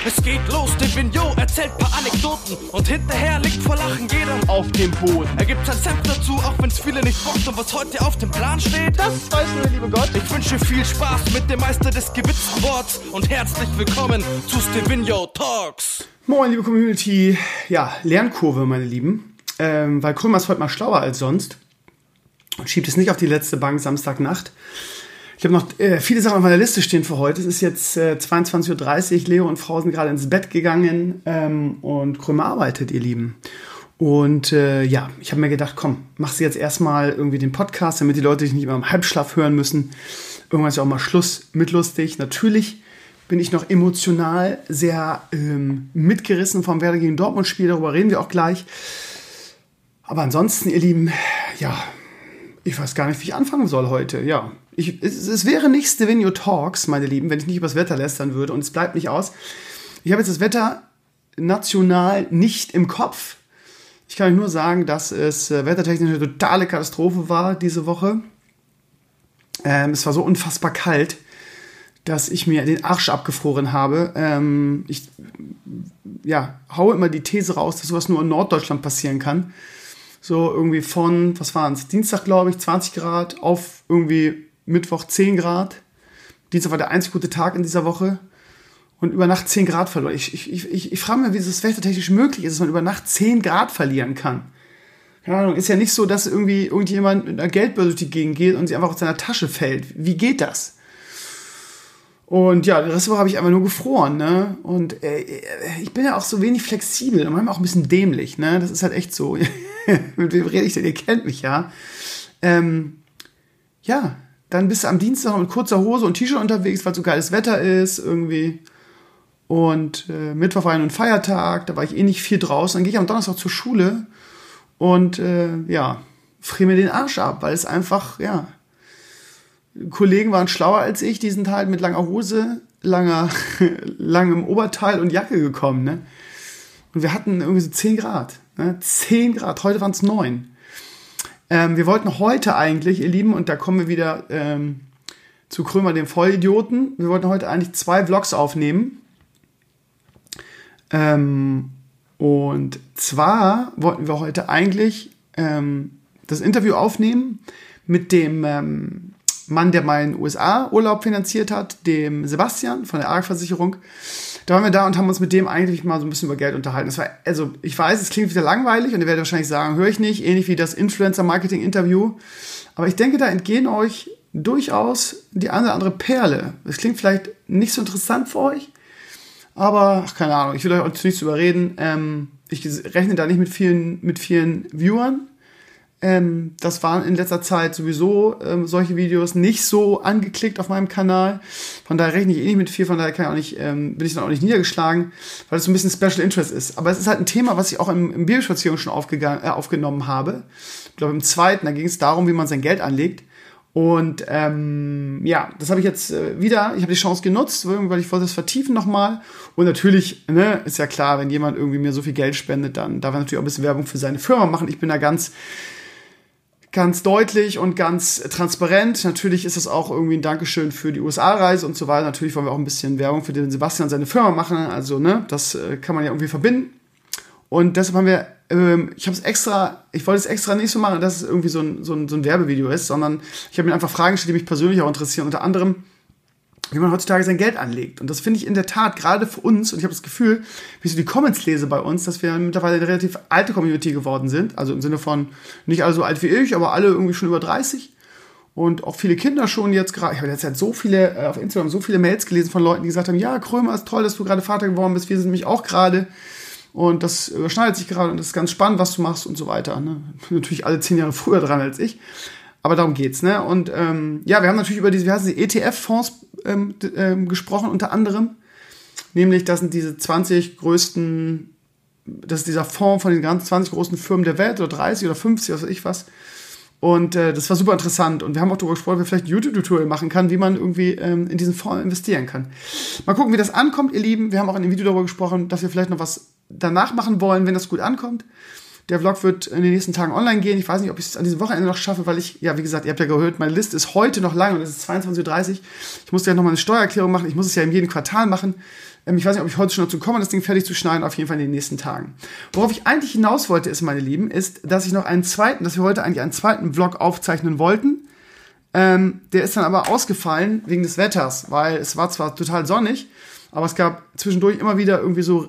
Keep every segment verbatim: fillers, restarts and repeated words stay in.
Es geht los, der Vignot erzählt paar Anekdoten und hinterher liegt vor Lachen jeder auf dem Boden. Er gibt sein Senf dazu, auch wenn's viele nicht bockt. Und was heute auf dem Plan steht, das weiß nur der liebe Gott. Ich wünsche viel Spaß mit dem Meister des gewitzten Worts und herzlich willkommen zu Stevino Talks. Moin, liebe Community. Ja, Lernkurve, meine Lieben. Ähm, weil Krömer ist heute mal schlauer als sonst und schiebt es nicht auf die letzte Bank Samstagnacht. Ich habe noch äh, viele Sachen auf meiner Liste stehen für heute. Es ist jetzt äh, zweiundzwanzig Uhr dreißig. Leo und Frau sind gerade ins Bett gegangen ähm, und Krömer arbeitet, ihr Lieben. Und äh, ja, ich habe mir gedacht, komm, mach sie jetzt erstmal irgendwie den Podcast, damit die Leute dich nicht immer im Halbschlaf hören müssen. Irgendwann ist ja auch mal Schluss mit lustig. Natürlich bin ich noch emotional sehr ähm, mitgerissen vom Werder gegen Dortmund-Spiel. Darüber reden wir auch gleich. Aber ansonsten, ihr Lieben, ja, ich weiß gar nicht, wie ich anfangen soll heute. Ja, ich, es, es wäre nicht Stevino Talks, meine Lieben, wenn ich nicht über das Wetter lästern würde. Und es bleibt nicht aus. Ich habe jetzt das Wetter national nicht im Kopf. Ich kann euch nur sagen, dass es äh, wettertechnisch eine totale Katastrophe war diese Woche. Ähm, es war so unfassbar kalt, dass ich mir den Arsch abgefroren habe. Ähm, ich ja, haue immer die These raus, dass sowas nur in Norddeutschland passieren kann. So irgendwie von, was waren es, Dienstag, glaube ich, zwanzig Grad auf irgendwie Mittwoch zehn Grad. Dienstag war der einzig gute Tag in dieser Woche. Und über Nacht zehn Grad verloren. Ich, ich, ich, ich frage mich, wie es wettertechnisch möglich ist, dass man über Nacht zehn Grad verlieren kann. Keine Ahnung, ist ja nicht so, dass irgendwie irgendjemand mit einer Geldbörse durch die Gegend geht und sie einfach aus seiner Tasche fällt. Wie geht das? Und ja, die Rest der Woche habe ich einfach nur gefroren, ne? Und äh, ich bin ja auch so wenig flexibel und manchmal auch ein bisschen dämlich, ne? Das ist halt echt so. Mit wem rede ich denn? Ihr kennt mich ja. Ähm, ja, dann bist du am Dienstag noch mit kurzer Hose und T-Shirt unterwegs, weil so geiles Wetter ist irgendwie. Und äh, Mittwoch war ja nun Feiertag, da war ich eh nicht viel draußen. Dann gehe ich am Donnerstag zur Schule und äh, ja, friere mir den Arsch ab, weil es einfach, ja, Kollegen waren schlauer als ich, die sind halt mit langer Hose, langer, langem Oberteil und Jacke gekommen, ne? Und wir hatten irgendwie so zehn Grad, ne? zehn Grad, heute waren es neun. Ähm, wir wollten heute eigentlich, ihr Lieben, und da kommen wir wieder ähm, zu Krömer, dem Vollidioten, wir wollten heute eigentlich zwei Vlogs aufnehmen. Ähm, und zwar wollten wir heute eigentlich ähm, das Interview aufnehmen mit dem ähm, Mann, der meinen U S A-Urlaub finanziert hat, dem Sebastian von der A R G-Versicherung. Da waren wir da und haben uns mit dem eigentlich mal so ein bisschen über Geld unterhalten. Das war, also ich weiß, es klingt wieder langweilig und ihr werdet wahrscheinlich sagen, höre ich nicht, ähnlich wie das Influencer-Marketing-Interview. Aber ich denke, da entgehen euch durchaus die eine oder andere Perle. Das klingt vielleicht nicht so interessant für euch, aber ach, keine Ahnung, ich will euch auch nichts überreden. Ähm, ich rechne da nicht mit vielen, mit vielen Viewern. Ähm, das waren in letzter Zeit sowieso ähm, solche Videos nicht so angeklickt auf meinem Kanal. Von daher rechne ich eh nicht mit viel, von daher kann ich auch nicht, ähm, bin ich dann auch nicht niedergeschlagen, weil es so ein bisschen Special Interest ist. Aber es ist halt ein Thema, was ich auch im, im Bibelspaziergang schon aufgegangen, äh, aufgenommen habe. Ich glaube im zweiten, da ging es darum, wie man sein Geld anlegt. Und ähm, ja, das habe ich jetzt äh, wieder, ich habe die Chance genutzt, weil ich wollte das vertiefen nochmal. Und natürlich, ne, ist ja klar, wenn jemand irgendwie mir so viel Geld spendet, dann darf er natürlich auch ein bisschen Werbung für seine Firma machen. Ich bin da ganz ganz deutlich und ganz transparent. Natürlich ist es auch irgendwie ein Dankeschön für die U S A-Reise und so weiter. Natürlich wollen wir auch ein bisschen Werbung für den Sebastian und seine Firma machen. Also, ne, das äh, kann man ja irgendwie verbinden. Und deshalb haben wir, ähm, ich habe es extra, ich wollte es extra nicht so machen, dass es irgendwie so ein, so ein, so ein Werbevideo ist, sondern ich habe mir einfach Fragen gestellt, die mich persönlich auch interessieren. Unter anderem, wie man heutzutage sein Geld anlegt. Und das finde ich in der Tat gerade für uns, und ich habe das Gefühl, wie ich so die Comments lese bei uns, dass wir mittlerweile eine relativ alte Community geworden sind. Also im Sinne von, nicht alle so alt wie ich, aber alle irgendwie schon über dreißig. Und auch viele Kinder schon jetzt gerade. Ich habe jetzt halt so viele, äh, auf Instagram so viele Mails gelesen von Leuten, die gesagt haben, ja, Krömer, ist toll, dass du gerade Vater geworden bist. Wir sind nämlich auch gerade. Und das überschneidet sich gerade und das ist ganz spannend, was du machst und so weiter. Ne? Natürlich alle zehn Jahre früher dran als ich. Aber darum geht's, ne? Und ähm, ja, wir haben natürlich über diese, wie heißen die, E T F-Fonds ähm, d- ähm, gesprochen, unter anderem. Nämlich, das sind diese zwanzig größten, das ist dieser Fonds von den ganzen zwanzig großen Firmen der Welt, oder dreißig oder fünfzig, was weiß ich was. Und äh, das war super interessant. Und wir haben auch darüber gesprochen, ob wir vielleicht ein YouTube-Tutorial machen kann, wie man irgendwie ähm, in diesen Fonds investieren kann. Mal gucken, wie das ankommt, ihr Lieben. Wir haben auch in dem Video darüber gesprochen, dass wir vielleicht noch was danach machen wollen, wenn das gut ankommt. Der Vlog wird in den nächsten Tagen online gehen. Ich weiß nicht, ob ich es an diesem Wochenende noch schaffe, weil ich, ja, wie gesagt, ihr habt ja gehört, meine Liste ist heute noch lang und es ist zweiundzwanzig Uhr dreißig. Ich muss ja noch mal eine Steuererklärung machen. Ich muss es ja in jedem Quartal machen. Ähm, ich weiß nicht, ob ich heute schon dazu komme, das Ding fertig zu schneiden. Auf jeden Fall in den nächsten Tagen. Worauf ich eigentlich hinaus wollte, ist, meine Lieben, ist, dass ich noch einen zweiten, dass wir heute eigentlich einen zweiten Vlog aufzeichnen wollten. Ähm, der ist dann aber ausgefallen wegen des Wetters, weil es war zwar total sonnig, aber es gab zwischendurch immer wieder irgendwie so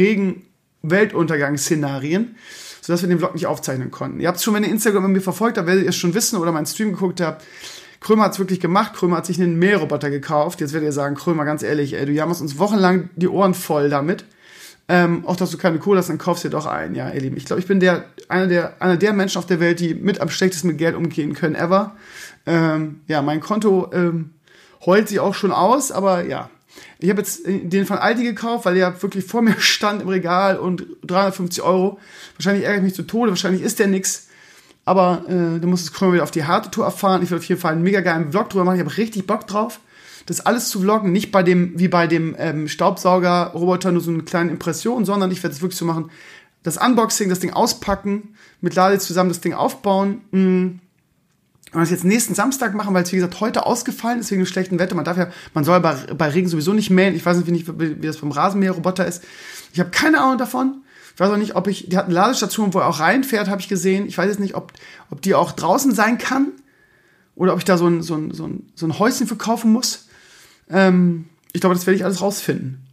Regen-Weltuntergangsszenarien, sodass wir den Vlog nicht aufzeichnen konnten. Ihr habt es schon, wenn ihr Instagram bei mir verfolgt habt, werdet ihr es schon wissen oder meinen Stream geguckt habt. Krömer hat es wirklich gemacht. Krömer hat sich einen Mähroboter gekauft. Jetzt werdet ihr sagen, Krömer, ganz ehrlich, ey, du jammerst uns wochenlang die Ohren voll damit. Ähm, auch, dass du keine Kohle hast, dann kaufst du dir doch einen. Ja, ihr Lieben, ich glaube, ich bin der, einer der, einer der Menschen auf der Welt, die mit am schlechtesten mit Geld umgehen können ever. Ähm, ja, mein Konto ähm, heult sich auch schon aus, aber ja. Ich habe jetzt den von Aldi gekauft, weil der wirklich vor mir stand im Regal und dreihundertfünfzig Euro. Wahrscheinlich ärgere ich mich zu Tode, wahrscheinlich ist der nix. Aber äh, du musst es Krömer wieder auf die harte Tour erfahren. Ich will auf jeden Fall einen mega geilen Vlog drüber machen. Ich habe richtig Bock drauf, das alles zu vloggen. Nicht bei dem, wie bei dem ähm, Staubsauger-Roboter, nur so eine kleine Impression, sondern ich werde es wirklich so machen, das Unboxing, das Ding auspacken, mit Lade zusammen das Ding aufbauen. Mh. Und das jetzt nächsten Samstag machen, weil es, wie gesagt, heute ausgefallen ist wegen dem schlechten Wetter. Man darf ja, man soll bei, bei Regen sowieso nicht mähen. Ich weiß nicht, wie, nicht, wie das beim Rasenmäherroboter ist. Ich habe keine Ahnung davon. Ich weiß auch nicht, ob ich, die hat eine Ladestation, wo er auch reinfährt, habe ich gesehen. Ich weiß jetzt nicht, ob, ob die auch draußen sein kann oder ob ich da so ein, so ein, so ein, so ein Häuschen verkaufen muss. Ähm, ich glaube, das werde ich alles rausfinden.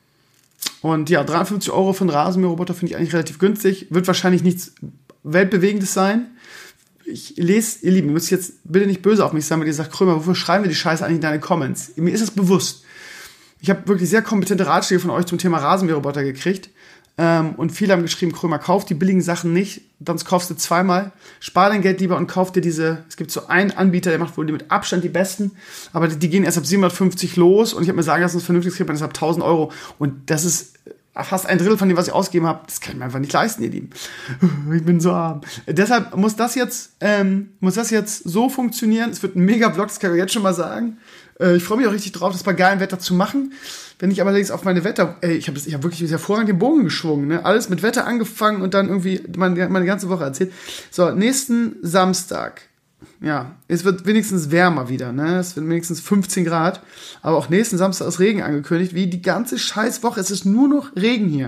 Und ja, dreihundertfünfzig Euro für einen Rasenmäherroboter finde ich eigentlich relativ günstig. Wird wahrscheinlich nichts Weltbewegendes sein. Ich lese, ihr Lieben, ihr müsst jetzt bitte nicht böse auf mich sein, weil ihr sagt, Krömer, wofür schreiben wir die Scheiße eigentlich in deine Comments? Mir ist es bewusst. Ich habe wirklich sehr kompetente Ratschläge von euch zum Thema Rasenmäherroboter gekriegt. Ähm, und viele haben geschrieben, Krömer, kauf die billigen Sachen nicht, sonst kaufst du zweimal. Spar dein Geld lieber und kauf dir diese, es gibt so einen Anbieter, der macht wohl mit Abstand die besten, aber die, die gehen erst ab siebenhundertfünfzig los und ich habe mir sagen lassen, das vernünftig kriegt man erst ab tausend Euro. Und das ist fast ein Drittel von dem, was ich ausgegeben habe. Das kann ich mir einfach nicht leisten, ihr Lieben. Ich bin so arm. Deshalb muss das jetzt, ähm, muss das jetzt so funktionieren. Es wird ein Mega-Vlog, das kann ich jetzt schon mal sagen. Äh, ich freue mich auch richtig drauf, das bei geilem Wetter zu machen. Wenn ich aber allerdings auf meine Wetter, ey, ich habe ich hab wirklich hervorragend den Bogen geschwungen, ne? Alles mit Wetter angefangen und dann irgendwie meine, meine ganze Woche erzählt. So, nächsten Samstag. Ja, es wird wenigstens wärmer wieder, ne? Es wird wenigstens fünfzehn Grad. Aber auch nächsten Samstag ist Regen angekündigt, wie die ganze scheiß Woche. Es ist nur noch Regen hier.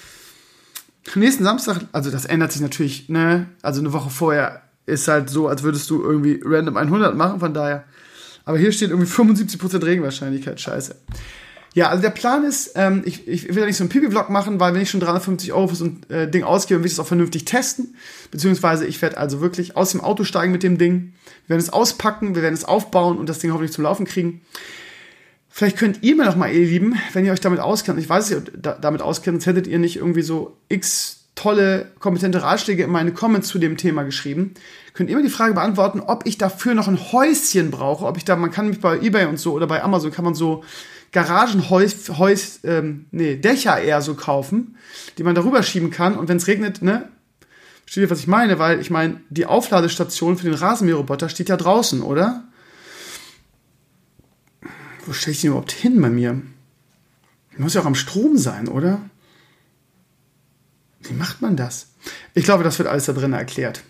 Nächsten Samstag, also das ändert sich natürlich, ne? Also eine Woche vorher ist halt so, als würdest du irgendwie random hundert machen, von daher. Aber hier steht irgendwie fünfundsiebzig Prozent Regenwahrscheinlichkeit, scheiße. Ja, also der Plan ist, ähm, ich, ich will ja nicht so einen Pipi-Vlog machen, weil wenn ich schon dreihundertfünfzig Euro für so ein äh, Ding ausgebe, will ich es auch vernünftig testen. Beziehungsweise ich werde also wirklich aus dem Auto steigen mit dem Ding. Wir werden es auspacken, wir werden es aufbauen und das Ding hoffentlich zum Laufen kriegen. Vielleicht könnt ihr mir noch mal, ihr Lieben, wenn ihr euch damit auskennt, ich weiß, dass ihr da, damit auskennt, sonst hättet ihr nicht irgendwie so x tolle, kompetente Ratschläge in meine Comments zu dem Thema geschrieben. Könnt ihr mir die Frage beantworten, ob ich dafür noch ein Häuschen brauche, ob ich da, man kann mich bei eBay und so oder bei Amazon kann man so Garagenhäus, Häus, ähm, nee, Dächer eher so kaufen, die man darüber schieben kann. Und wenn es regnet, ne, versteht ihr, was ich meine? Weil ich meine, die Aufladestation für den Rasenmäherroboter steht ja draußen, oder? Wo stelle ich den überhaupt hin bei mir? Muss ja auch am Strom sein, oder? Wie macht man das? Ich glaube, das wird alles da drin erklärt.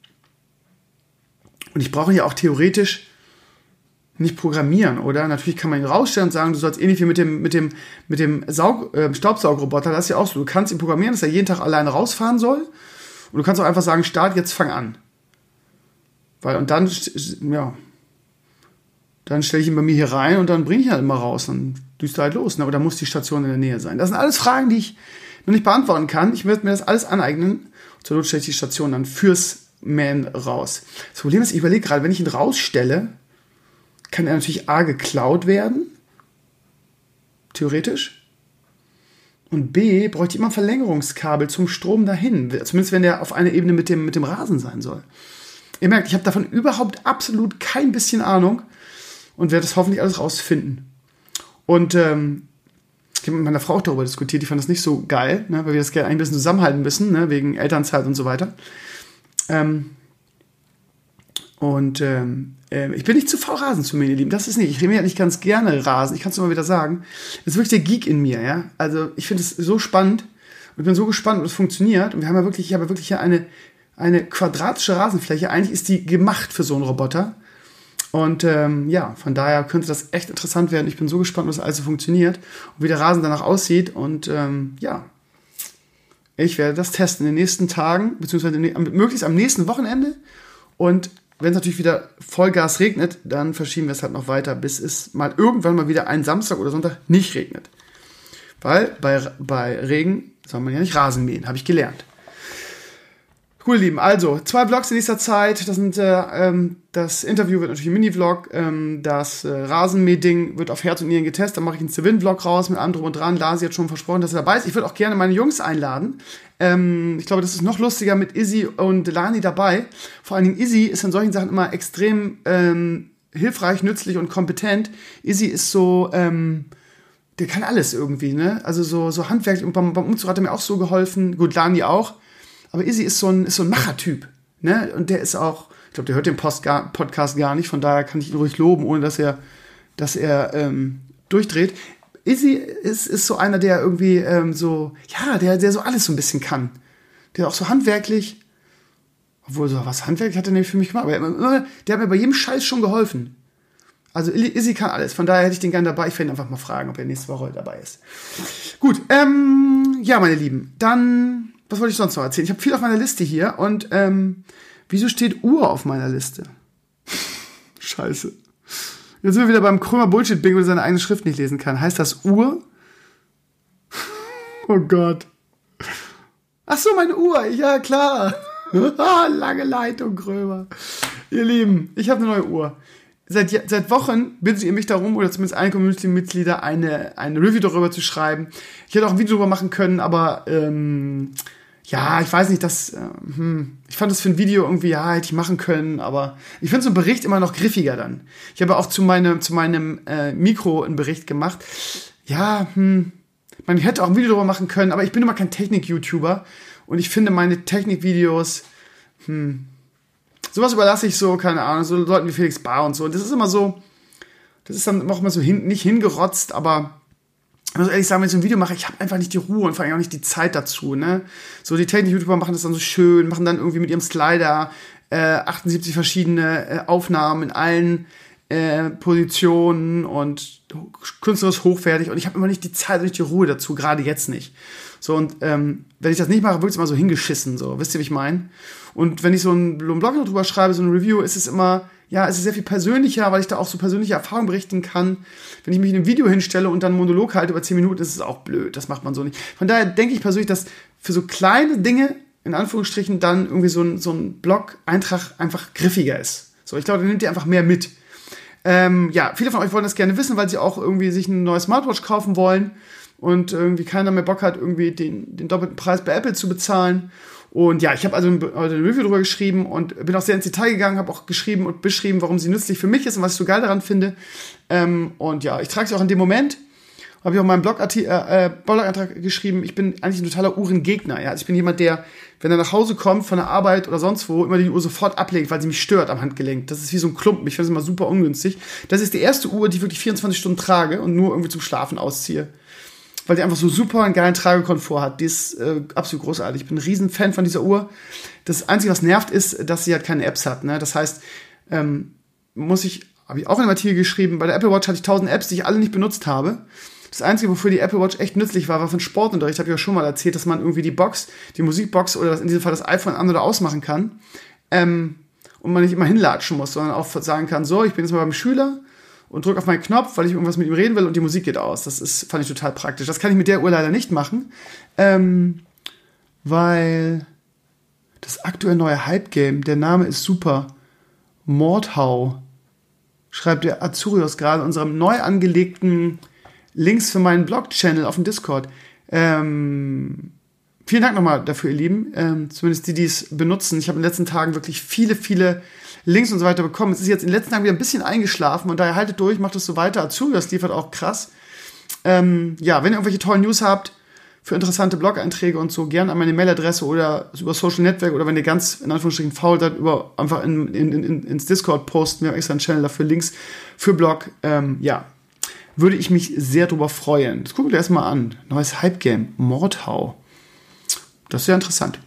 Und ich brauche ja auch theoretisch nicht programmieren, oder? Natürlich kann man ihn rausstellen und sagen, du sollst ähnlich wie mit dem, mit dem, mit dem Saug, äh, Staubsaugerroboter, das ist ja auch so. Du kannst ihn programmieren, dass er jeden Tag alleine rausfahren soll. Und du kannst auch einfach sagen, Start, jetzt fang an. Weil, und dann, ja, dann stelle ich ihn bei mir hier rein und dann bringe ich ihn halt immer raus. Dann düst du halt los, ne? Aber da muss die Station in der Nähe sein. Das sind alles Fragen, die ich noch nicht beantworten kann. Ich werde mir das alles aneignen. Zur Not stelle ich die Station dann fürs Man raus. Das Problem ist, ich überlege gerade, wenn ich ihn rausstelle, kann er natürlich A geklaut werden, theoretisch. Und B, bräuchte ich immer ein Verlängerungskabel zum Strom dahin. Zumindest wenn der auf einer Ebene mit dem, mit dem Rasen sein soll. Ihr merkt, ich habe davon überhaupt absolut kein bisschen Ahnung und werde das hoffentlich alles rausfinden. Und ähm, ich habe mit meiner Frau auch darüber diskutiert, die fand das nicht so geil, ne, weil wir das gerne ein bisschen zusammenhalten müssen, ne, wegen Elternzeit und so weiter. Ähm, und ähm, äh, ich bin nicht zu faul, Rasen zu mähen, ihr Lieben. Das ist nicht. Ich mähe ja nicht ganz gerne Rasen. Ich kann es immer wieder sagen. Das ist wirklich der Geek in mir, ja. Also ich finde es so spannend. Und ich bin so gespannt, ob es funktioniert. Und wir haben ja wirklich, ich habe ja wirklich hier eine, eine quadratische Rasenfläche. Eigentlich ist die gemacht für so einen Roboter. Und ähm, ja, von daher könnte das echt interessant werden. Ich bin so gespannt, was alles so funktioniert und wie der Rasen danach aussieht. Und ähm, ja, ich werde das testen in den nächsten Tagen, beziehungsweise möglichst am nächsten Wochenende. Und wenn es natürlich wieder Vollgas regnet, dann verschieben wir es halt noch weiter, bis es mal irgendwann mal wieder einen Samstag oder Sonntag nicht regnet. Weil bei, bei Regen soll man ja nicht Rasen mähen, habe ich gelernt. Cool, Lieben. Also, zwei Vlogs in nächster Zeit. Das, sind, äh, ähm, das Interview wird natürlich ein Mini-Vlog. Ähm, das äh, Rasenmäh-Ding wird auf Herz und Nieren getestet. Dann mache ich einen Sevin-Vlog raus mit allem drum und dran. Lasi hat schon versprochen, dass er dabei ist. Ich würde auch gerne meine Jungs einladen. Ähm, ich glaube, das ist noch lustiger mit Izzy und Lani dabei. Vor allen Dingen Izzy ist in solchen Sachen immer extrem ähm, hilfreich, nützlich und kompetent. Izzy ist so... Ähm, der kann alles irgendwie, ne? Also so, so handwerklich. Und beim, beim Umzug hat er mir auch so geholfen. Gut, Lani auch. Aber Izzy ist so ein, ist so ein Machertyp, ne? Und der ist auch, ich glaube, der hört den Post gar, Podcast gar nicht, von daher kann ich ihn ruhig loben, ohne dass er, dass er ähm, durchdreht. Izzy ist, ist so einer, der irgendwie ähm, so, ja, der, der so alles so ein bisschen kann. Der auch so handwerklich, obwohl so was handwerklich hat er nämlich für mich gemacht, aber der, der hat mir bei jedem Scheiß schon geholfen. Also Izzy kann alles, von daher hätte ich den gerne dabei. Ich werde ihn einfach mal fragen, ob er nächste Woche dabei ist. Gut, ähm, ja, meine Lieben, dann... Was wollte ich sonst noch erzählen? Ich habe viel auf meiner Liste hier und ähm, wieso steht Uhr auf meiner Liste? Scheiße. Jetzt sind wir wieder beim Krömer Bullshit-Bingo, der seine eigene Schrift nicht lesen kann. Heißt das Uhr? Oh Gott. Ach so, meine Uhr. Ja, klar. Lange Leitung, Krömer. Ihr Lieben, ich habe eine neue Uhr. Seit, seit Wochen bittet ihr mich darum, oder zumindest eine Community-Mitglieder, eine, eine Review darüber zu schreiben. Ich hätte auch ein Video darüber machen können, aber ähm, ja, ich weiß nicht, das, äh, hm, ich fand das für ein Video irgendwie, ja, hätte ich machen können, aber ich finde so einen Bericht immer noch griffiger dann. Ich habe auch zu meinem, zu meinem äh, Mikro einen Bericht gemacht. Ja, hm, man hätte auch ein Video darüber machen können, aber ich bin immer kein Technik-YouTuber und ich finde meine Technikvideos, hm, sowas überlasse ich so, keine Ahnung, so Leuten wie Felix Bahr und so. Und das ist immer so, das ist dann auch mal so hin, nicht hingerotzt, aber ich muss ehrlich sagen, wenn ich so ein Video mache, ich habe einfach nicht die Ruhe und vor allem auch nicht die Zeit dazu, ne? So, die Technik-YouTuber machen das dann so schön, machen dann irgendwie mit ihrem Slider äh, achtundsiebzig verschiedene äh, Aufnahmen in allen äh, Positionen und künstlerisch hochwertig und ich habe immer nicht die Zeit und nicht die Ruhe dazu, gerade jetzt nicht. So, und ähm, wenn ich das nicht mache, wird es immer so hingeschissen, so, wisst ihr, wie ich meine? Und wenn ich so einen, so einen Blog drüber schreibe, so ein Review, ist es immer, ja, es ist sehr viel persönlicher, weil ich da auch so persönliche Erfahrungen berichten kann. Wenn ich mich in einem Video hinstelle und dann einen Monolog halte über zehn Minuten, ist es auch blöd, das macht man so nicht. Von daher denke ich persönlich, dass für so kleine Dinge, in Anführungsstrichen, dann irgendwie so ein, so ein Blog-Eintrag einfach griffiger ist. So, ich glaube, da nimmt ihr einfach mehr mit. Ähm, ja, viele von euch wollen das gerne wissen, weil sie auch irgendwie sich eine neue Smartwatch kaufen wollen und irgendwie keiner mehr Bock hat, irgendwie den, den doppelten Preis bei Apple zu bezahlen. Und ja, ich habe also ein, ein Review drüber geschrieben und bin auch sehr ins Detail gegangen, habe auch geschrieben und beschrieben, warum sie nützlich für mich ist und was ich so geil daran finde. Ähm, und ja, ich trage sie auch in dem Moment. Habe ich auch in meinem Blogantrag äh, Blog geschrieben, ich bin eigentlich ein totaler Uhrengegner. Ja? Also ich bin jemand, der, wenn er nach Hause kommt von der Arbeit oder sonst wo, immer die Uhr sofort ablegt, weil sie mich stört am Handgelenk. Das ist wie so ein Klumpen. Ich finde es immer super ungünstig. Das ist die erste Uhr, die ich wirklich vierundzwanzig Stunden trage und nur irgendwie zum Schlafen ausziehe. Weil die einfach so super einen geilen Tragekomfort hat. Die ist äh, absolut großartig. Ich bin ein riesen Fan von dieser Uhr. Das Einzige, was nervt, ist, dass sie halt keine Apps hat. Ne? Das heißt, ähm, muss ich, habe ich auch in dem Artikel geschrieben, bei der Apple Watch hatte ich tausend Apps, die ich alle nicht benutzt habe. Das Einzige, wofür die Apple Watch echt nützlich war, war für den Sportunterricht. Habe ich ja schon mal erzählt, dass man irgendwie die Box, die Musikbox oder in diesem Fall das iPhone an- oder ausmachen kann. Ähm, und man nicht immer hinlatschen muss, sondern auch sagen kann, so, ich bin jetzt mal beim Schüler und drücke auf meinen Knopf, weil ich irgendwas mit ihm reden will und die Musik geht aus. Das ist, fand ich total praktisch. Das kann ich mit der Uhr leider nicht machen, ähm, weil das aktuell neue Hype-Game, der Name ist super, Mordhau, schreibt der Azurios gerade in unserem neu angelegten Links für meinen Blog-Channel auf dem Discord. Ähm, vielen Dank nochmal dafür, ihr Lieben. Ähm, zumindest die, die es benutzen. Ich habe in den letzten Tagen wirklich viele, viele Links und so weiter bekommen. Es ist jetzt in den letzten Tagen wieder ein bisschen eingeschlafen und daher haltet durch, macht es so weiter. Azurios liefert auch krass. Ähm, ja, wenn ihr irgendwelche tollen News habt für interessante Blog-Einträge und so, gerne an meine Mailadresse oder über Social Network oder wenn ihr ganz in Anführungsstrichen faul seid, über einfach in, in, in, ins Discord posten. Wir haben extra einen Channel dafür, Links für Blog. Ähm, ja, würde ich mich sehr drüber freuen. Das guckt euch erstmal an. Neues Hype-Game, Mordhau. Das ist ja interessant.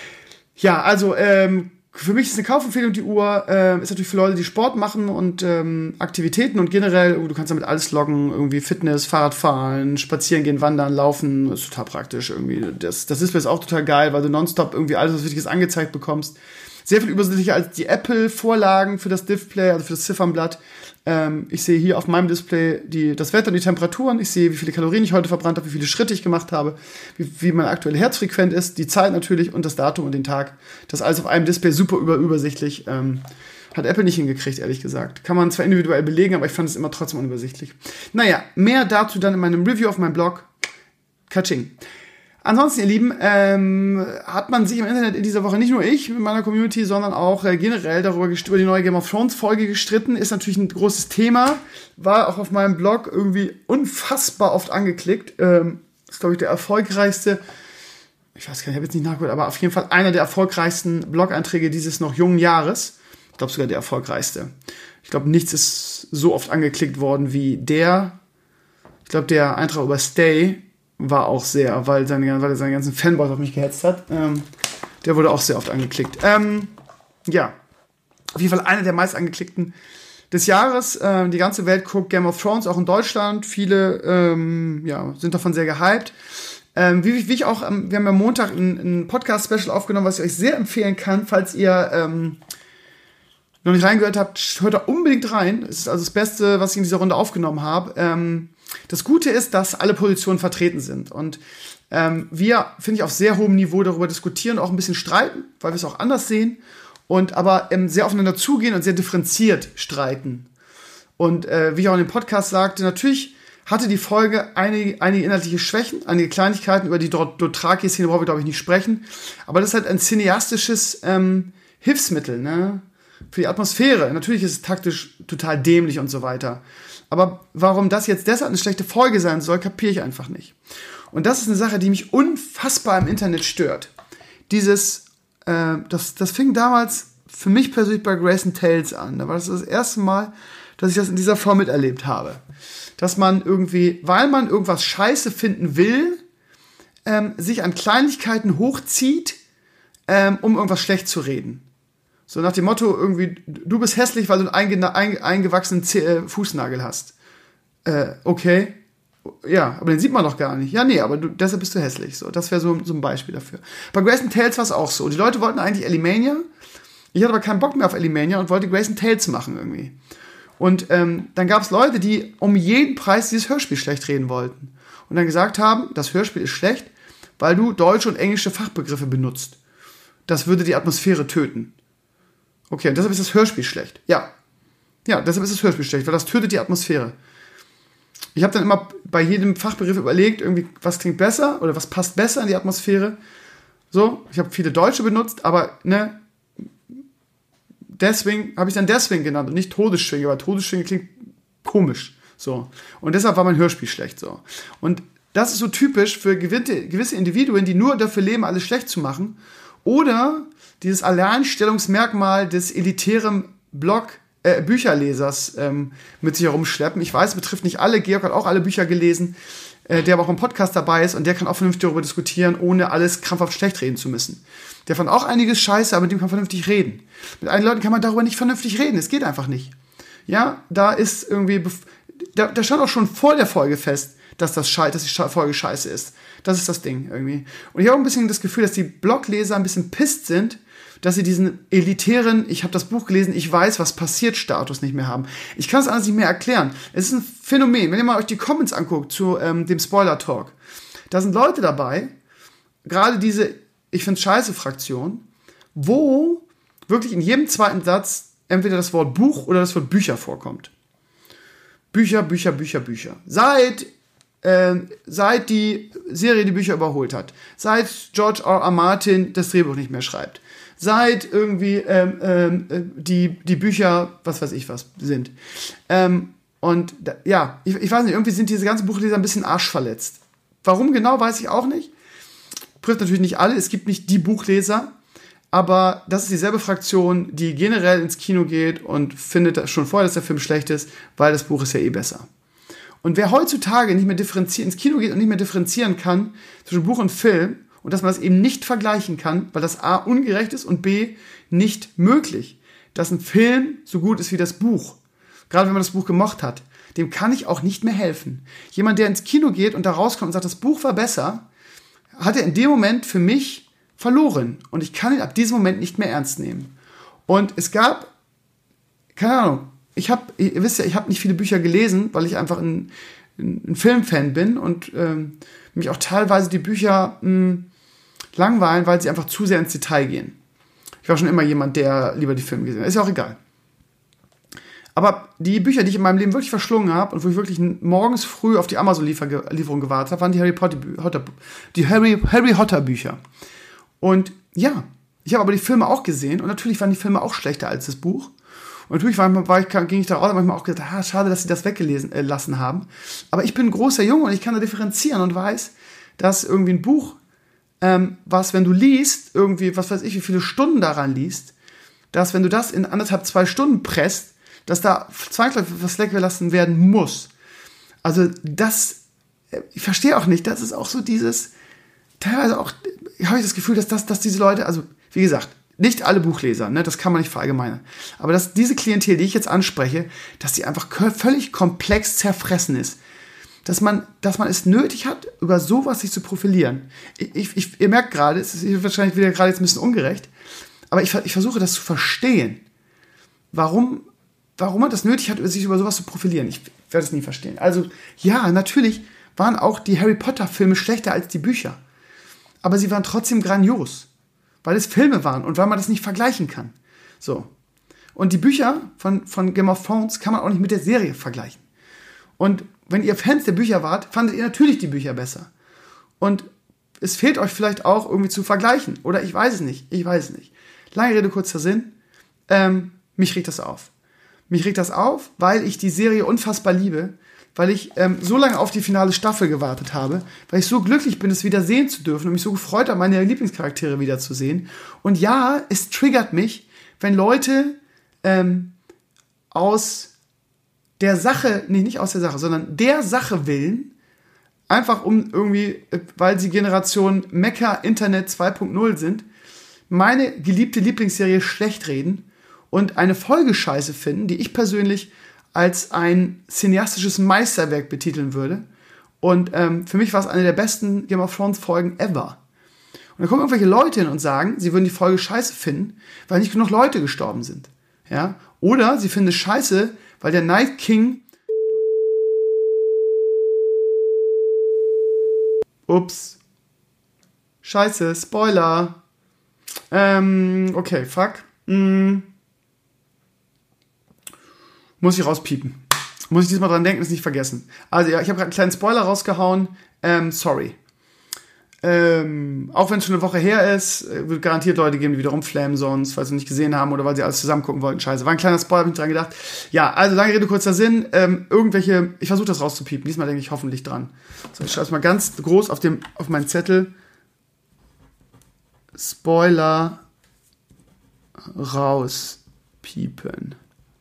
Ja, also ähm, für mich ist eine Kaufempfehlung die Uhr, äh, ist natürlich für Leute, die Sport machen und ähm, Aktivitäten und generell, du kannst damit alles loggen, irgendwie Fitness, Fahrradfahren, spazieren gehen, wandern, laufen, ist total praktisch irgendwie. Das, das Display ist auch total geil, weil du nonstop irgendwie alles, was Wichtiges angezeigt bekommst. Sehr viel übersichtlicher als die Apple-Vorlagen für das Display, also für das Ziffernblatt. Ähm, ich sehe hier auf meinem Display die, das Wetter und die Temperaturen. Ich sehe, wie viele Kalorien ich heute verbrannt habe, wie viele Schritte ich gemacht habe, wie, wie meine aktuelle Herzfrequenz ist, die Zeit natürlich und das Datum und den Tag. Das alles auf einem Display super über übersichtlich. Ähm, hat Apple nicht hingekriegt, ehrlich gesagt. Kann man zwar individuell belegen, aber ich fand es immer trotzdem unübersichtlich. Naja, mehr dazu dann in meinem Review auf meinem Blog. Katsching. Ansonsten, ihr Lieben, ähm, hat man sich im Internet in dieser Woche, nicht nur ich mit meiner Community, sondern auch äh, generell darüber gest- über die neue Game of Thrones Folge gestritten. Ist natürlich ein großes Thema. War auch auf meinem Blog irgendwie unfassbar oft angeklickt. Ähm, ist, glaube ich, der erfolgreichste, ich weiß gar nicht, ich habe jetzt nicht nachgeguckt, aber auf jeden Fall einer der erfolgreichsten Blog-Einträge dieses noch jungen Jahres. Ich glaube sogar der erfolgreichste. Ich glaube, nichts ist so oft angeklickt worden wie der. Ich glaube, der Eintrag über Stay war auch sehr, weil, seine, weil er seine ganzen Fanboys auf mich gehetzt hat. Ähm, der wurde auch sehr oft angeklickt. Ähm, ja, auf jeden Fall einer der meist angeklickten des Jahres. Ähm, die ganze Welt guckt Game of Thrones, auch in Deutschland. Viele ähm, ja, sind davon sehr gehypt. Ähm, wie, wie ich auch, ähm, wir haben ja Montag ein, ein Podcast-Special aufgenommen, was ich euch sehr empfehlen kann, falls ihr ähm, noch nicht reingehört habt, hört da unbedingt rein. Es ist also das Beste, was ich in dieser Runde aufgenommen habe. Ähm, Das Gute ist, dass alle Positionen vertreten sind und ähm, wir, finde ich, auf sehr hohem Niveau darüber diskutieren, auch ein bisschen streiten, weil wir es auch anders sehen und aber ähm, sehr aufeinander zugehen und sehr differenziert streiten. Und äh, wie ich auch in dem Podcast sagte, natürlich hatte die Folge einige, einige inhaltliche Schwächen, einige Kleinigkeiten, über die Dothraki-Szene brauchen wir, glaube ich, nicht sprechen, aber das ist halt ein cineastisches ähm, Hilfsmittel, ne? Für die Atmosphäre. Natürlich ist es taktisch total dämlich und so weiter. Aber warum das jetzt deshalb eine schlechte Folge sein soll, kapiere ich einfach nicht. Und das ist eine Sache, die mich unfassbar im Internet stört. Dieses, äh, das, das fing damals für mich persönlich bei Grayson Tales an. Da war das das erste Mal, dass ich das in dieser Form miterlebt habe. Dass man irgendwie, weil man irgendwas scheiße finden will, ähm, sich an Kleinigkeiten hochzieht, ähm, um irgendwas schlecht zu reden. So nach dem Motto, irgendwie, du bist hässlich, weil du einen einge- einge- eingewachsenen Z- äh, Fußnagel hast. Äh, okay. Ja, aber den sieht man doch gar nicht. Ja, nee, aber du, deshalb bist du hässlich. So, das wäre so, so ein Beispiel dafür. Bei Grayson Tales war es auch so. Die Leute wollten eigentlich Elimania. Ich hatte aber keinen Bock mehr auf Elimania und wollte Grayson Tales machen irgendwie. Und ähm, dann gab es Leute, die um jeden Preis dieses Hörspiel schlecht reden wollten. Und dann gesagt haben, das Hörspiel ist schlecht, weil du deutsche und englische Fachbegriffe benutzt. Das würde die Atmosphäre töten. Okay, und deshalb ist das Hörspiel schlecht. Ja. Ja, deshalb ist das Hörspiel schlecht, weil das tötet die Atmosphäre. Ich habe dann immer bei jedem Fachbegriff überlegt, irgendwie, was klingt besser oder was passt besser in die Atmosphäre. So, ich habe viele Deutsche benutzt, aber ne, deswegen habe ich dann deswegen genannt und nicht Todesschwinge, weil Todesschwinge klingt komisch. So. Und deshalb war mein Hörspiel schlecht. So. Und das ist so typisch für gewisse Individuen, die nur dafür leben, alles schlecht zu machen. Oder dieses Alleinstellungsmerkmal des elitären Blog, äh, Bücherlesers ähm, mit sich herumschleppen. Ich weiß, betrifft nicht alle. Georg hat auch alle Bücher gelesen, äh, der aber auch im Podcast dabei ist und der kann auch vernünftig darüber diskutieren, ohne alles krampfhaft schlecht reden zu müssen. Der fand auch einiges scheiße, aber mit dem kann man vernünftig reden. Mit einigen Leuten kann man darüber nicht vernünftig reden. Es geht einfach nicht. Ja, da ist irgendwie, da, da stand auch schon vor der Folge fest, dass das Schei- dass die Folge scheiße ist. Das ist das Ding irgendwie. Und ich habe auch ein bisschen das Gefühl, dass die Blogleser ein bisschen pisst sind, dass sie diesen elitären, ich habe das Buch gelesen, ich weiß, was passiert, Status nicht mehr haben. Ich kann es anders nicht mehr erklären. Es ist ein Phänomen. Wenn ihr mal euch die Comments anguckt zu ähm, dem Spoiler-Talk, da sind Leute dabei, gerade diese, ich find's scheiße Fraktion, wo wirklich in jedem zweiten Satz entweder das Wort Buch oder das Wort Bücher vorkommt. Bücher, Bücher, Bücher, Bücher. Seit Äh, seit die Serie die Bücher überholt hat, seit George R. R. Martin das Drehbuch nicht mehr schreibt, seit irgendwie ähm, ähm, die, die Bücher, was weiß ich was, sind. Ähm, und da, ja, ich, ich weiß nicht, irgendwie sind diese ganzen Buchleser ein bisschen arschverletzt. Warum genau, weiß ich auch nicht. Trifft natürlich nicht alle, es gibt nicht die Buchleser, aber das ist dieselbe Fraktion, die generell ins Kino geht und findet schon vorher, dass der Film schlecht ist, weil das Buch ist ja eh besser. Und wer heutzutage nicht mehr differenzieren, ins Kino geht und nicht mehr differenzieren kann zwischen Buch und Film Und dass man das eben nicht vergleichen kann, weil das A ungerecht ist und B nicht möglich. Dass ein Film so gut ist wie das Buch. Gerade wenn man das Buch gemocht hat. Dem kann ich auch nicht mehr helfen. Jemand, der ins Kino geht und da rauskommt und sagt, das Buch war besser, hat er in dem Moment für mich verloren. Und ich kann ihn ab diesem Moment nicht mehr ernst nehmen. Und es gab, keine Ahnung, ich habe, ihr wisst ja, ich habe nicht viele Bücher gelesen, weil ich einfach ein, ein Filmfan bin und ähm, mich auch teilweise die Bücher mh, langweilen, weil sie einfach zu sehr ins Detail gehen. Ich war schon immer jemand, der lieber die Filme gesehen hat. Ist ja auch egal. Aber die Bücher, die ich in meinem Leben wirklich verschlungen habe und wo ich wirklich morgens früh auf die Amazon-Lieferung gewartet habe, waren die Harry Potter, die Harry, Harry Potter Bücher. Und ja, ich habe aber die Filme auch gesehen und natürlich waren die Filme auch schlechter als das Buch. Und natürlich war, war ich, ging ich da raus und manchmal auch gedacht, ah, schade, dass sie das weggelesen äh, lassen haben. Aber ich bin ein großer Junge und ich kann da differenzieren und weiß, dass irgendwie ein Buch, ähm, was, wenn du liest, irgendwie, was weiß ich, wie viele Stunden daran liest, dass wenn du das in anderthalb, zwei Stunden presst, dass da zwangsläufig was weggelassen werden muss. Also das, ich verstehe auch nicht, das ist auch so dieses, teilweise auch, habe ich das Gefühl, dass, das, dass diese Leute, also wie gesagt, nicht alle Buchleser, ne, das kann man nicht verallgemeinern, aber dass diese Klientel, die ich jetzt anspreche, dass die einfach völlig komplex zerfressen ist. Dass man, dass man es nötig hat, über sowas sich zu profilieren. Ich, ich, ihr merkt gerade, es ist wahrscheinlich wieder gerade jetzt ein bisschen ungerecht, aber ich, ich versuche das zu verstehen, warum, warum man das nötig hat, sich über sowas zu profilieren. Ich werde es nie verstehen. Also ja, natürlich waren auch die Harry Potter Filme schlechter als die Bücher, aber sie waren trotzdem grandios. Weil es Filme waren und weil man das nicht vergleichen kann. So. Und die Bücher von, von Game of Thrones kann man auch nicht mit der Serie vergleichen. Und wenn ihr Fans der Bücher wart, fandet ihr natürlich die Bücher besser. Und es fehlt euch vielleicht auch irgendwie zu vergleichen. Oder ich weiß es nicht. Ich weiß es nicht. Lange Rede, kurzer Sinn. Ähm, mich regt das auf. Mich regt das auf, weil ich die Serie unfassbar liebe. Weil ich ähm, so lange auf die finale Staffel gewartet habe, weil ich so glücklich bin, es wieder sehen zu dürfen und mich so gefreut habe, meine Lieblingscharaktere wiederzusehen. Und ja, es triggert mich, wenn Leute ähm, aus der Sache, nee, nicht aus der Sache, sondern der Sache willen, einfach um irgendwie, weil sie Generation Mekka Internet zwei Punkt null sind, meine geliebte Lieblingsserie schlecht reden und eine Folge scheiße finden, die ich persönlich als ein cineastisches Meisterwerk betiteln würde. Und ähm, für mich war es eine der besten Game of Thrones Folgen ever. Und da kommen irgendwelche Leute hin und sagen, sie würden die Folge scheiße finden, weil nicht genug Leute gestorben sind. Ja? Oder sie finden es scheiße, weil der Night King... Ups. Scheiße, Spoiler. Ähm, okay, fuck. Mm. Muss ich rauspiepen. Muss ich diesmal dran denken, ist nicht vergessen. Also ja, ich habe gerade einen kleinen Spoiler rausgehauen. Ähm, sorry. Ähm, auch wenn es schon eine Woche her ist, wird garantiert Leute geben, die wiederum flammen sonst, weil sie nicht gesehen haben oder weil sie alles zusammen gucken wollten. Scheiße. War ein kleiner Spoiler, hab ich dran gedacht. Ja, also lange Rede, kurzer Sinn. Ähm, irgendwelche, ich versuche das rauszupiepen. Diesmal denke ich hoffentlich dran. So, ich schreibe es mal ganz groß auf, dem, auf meinen Zettel. Spoiler rauspiepen.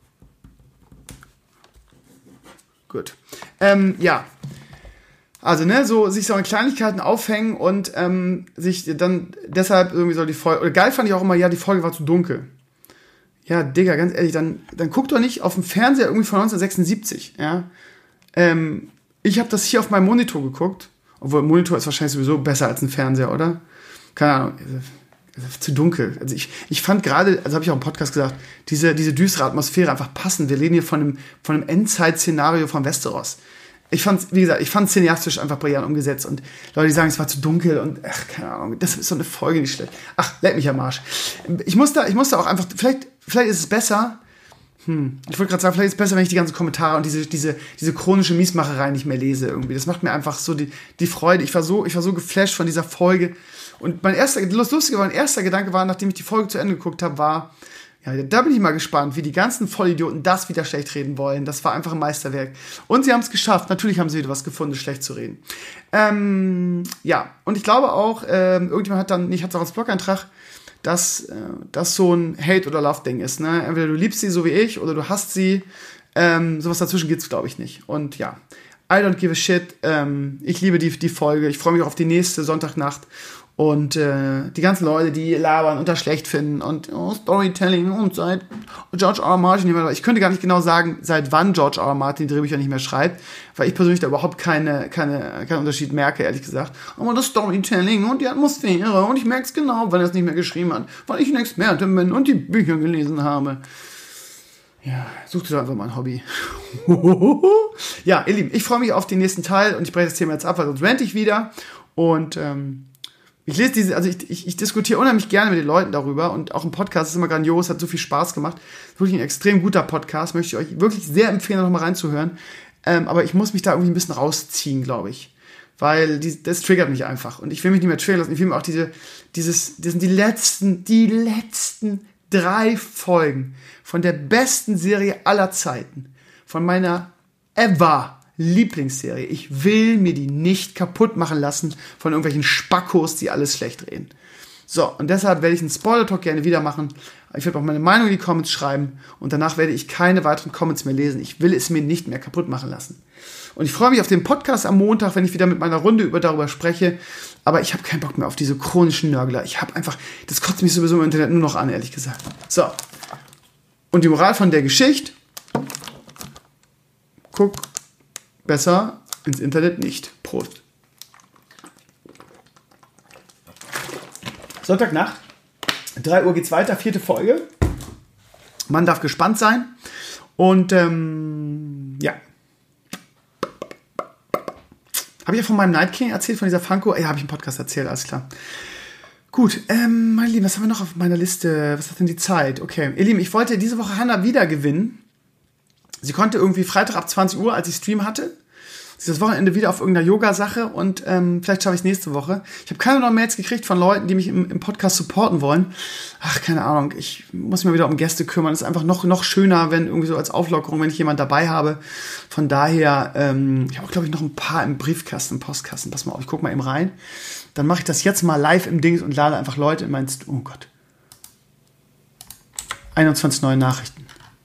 Gut. Ähm, ja. Also, ne, so sich so an Kleinigkeiten aufhängen und ähm, sich dann deshalb irgendwie so die Folge. Oder geil fand ich auch immer, ja, die Folge war zu dunkel. Ja, Digga, ganz ehrlich, dann, dann guck doch nicht auf dem Fernseher irgendwie von neunzehnhundertsechsundsiebzig, ja. Ähm, ich habe das hier auf meinem Monitor geguckt. Obwohl, Monitor ist wahrscheinlich sowieso besser als ein Fernseher, oder? Keine Ahnung. Zu dunkel. Also ich, ich fand gerade, also habe ich auch im Podcast gesagt, diese, diese düstere Atmosphäre einfach passend. Wir reden hier von einem, von einem Endzeit-Szenario von Westeros. Ich fand, wie gesagt, ich fand cineastisch einfach brillant umgesetzt und Leute, die sagen, es war zu dunkel und ach, keine Ahnung, das ist so eine Folge nicht schlecht. Ach, leck mich am Arsch. Ich muss da, ich muss da auch einfach, vielleicht, vielleicht ist es besser, hm, ich wollte gerade sagen, vielleicht ist es besser, wenn ich die ganzen Kommentare und diese, diese, diese chronische Miesmacherei nicht mehr lese irgendwie. Das macht mir einfach so die, die Freude. Ich war so, ich war so geflasht von dieser Folge. Und mein erster, das Lustige war, mein erster Gedanke war, nachdem ich die Folge zu Ende geguckt habe, war, ja, da bin ich mal gespannt, wie die ganzen Vollidioten das wieder schlecht reden wollen. Das war einfach ein Meisterwerk. Und sie haben es geschafft. Natürlich haben sie wieder was gefunden, schlecht zu reden. Ähm, ja, und ich glaube auch, ähm, irgendjemand hat dann, ich hatte es auch als Blog-Eintrag, dass äh, das so ein Hate- oder Love-Ding ist. Ne? Entweder du liebst sie so wie ich oder du hasst sie. Ähm, sowas dazwischen gibt's, glaube ich, nicht. Und ja, I don't give a shit. Ähm, ich liebe die, die Folge. Ich freue mich auch auf die nächste Sonntagnacht. Und äh, die ganzen Leute, die labern und das schlecht finden und oh, Storytelling und seit George R. R. Martin, ich könnte gar nicht genau sagen, seit wann George R. R. Martin die Drehbücher nicht mehr schreibt, weil ich persönlich da überhaupt keine, keine, keinen Unterschied merke, ehrlich gesagt. Aber das Storytelling und die Atmosphäre und ich merke es genau, weil er es nicht mehr geschrieben hat, weil ich ein Experte bin und die Bücher gelesen habe. Ja, such dir doch einfach mal ein Hobby. Ja, ihr Lieben, ich freue mich auf den nächsten Teil und ich breche das Thema jetzt ab, weil sonst rente ich wieder. Und ähm, ich lese diese, also ich, ich, ich diskutiere unheimlich gerne mit den Leuten darüber und auch im Podcast ist immer grandios, hat so viel Spaß gemacht. Wirklich ein extrem guter Podcast, möchte ich euch wirklich sehr empfehlen, noch mal reinzuhören. Ähm, aber ich muss mich da irgendwie ein bisschen rausziehen, glaube ich. Weil die, das triggert mich einfach. Und ich will mich nicht mehr triggern lassen. Ich will mir auch diese, dieses, das sind die letzten, die letzten drei Folgen von der besten Serie aller Zeiten. Von meiner ever Lieblingsserie. Ich will mir die nicht kaputt machen lassen von irgendwelchen Spackos, die alles schlecht reden. So, und deshalb werde ich einen Spoiler-Talk gerne wieder machen. Ich werde auch meine Meinung in die Comments schreiben und danach werde ich keine weiteren Comments mehr lesen. Ich will es mir nicht mehr kaputt machen lassen. Und ich freue mich auf den Podcast am Montag, wenn ich wieder mit meiner Runde über darüber spreche. Aber ich habe keinen Bock mehr auf diese chronischen Nörgler. Ich habe einfach, das kotzt mich sowieso im Internet nur noch an, ehrlich gesagt. So. Und die Moral von der Geschichte: Guck besser ins Internet nicht. Prost. Sonntagnacht, drei Uhr geht's weiter, vierte Folge. Man darf gespannt sein. Und ähm, ja. Habe ich ja von meinem Night King erzählt, von dieser Franco? Ja, habe ich im Podcast erzählt, alles klar. Gut, ähm, meine Lieben, was haben wir noch auf meiner Liste? Was hat denn die Zeit? Okay, ihr Lieben, ich wollte diese Woche Hannah wieder gewinnen. Sie konnte irgendwie Freitag ab zwanzig Uhr, als ich Stream hatte. Sie ist das Wochenende wieder auf irgendeiner Yoga-Sache und ähm, vielleicht schaffe ich es nächste Woche. Ich habe keine neuen Mails gekriegt von Leuten, die mich im, im Podcast supporten wollen. Ach, keine Ahnung, ich muss mich mal wieder um Gäste kümmern. Es ist einfach noch, noch schöner, wenn irgendwie so als Auflockerung, wenn ich jemanden dabei habe. Von daher, ähm, ich habe auch, glaube ich, noch ein paar im Briefkasten, im Postkasten. Pass mal auf, ich gucke mal eben rein. Dann mache ich das jetzt mal live im Dings und lade einfach Leute in mein... St- oh Gott. einundzwanzig neue Nachrichten.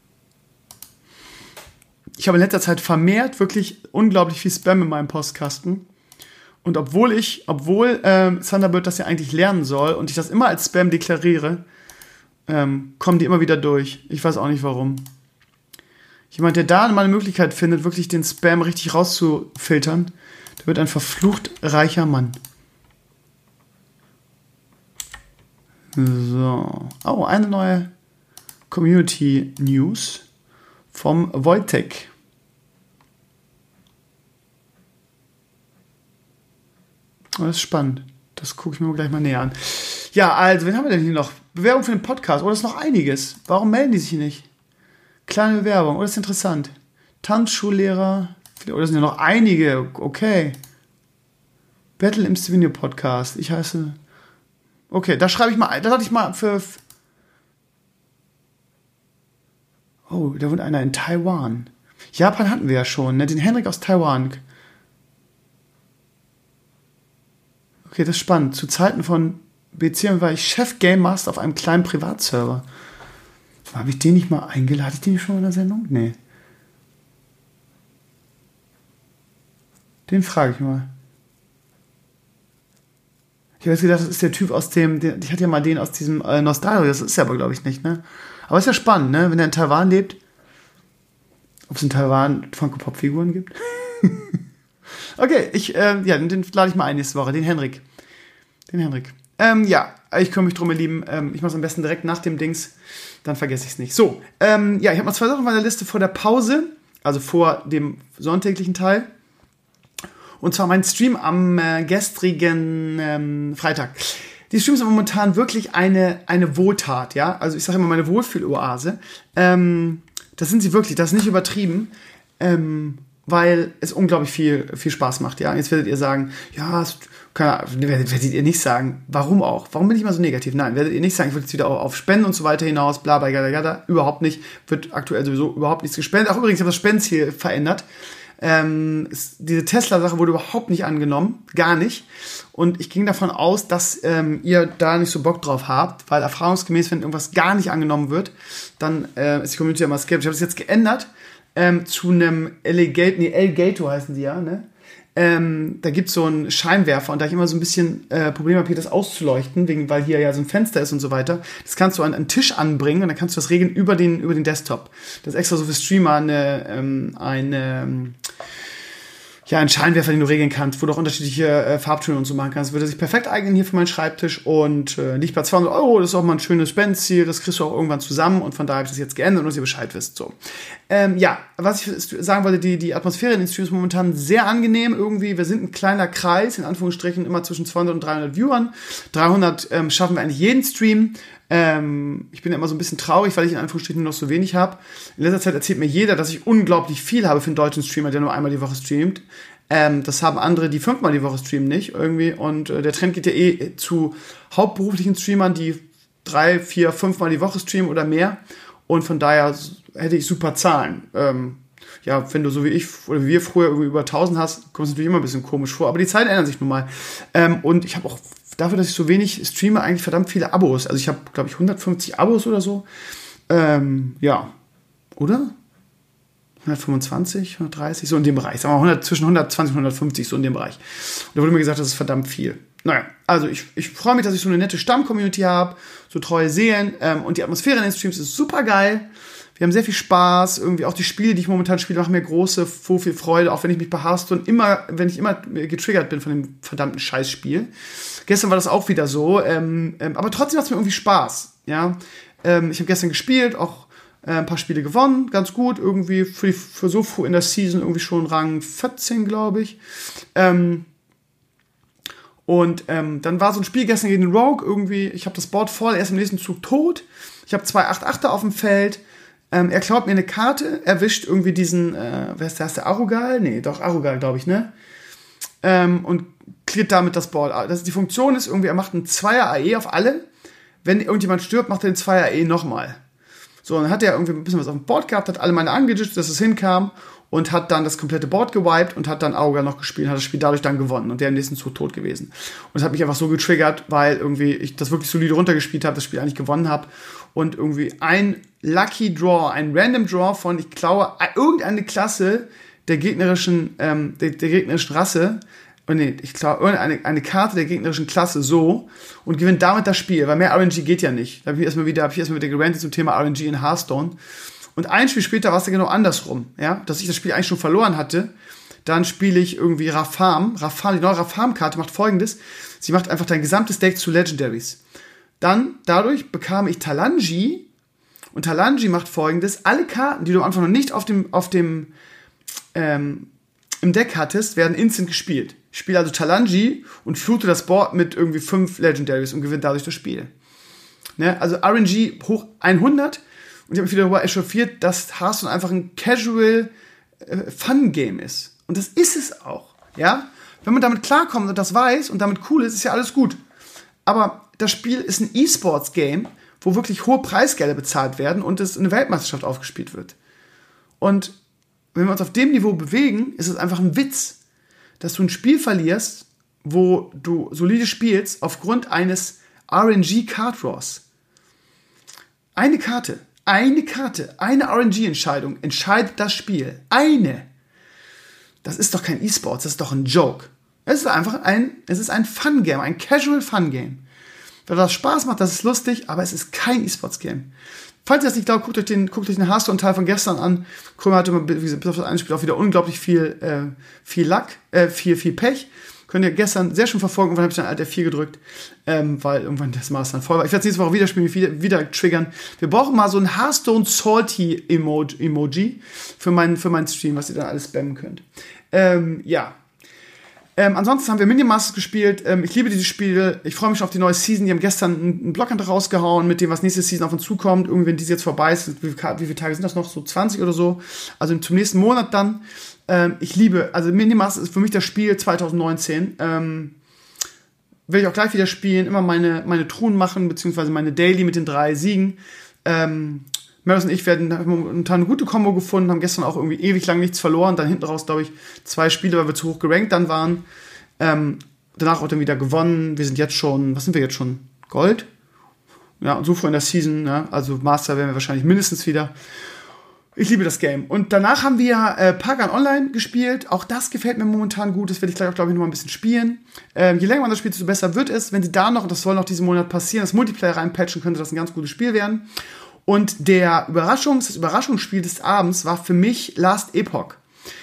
Ich habe in letzter Zeit vermehrt wirklich unglaublich viel Spam in meinem Postkasten. Und obwohl ich, obwohl ähm, Thunderbird das ja eigentlich lernen soll und ich das immer als Spam deklariere, ähm, kommen die immer wieder durch. Ich weiß auch nicht warum. Jemand, der da mal eine Möglichkeit findet, wirklich den Spam richtig rauszufiltern, der wird ein verflucht reicher Mann. So. Oh, eine neue Community News vom Wojtek. Oh, das ist spannend. Das gucke ich mir gleich mal näher an. Ja, also, wen haben wir denn hier noch? Bewerbung für den Podcast. Oh, das ist noch einiges. Warum melden die sich nicht? Kleine Bewerbung. Oh, das ist interessant. Tanzschullehrer. Oh, das sind ja noch einige. Okay. Battle im Stevenio Podcast. Ich heiße... Okay, da schreibe ich mal... Da hatte ich mal für... Oh, da wohnt einer in Taiwan. Japan hatten wir ja schon, ne? Den Henrik aus Taiwan. Okay, das ist spannend. Zu Zeiten von B C war ich Chef Game Master auf einem kleinen Privatserver. Habe ich den nicht mal eingeladen? Hatte ich den nicht schon in der Sendung? Nee. Den frage ich mal. Ich habe jetzt gedacht, das ist der Typ aus dem... Der, ich hatte ja mal den aus diesem äh, Nostalgia. Das ist ja aber, glaube ich, nicht, ne? Aber ist ja spannend, ne? Wenn er in Taiwan lebt. Ob es in Taiwan Funko-Pop-Figuren gibt. Okay, ich, äh, ja, den lade ich mal ein nächste Woche. Den Henrik. Den Henrik. Ähm, ja, ich kümmere mich drum, ihr Lieben. Ähm, ich mache es am besten direkt nach dem Dings. Dann vergesse ich es nicht. So, ähm, ja, ich habe noch zwei Sachen auf meiner Liste vor der Pause. Also vor dem sonntäglichen Teil. Und zwar mein Stream am äh, gestrigen ähm, Freitag. Die Streams sind momentan wirklich eine, eine Wohltat, ja. Also ich sage immer meine Wohlfühloase. Ähm, das sind sie wirklich, das ist nicht übertrieben. Ähm, weil es unglaublich viel, viel Spaß macht, ja. Und jetzt werdet ihr sagen, ja, es, keine Ahnung, werdet, werdet ihr nicht sagen, warum auch? Warum bin ich immer so negativ? Nein, werdet ihr nicht sagen, ich würde jetzt wieder auf Spenden und so weiter hinaus, bla bla bla bla, überhaupt nicht. Wird aktuell sowieso überhaupt nichts gespendet. Ach übrigens, ich habe das Spendenziel verändert. Ähm, es, diese Tesla-Sache wurde überhaupt nicht angenommen, gar nicht. Und ich ging davon aus, dass ähm, ihr da nicht so Bock drauf habt, weil erfahrungsgemäß, wenn irgendwas gar nicht angenommen wird, dann äh, ist die Community ja mal skeptisch. Ich habe das jetzt geändert ähm, zu einem Alligator, nee, Alligator heißen die ja, ne? Ähm, da gibt es so einen Scheinwerfer und da ich immer so ein bisschen äh, Probleme habe, hier das auszuleuchten, wegen, weil hier ja so ein Fenster ist und so weiter, das kannst du an einen Tisch anbringen und dann kannst du das regeln über den, über den Desktop. Das ist extra so für Streamer eine, ähm, eine ja, ein Scheinwerfer, den du regeln kannst, wo du auch unterschiedliche äh, Farbtöne und so machen kannst. Würde sich perfekt eignen hier für meinen Schreibtisch und äh, liegt bei zweihundert Euro. Das ist auch mal ein schönes Spendenziel. Das kriegst du auch irgendwann zusammen und von daher habe ich das jetzt geändert, nur dass ihr Bescheid wisst. So. Ähm, ja, was ich sagen wollte, die, die Atmosphäre in den Streams ist momentan sehr angenehm irgendwie. Wir sind ein kleiner Kreis, in Anführungsstrichen immer zwischen zweihundert und dreihundert Viewern. dreihundert ähm, schaffen wir eigentlich jeden Stream. Ähm, ich bin ja immer so ein bisschen traurig, weil ich in Anführungsstrichen noch so wenig habe. In letzter Zeit erzählt mir jeder, dass ich unglaublich viel habe für einen deutschen Streamer, der nur einmal die Woche streamt. Ähm, das haben andere, die fünfmal die Woche streamen, nicht irgendwie. Und äh, der Trend geht ja eh zu hauptberuflichen Streamern, die drei, vier, fünfmal die Woche streamen oder mehr. Und von daher hätte ich super Zahlen. Ähm, ja, wenn du so wie ich oder wie wir früher irgendwie über tausend hast, kommt es natürlich immer ein bisschen komisch vor. Aber die Zeiten ändern sich nun mal. Ähm, und ich habe auch dafür, dass ich so wenig streame, eigentlich verdammt viele Abos. Also ich habe, glaube ich, hundertfünfzig Abos oder so. Ähm, ja, oder? hundertfünfundzwanzig, hundertdreißig, so in dem Bereich. Sagen wir mal hundert, zwischen hundertzwanzig und hundertfünfzig, so in dem Bereich. Und da wurde mir gesagt, das ist verdammt viel. Naja, also ich, ich freue mich, dass ich so eine nette Stamm-Community habe, so treue Seelen. Ähm, und die Atmosphäre in den Streams ist super geil. Wir haben sehr viel Spaß. Irgendwie auch die Spiele, die ich momentan spiele, machen mir große, so viel Freude. Auch wenn ich mich bei Hearthstone immer, wenn ich immer getriggert bin von dem verdammten Scheißspiel. Gestern war das auch wieder so. Ähm, ähm, aber trotzdem macht es mir irgendwie Spaß. Ja, ähm, ich habe gestern gespielt, auch äh, ein paar Spiele gewonnen. Ganz gut. Irgendwie für, die, für so früh in der Season irgendwie schon Rang vierzehn, glaube ich. Ähm, Und ähm, dann war so ein Spiel gestern gegen den Rogue irgendwie. Ich habe das Board voll, er ist im nächsten Zug tot. Ich habe zwei acht achter auf dem Feld. Ähm, er klaut mir eine Karte, erwischt irgendwie diesen, äh, wer ist der, ist der Arugal? Nee, doch, Arugal, glaube ich, ne? Ähm, und cleart damit das Board. Das, die Funktion ist irgendwie, er macht einen Zweier A E auf alle. Wenn irgendjemand stirbt, macht er den Zweier A E nochmal. So, dann hat er irgendwie ein bisschen was auf dem Board gehabt, hat alle meine angeditscht, dass es hinkam und hat dann das komplette Board gewiped und hat dann Arugal noch gespielt, hat das Spiel dadurch dann gewonnen und der im nächsten Zug tot gewesen. Und das hat mich einfach so getriggert, weil irgendwie ich das wirklich solide runtergespielt habe, das Spiel eigentlich gewonnen habe und irgendwie ein Lucky Draw, ein Random Draw von, ich glaube, irgendeine Klasse der gegnerischen, ähm, der, der gegnerischen Rasse, oh nee, ich glaube, irgendeine eine Karte der gegnerischen Klasse so und gewinnt damit das Spiel, weil mehr R N G geht ja nicht. Da habe ich erstmal wieder, habe ich erstmal wieder gerantet zum Thema R N G in Hearthstone. Und ein Spiel später war es ja genau andersrum, ja, dass ich das Spiel eigentlich schon verloren hatte. Dann spiele ich irgendwie Rafam. Rafam, die neue Rafam-Karte macht Folgendes. Sie macht einfach dein gesamtes Deck zu Legendaries. Dann, dadurch bekam ich Talanji. Und Talanji macht Folgendes. Alle Karten, die du am Anfang noch nicht auf dem, auf dem, ähm, im Deck hattest, werden instant gespielt. Ich spiele also Talanji und flute das Board mit irgendwie fünf Legendaries und gewinne dadurch das Spiel. Ne? Also R N G hoch hundert. Und ich habe mich wieder darüber echauffiert, dass Hearthstone einfach ein casual äh, Fun-Game ist. Und das ist es auch. Ja? Wenn man damit klarkommt und das weiß und damit cool ist, ist ja alles gut. Aber das Spiel ist ein E-Sports-Game, wo wirklich hohe Preisgelder bezahlt werden und es eine Weltmeisterschaft aufgespielt wird. Und wenn wir uns auf dem Niveau bewegen, ist es einfach ein Witz, dass du ein Spiel verlierst, wo du solide spielst, aufgrund eines R N G-Card-Draws. Eine Karte. Eine Karte, eine R N G-Entscheidung entscheidet das Spiel. Eine. Das ist doch kein E-Sports, das ist doch ein Joke. Es ist einfach ein, es ist ein Fun-Game, ein Casual-Fun-Game. Wenn das Spaß macht, das ist lustig, aber es ist kein E-Sports-Game. Falls ihr das nicht glaubt, guckt euch den, guckt euch den Hearthstone-Teil von gestern an. Krömer hatte bis auf das eine Spiel auch wieder unglaublich viel, äh, viel Luck, äh, viel, viel Pech. Könnt ihr gestern sehr schön verfolgen. Irgendwann habe ich dann Alt F vier gedrückt, ähm, weil irgendwann das Maß dann voll war. Ich werde es nächste Woche wieder spielen, wieder, wieder triggern. Wir brauchen mal so ein Hearthstone Salty Emoji, Emoji für meinen für meinen Stream, was ihr dann alles spammen könnt. Ähm, ja. Ähm, ansonsten haben wir Minimasters gespielt. Ähm, ich liebe dieses Spiel. Ich freue mich schon auf die neue Season. Die haben gestern einen Blog rausgehauen mit dem, was nächste Season auf uns zukommt. Irgendwie, wenn diese jetzt vorbei ist, wie, wie viele Tage sind das noch? So zwanzig oder so. Also zum nächsten Monat dann. Ähm, ich liebe, also Minimasters ist für mich das Spiel zwanzig neunzehn. Ähm, will ich auch gleich wieder spielen. Immer meine, meine Truhen machen, beziehungsweise meine Daily mit den drei Siegen. Ähm, Marius und ich werden, haben momentan eine gute Kombo gefunden, haben gestern auch irgendwie ewig lang nichts verloren, dann hinten raus, glaube ich, zwei Spiele, weil wir zu hoch gerankt dann waren. Ähm, danach auch dann wieder gewonnen. Wir sind jetzt schon, was sind wir jetzt schon? Gold? Ja, und so früh in der Season, ne? Also Master werden wir wahrscheinlich mindestens wieder. Ich liebe das Game. Und danach haben wir äh, Pagan Online gespielt. Auch das gefällt mir momentan gut. Das werde ich gleich, glaube ich, noch mal ein bisschen spielen. Ähm, je länger man das spielt, desto besser wird es. Wenn sie da noch, und das soll noch diesen Monat passieren, das Multiplayer reinpatchen, könnte das ein ganz gutes Spiel werden. Und der Überraschungs-, das Überraschungsspiel des Abends war für mich Last Epoch.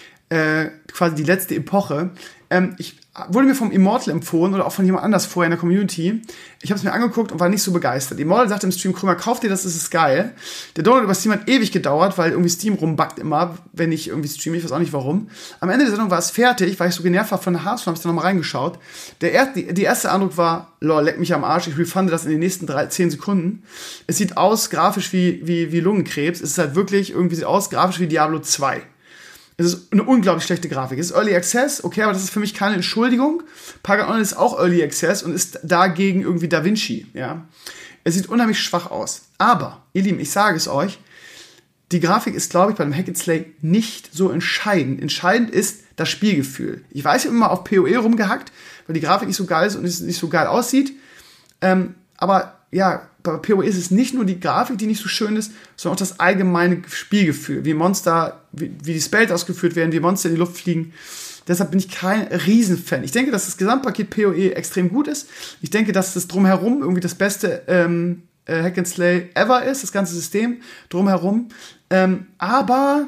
Äh, quasi die letzte Epoche. Ähm, ich wurde mir vom Immortal empfohlen oder auch von jemand anders vorher in der Community. Ich habe es mir angeguckt und war nicht so begeistert. Immortal sagte im Stream, Krümmer, kauf dir das, das ist geil. Der Download über Steam hat ewig gedauert, weil irgendwie Steam rumbackt immer, wenn ich irgendwie streame. Ich weiß auch nicht warum. Am Ende der Sendung war es fertig, weil ich so genervt war von der Hearthstone, habe ich da nochmal reingeschaut. Der er- die, die erste Eindruck war, lol, leck mich am Arsch, ich refunde das in den nächsten drei, zehn Sekunden. Es sieht aus grafisch wie, wie, wie Lungenkrebs. Es ist halt wirklich irgendwie sieht aus grafisch wie Diablo zwei. Es ist eine unglaublich schlechte Grafik. Es ist Early Access, okay, aber das ist für mich keine Entschuldigung. Pagan Online ist auch Early Access und ist dagegen irgendwie Da Vinci, ja. Es sieht unheimlich schwach aus. Aber, ihr Lieben, ich sage es euch, die Grafik ist, glaube ich, bei dem Hack and Slay nicht so entscheidend. Entscheidend ist das Spielgefühl. Ich weiß, ich habe immer auf P O E rumgehackt, weil die Grafik nicht so geil ist und es nicht so geil aussieht. Ähm, aber ja, bei P O E ist es nicht nur die Grafik, die nicht so schön ist, sondern auch das allgemeine Spielgefühl, wie Monster, wie, wie die Spells ausgeführt werden, wie Monster in die Luft fliegen. Deshalb bin ich kein Riesenfan. Ich denke, dass das Gesamtpaket P O E extrem gut ist. Ich denke, dass das Drumherum irgendwie das beste ähm, äh, Hack and Slay ever ist, das ganze System drumherum. Ähm, aber,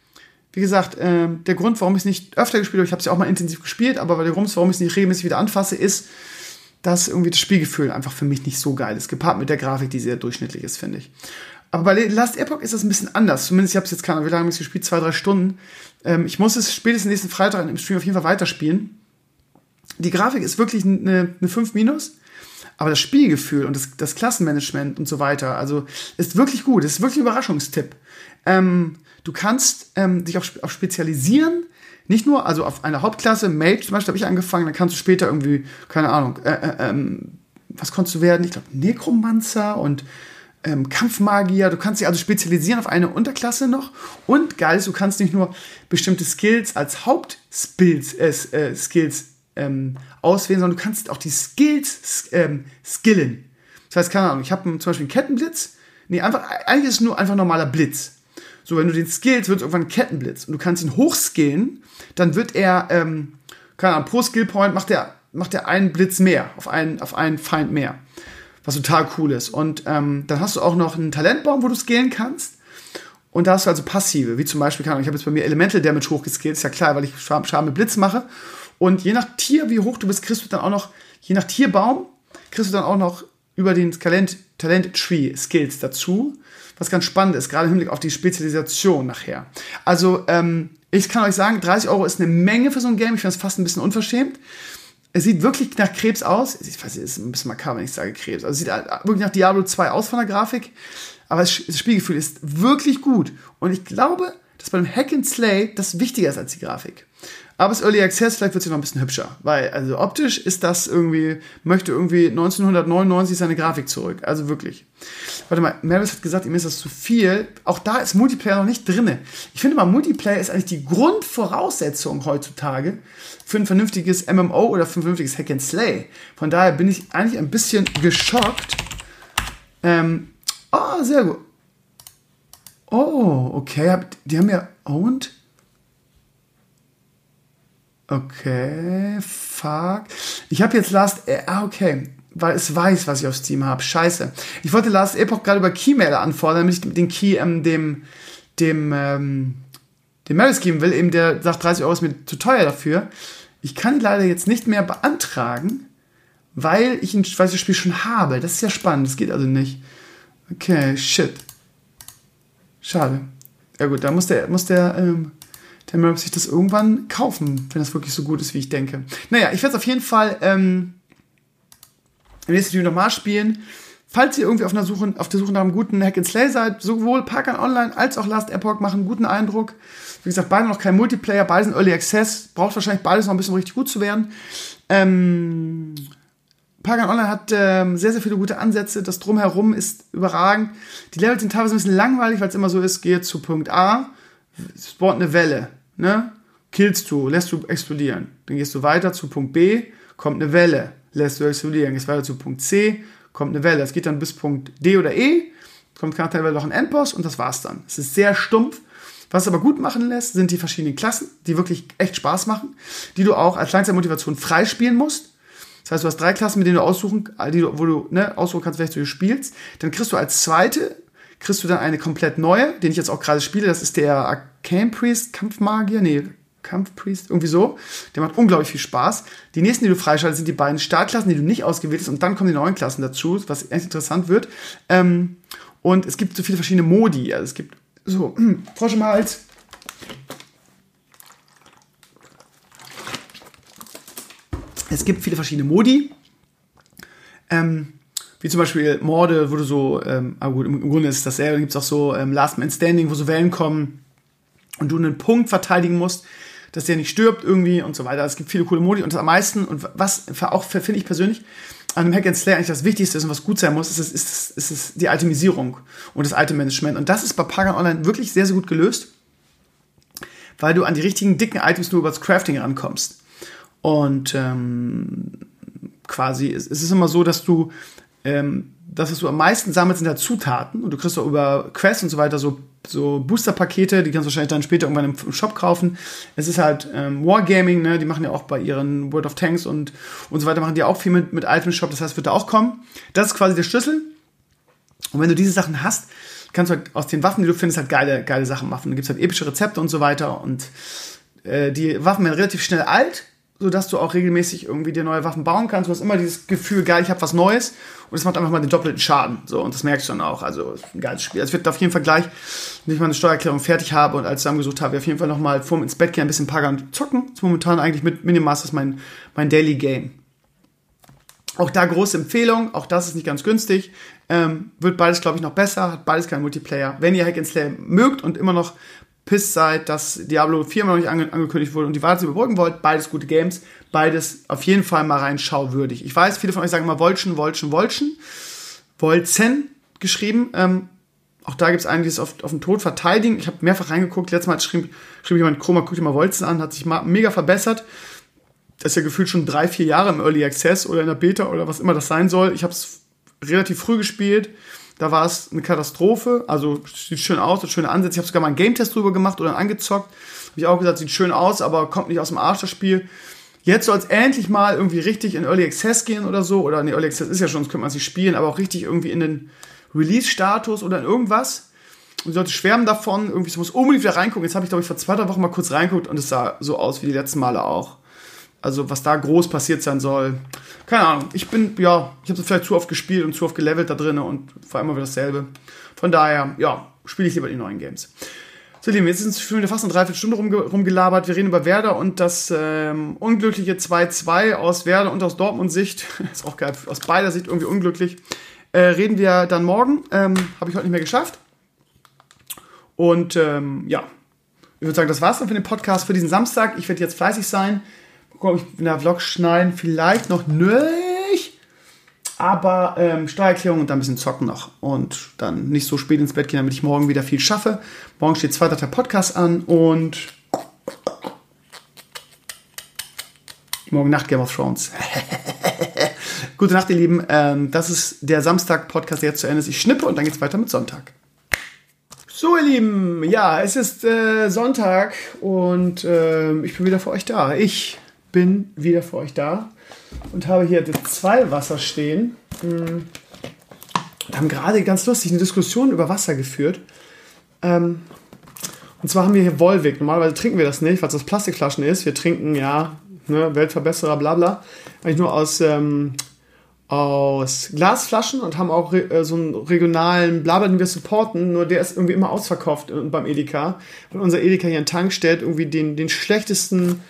wie gesagt, ähm, der Grund, warum ich es nicht öfter gespielt habe, ich habe es ja auch mal intensiv gespielt, aber der Grund, warum ich es nicht regelmäßig wieder anfasse, ist, dass irgendwie das Spielgefühl einfach für mich nicht so geil ist, gepaart mit der Grafik, die sehr durchschnittlich ist, finde ich. Aber bei Last Epoch ist das ein bisschen anders. Zumindest, ich habe es jetzt keine Ahnung, wie lange habe ich es gespielt? Zwei, drei Stunden. Ähm, ich muss es spätestens nächsten Freitag im Stream auf jeden Fall weiterspielen. Die Grafik ist wirklich eine, eine fünf minus, aber das Spielgefühl und das, das Klassenmanagement und so weiter, also ist wirklich gut. Das ist wirklich ein Überraschungstipp. Ähm, du kannst ähm, dich auf, auf spezialisieren, nicht nur, also auf eine Hauptklasse, Mage zum Beispiel habe ich angefangen, dann kannst du später irgendwie, keine Ahnung, äh, äh, ähm, was konntest du werden? Ich glaube, Nekromancer und ähm, Kampfmagier. Du kannst dich also spezialisieren auf eine Unterklasse noch. Und geil ist, du kannst nicht nur bestimmte Skills als Hauptskills äh, äh, Skills, ähm, auswählen, sondern du kannst auch die Skills ähm, skillen. Das heißt, keine Ahnung, ich habe zum Beispiel einen Kettenblitz. Nee, einfach, eigentlich ist es nur einfach ein normaler Blitz. So, wenn du den skillst, wird es irgendwann ein Kettenblitz. Und du kannst ihn hochskillen, dann wird er, ähm, keine Ahnung, pro Skillpoint macht er macht er einen Blitz mehr, auf einen, auf einen Feind mehr. Was total cool ist. Und ähm, dann hast du auch noch einen Talentbaum, wo du skillen kannst. Und da hast du also passive, wie zum Beispiel, keine Ahnung, ich habe jetzt bei mir Elemental Damage hochgeskillt, ist ja klar, weil ich Schaden mit Blitz mache. Und je nach Tier, wie hoch du bist, kriegst du dann auch noch, je nach Tierbaum, kriegst du dann auch noch über den Talent, Talent Tree Skills dazu. Was ganz spannend ist, gerade im Hinblick auf die Spezialisation nachher. Also, ähm, ich kann euch sagen, dreißig Euro ist eine Menge für so ein Game. Ich finde es fast ein bisschen unverschämt. Es sieht wirklich nach Krebs aus. Ich weiß, es ist ein bisschen makaber, wenn ich sage Krebs. Also es sieht wirklich nach Diablo zwei aus von der Grafik. Aber das Spielgefühl ist wirklich gut. Und ich glaube, dass beim Hack and Slay das wichtiger ist als die Grafik. Aber es Early Access, vielleicht wird es noch ein bisschen hübscher. Weil, also optisch ist das irgendwie, möchte irgendwie neunzehnhundertneunundneunzig seine Grafik zurück. Also wirklich. Warte mal, Maris hat gesagt, ihm ist das zu viel. Auch da ist Multiplayer noch nicht drin. Ich finde mal, Multiplayer ist eigentlich die Grundvoraussetzung heutzutage für ein vernünftiges M M O oder für ein vernünftiges Hack and Slay. Von daher bin ich eigentlich ein bisschen geschockt. Ähm, oh, sehr gut. Oh, okay. Die haben ja owned. Okay, fuck. Ich habe jetzt Last... Ah, okay. Weil es weiß, was ich auf Steam habe. Scheiße. Ich wollte Last Epoch gerade über Keymailer anfordern, damit ich den Key ähm, dem... dem... ähm, dem Maris geben will. Eben der sagt, dreißig Euro ist mir zu teuer dafür. Ich kann die leider jetzt nicht mehr beantragen, weil ich, ein, weil ich das Spiel schon habe. Das ist ja spannend. Das geht also nicht. Okay, shit. Schade. Ja gut, da muss der... Muss der ähm, der Maris sich das irgendwann kaufen, wenn das wirklich so gut ist, wie ich denke. Naja, ich werde es auf jeden Fall ähm, im nächsten Video nochmal spielen. Falls ihr irgendwie auf, einer Suche, auf der Suche nach einem guten Hack and Slay seid, sowohl Pagan Online als auch Last Epoch machen einen guten Eindruck. Wie gesagt, beide noch kein Multiplayer, beide sind Early Access. Braucht wahrscheinlich beides noch ein bisschen, um richtig gut zu werden. Ähm, Pagan Online hat ähm, sehr, sehr viele gute Ansätze. Das Drumherum ist überragend. Die Levels sind teilweise ein bisschen langweilig, weil es immer so ist, gehe zu Punkt A, spawnt eine Welle. Ne? Killst du, lässt du explodieren. Dann gehst du weiter zu Punkt B, kommt eine Welle, lässt du explodieren. Gehst weiter zu Punkt C, kommt eine Welle. Das geht dann bis Punkt D oder E, kommt teilweise noch ein Endboss und das war's dann. Es ist sehr stumpf Was es aber gut machen lässt, sind die verschiedenen Klassen, die wirklich echt Spaß machen, die du auch als Langzeitmotivation freispielen musst. Das heißt, du hast drei Klassen, mit denen du aussuchen, die du, wo du ne, aussuchen kannst, welche du spielst. Dann kriegst du als zweite, kriegst du dann eine komplett neue, den ich jetzt auch gerade spiele. Das ist der Arcane Priest, Kampfmagier, nee, Kampfpriest, irgendwie so. Der macht unglaublich viel Spaß. Die nächsten, die du freischaltest, sind die beiden Startklassen, die du nicht ausgewählt hast. Und dann kommen die neuen Klassen dazu, was echt interessant wird. Ähm, und es gibt so viele verschiedene Modi. Also es gibt so, hm, Frosch im Hals. Es gibt viele verschiedene Modi. Ähm, wie zum Beispiel Morde, wo du so, ähm, aber gut, im Grunde ist das dasselbe. Dann gibt es auch so ähm, Last Man Standing, wo so Wellen kommen und du einen Punkt verteidigen musst, dass der nicht stirbt irgendwie und so weiter. Es gibt viele coole Modi und das am meisten, und was auch finde ich persönlich an einem Hack and Slay eigentlich das Wichtigste ist und was gut sein muss, ist, ist, ist, ist, ist die Itemisierung und das Item-Management. Und das ist bei Pagan Online wirklich sehr, sehr gut gelöst, weil du an die richtigen dicken Items nur über das Crafting rankommst. Und ähm, quasi, es, es ist immer so, dass du ähm, das, was du am meisten sammelst, sind halt Zutaten und du kriegst auch über Quests und so weiter so, so Booster-Pakete, die kannst du wahrscheinlich dann später irgendwann im Shop kaufen. Es ist halt ähm, Wargaming, ne? Die machen ja auch bei ihren World of Tanks und, und so weiter, machen die auch viel mit, mit Item-Shop, das heißt, wird da auch kommen. Das ist quasi der Schlüssel. Und wenn du diese Sachen hast, kannst du halt aus den Waffen, die du findest, halt geile, geile Sachen machen. Da gibt es halt epische Rezepte und so weiter und äh, die Waffen werden relativ schnell alt, sodass du auch regelmäßig irgendwie dir neue Waffen bauen kannst. Du hast immer dieses Gefühl, geil, ich habe was Neues und es macht einfach mal den doppelten Schaden. So, und das merkst du dann auch. Also, es ist ein geiles Spiel. Es wird auf jeden Fall gleich, wenn ich meine Steuererklärung fertig habe und als zusammengesucht habe, auf jeden Fall nochmal vor dem ins Bett gehen, ein bisschen Pagan zocken. Das ist momentan eigentlich mit Minimasters mein, mein Daily Game. Auch da große Empfehlung, auch das ist nicht ganz günstig. Ähm, wird beides, glaube ich, noch besser, hat beides keinen Multiplayer. Wenn ihr Hack and Slay mögt und immer noch pisst seid, dass Diablo vier noch nicht ange- angekündigt wurde und die Wartezeit überbrücken wollt, beides gute Games, beides auf jeden Fall mal reinschauwürdig. Ich weiß, viele von euch sagen immer Wolchen, Wolchen, Wolchen, Wolzen geschrieben. Ähm, auch da gibt es einiges auf, auf den Tod verteidigen. Ich habe mehrfach reingeguckt. Letztes Mal schrieb, schrieb jemand, Chroma, guck dir mal Wolzen an, hat sich mal mega verbessert. Das ist ja gefühlt schon drei, vier Jahre im Early Access oder in der Beta oder was immer das sein soll. Ich habe es relativ früh gespielt. Da war es eine Katastrophe. Also sieht schön aus, hat schöne Ansätze. Ich habe sogar mal einen Game-Test drüber gemacht oder angezockt. Habe ich auch gesagt, sieht schön aus, aber kommt nicht aus dem Arsch, das Spiel. Jetzt soll es endlich mal irgendwie richtig in Early Access gehen oder so. Oder nee, Early Access ist ja schon, sonst könnte man es nicht spielen, aber auch richtig irgendwie in den Release-Status oder in irgendwas. Und die Leute schwärmen davon. Irgendwie, ich muss unbedingt wieder reingucken. Jetzt habe ich, glaube ich, vor zwei, drei Wochen mal kurz reingeguckt und es sah so aus wie die letzten Male auch. Also was da groß passiert sein soll. Keine Ahnung. Ich bin, ja, ich habe es vielleicht zu oft gespielt und zu oft gelevelt da drin und vor allem immer wieder dasselbe. Von daher, ja, spiele ich lieber die neuen Games. So, Lieben, jetzt sind es schon fast eine Dreiviertelstunde rumge- rumgelabert. Wir reden über Werder und das ähm, unglückliche zwei zwei aus Werder und aus Dortmund-Sicht. Ist auch geil, aus beider Sicht irgendwie unglücklich. Äh, reden wir dann morgen. Ähm, habe ich heute nicht mehr geschafft. Und ähm, ja, ich würde sagen, das war's dann für den Podcast für diesen Samstag. Ich werde jetzt fleißig sein. Gucken, ob ich in der Vlog schneiden, vielleicht noch nicht. Aber ähm, Steuererklärung und dann ein bisschen zocken noch. Und dann nicht so spät ins Bett gehen, damit ich morgen wieder viel schaffe. Morgen steht zweiter Teil Podcast an und morgen Nacht Game of Thrones. Gute Nacht, ihr Lieben. Ähm, das ist der Samstag-Podcast, der jetzt zu Ende ist. Ich schnippe und dann geht's weiter mit Sonntag. So, ihr Lieben, ja, es ist äh, Sonntag und äh, ich bin wieder für euch da. Ich bin wieder für euch da und habe hier zwei Wasser stehen. Wir haben gerade ganz lustig eine Diskussion über Wasser geführt. Und zwar haben wir hier Volvic. Normalerweise trinken wir das nicht, weil es aus Plastikflaschen ist. Wir trinken, ja, ne, Weltverbesserer, bla bla. Eigentlich nur aus, ähm, aus Glasflaschen und haben auch re- so einen regionalen Blabla, den wir supporten. Nur der ist irgendwie immer ausverkauft beim Edeka. Weil unser Edeka hier einen Tank stellt, irgendwie den, den schlechtesten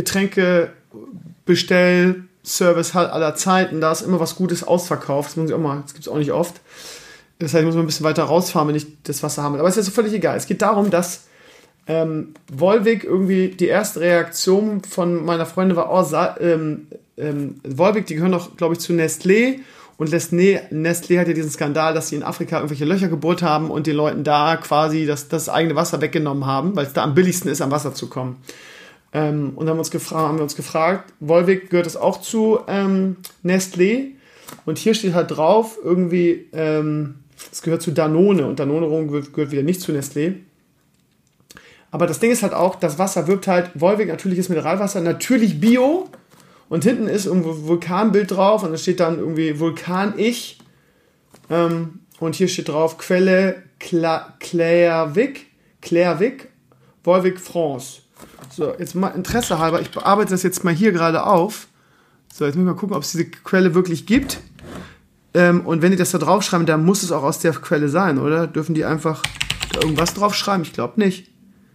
Getränke-Bestell-Service halt aller Zeiten. Da ist immer was Gutes ausverkauft. Das muss ich auch mal, das gibt es auch nicht oft. Das heißt, ich muss mal ein bisschen weiter rausfahren, wenn ich das Wasser habe. Aber es ist jetzt völlig egal. Es geht darum, dass ähm, Volvic irgendwie die erste Reaktion von meiner Freundin war, oh, Sa- ähm, ähm, Volvic, die gehören doch, glaube ich, zu Nestlé. Und Nestlé, Nestlé hat ja diesen Skandal, dass sie in Afrika irgendwelche Löcher gebohrt haben und den Leuten da quasi das, das eigene Wasser weggenommen haben, weil es da am billigsten ist, am Wasser zu kommen. Ähm, und haben, uns gefra- haben wir uns gefragt, Volvic gehört das auch zu ähm, Nestlé? Und hier steht halt drauf, irgendwie, ähm, es gehört zu Danone und Danone gehört, gehört wieder nicht zu Nestlé. Aber das Ding ist halt auch, das Wasser wirbt halt, Wolvik, natürliches Mineralwasser, natürlich Bio. Und hinten ist ein Vulkanbild drauf und da steht dann irgendwie Vulkan-Ich. Ähm, und hier steht drauf Quelle Clairvik, Clairvik, Wolvik France. So, jetzt mal Interesse halber, ich bearbeite das jetzt mal hier gerade auf. So, jetzt müssen wir mal gucken, ob es diese Quelle wirklich gibt. Ähm, und wenn die das da draufschreiben, dann muss es auch aus der Quelle sein, oder? Dürfen die einfach da irgendwas draufschreiben? Ich glaube nicht.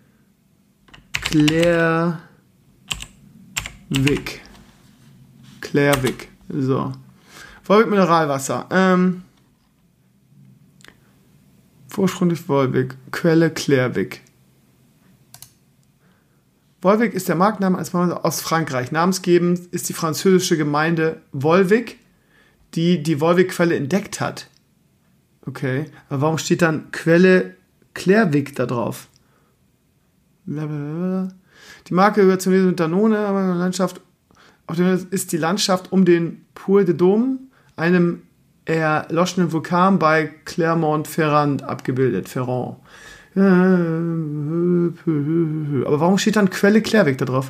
Clairvik. Clairvik. So. Wolvik Mineralwasser. Ähm. Vorsprung durch Wolvik. Quelle Clairvik. Wolvik ist der Markenname als aus Frankreich. Namensgebend ist die französische Gemeinde Wolvik, die die Wolvik-Quelle entdeckt hat. Okay, aber warum steht dann Quelle Clairvik da drauf? Die Marke gehört zum Lesen mit Danone, aber Landschaft, auf dem ist die Landschaft um den Puy de Dôme, einem erloschenen Vulkan bei Clermont-Ferrand, abgebildet. Ferrand. Aber warum steht dann Quelle Clairvik da drauf?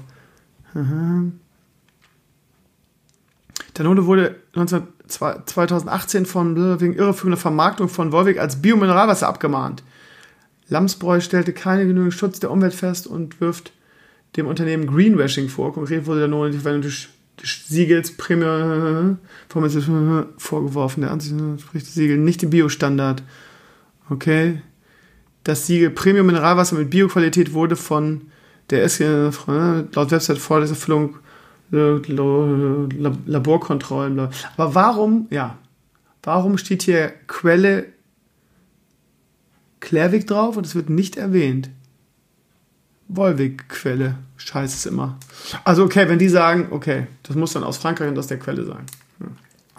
Danone wurde zweitausendachtzehn von, wegen irreführender Vermarktung von Wolvik als Biomineralwasser abgemahnt. Lamsbräu stellte keine genügenden Schutz der Umwelt fest und wirft dem Unternehmen Greenwashing vor. Konkret wurde Danone die Verwendung des Siegels Premium vorgeworfen. Der Ansicht spricht das Siegel nicht dem Biostandard. Okay. Das Siegel Premium Mineralwasser mit Bioqualität wurde von der S G laut Website vor der Erfüllung Laborkontrollen. Aber warum, ja, warum steht hier Quelle Clairvik drauf und es wird nicht erwähnt? Wolvik-Quelle. Scheiße ist immer. Also okay, wenn die sagen, okay, das muss dann aus Frankreich und aus der Quelle sein. Ja.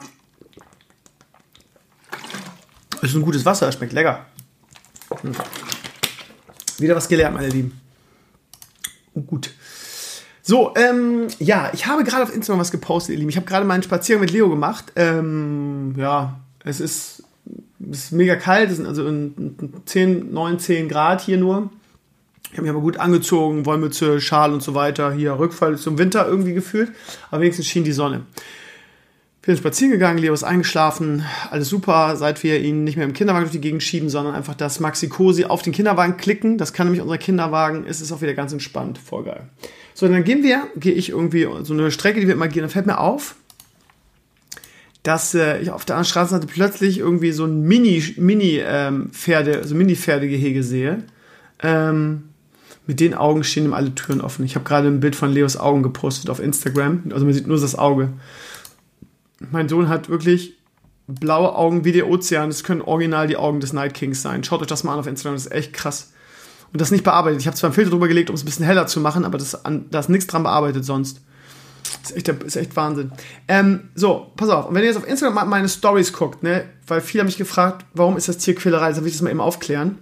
Das ist ein gutes Wasser, schmeckt lecker. Hm. Wieder was gelernt, meine Lieben. Oh, gut. So, ähm, ja, ich habe gerade auf Instagram was gepostet, ihr Lieben. Ich habe gerade meinen Spaziergang mit Leo gemacht. Ähm, ja, es ist, es ist mega kalt. Es sind also zehn, neun, zehn Grad hier nur. Ich habe mich aber gut angezogen, Wollmütze, Schal und so weiter. Hier Rückfall ist zum Winter irgendwie gefühlt. Aber wenigstens schien die Sonne. Wir sind spazieren gegangen, Leo ist eingeschlafen. Alles super, seit wir ihn nicht mehr im Kinderwagen durch die Gegend schieben, sondern einfach das Maxi-Cosi auf den Kinderwagen klicken. Das kann nämlich unser Kinderwagen. Es ist auch wieder ganz entspannt. Voll geil. So, dann gehen wir, gehe ich irgendwie so eine Strecke, die wir immer gehen. Dann fällt mir auf, dass äh, ich auf der anderen Straßenseite plötzlich irgendwie so ein Mini, Mini, ähm, Pferde, so Mini-Pferdegehege sehe. Ähm, mit den Augen stehen ihm alle Türen offen. Ich habe gerade ein Bild von Leos Augen gepostet auf Instagram. Also man sieht nur das Auge. Mein Sohn hat wirklich blaue Augen wie der Ozean. Das können original die Augen des Night Kings sein. Schaut euch das mal an auf Instagram, das ist echt krass. Und das nicht bearbeitet. Ich habe zwar einen Filter drüber gelegt, um es ein bisschen heller zu machen, aber das, da ist nichts dran bearbeitet sonst. Das ist echt, das ist echt Wahnsinn. Ähm, so, pass auf. Und wenn ihr jetzt auf Instagram mal meine Stories guckt, ne, weil viele haben mich gefragt, warum ist das Tierquälerei? Da will ich das mal eben aufklären.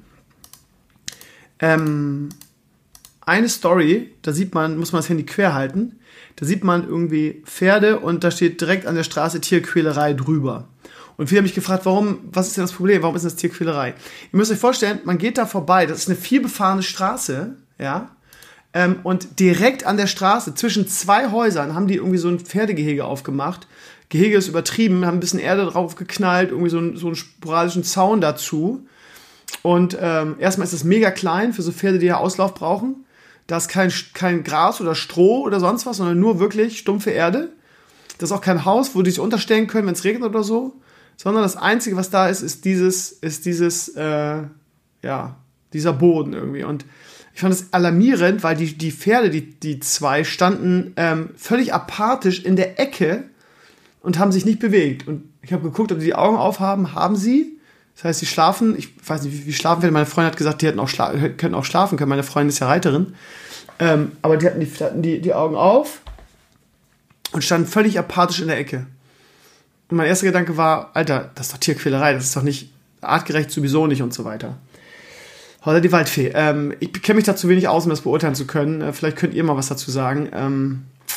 Ähm, eine Story, da sieht man, muss man das Handy quer halten, da sieht man irgendwie Pferde und da steht direkt an der Straße Tierquälerei drüber. Und viele haben mich gefragt, warum, was ist denn das Problem, warum ist das Tierquälerei? Ihr müsst euch vorstellen, man geht da vorbei, das ist eine vielbefahrene Straße, ja, ähm, und direkt an der Straße, zwischen zwei Häusern, haben die irgendwie so ein Pferdegehege aufgemacht. Gehege ist übertrieben, haben ein bisschen Erde drauf geknallt, irgendwie so, ein, so einen sporadischen Zaun dazu. Und ähm, erstmal ist es mega klein für so Pferde, die ja Auslauf brauchen. Da ist kein, kein Gras oder Stroh oder sonst was, sondern nur wirklich stumpfe Erde. Das ist auch kein Haus, wo die sich unterstellen können, wenn es regnet oder so. Sondern das Einzige, was da ist, ist dieses, ist dieses, äh, ja, dieser Boden irgendwie. Und ich fand es alarmierend, weil die, die Pferde, die, die zwei, standen ähm, völlig apathisch in der Ecke und haben sich nicht bewegt. Und ich habe geguckt, ob die die Augen aufhaben. Haben sie. Das heißt, sie schlafen, ich weiß nicht, wie, wie schlafen werden. Meine Freundin hat gesagt, die hätten auch schla- können auch schlafen können. Meine Freundin ist ja Reiterin. Ähm, aber die hatten, die, hatten die, die Augen auf und standen völlig apathisch in der Ecke. Und mein erster Gedanke war, Alter, das ist doch Tierquälerei, das ist doch nicht artgerecht, sowieso nicht und so weiter. Holla die Waldfee. Ähm, ich kenne mich da zu wenig aus, um das beurteilen zu können. Äh, vielleicht könnt ihr mal was dazu sagen. Ähm, ich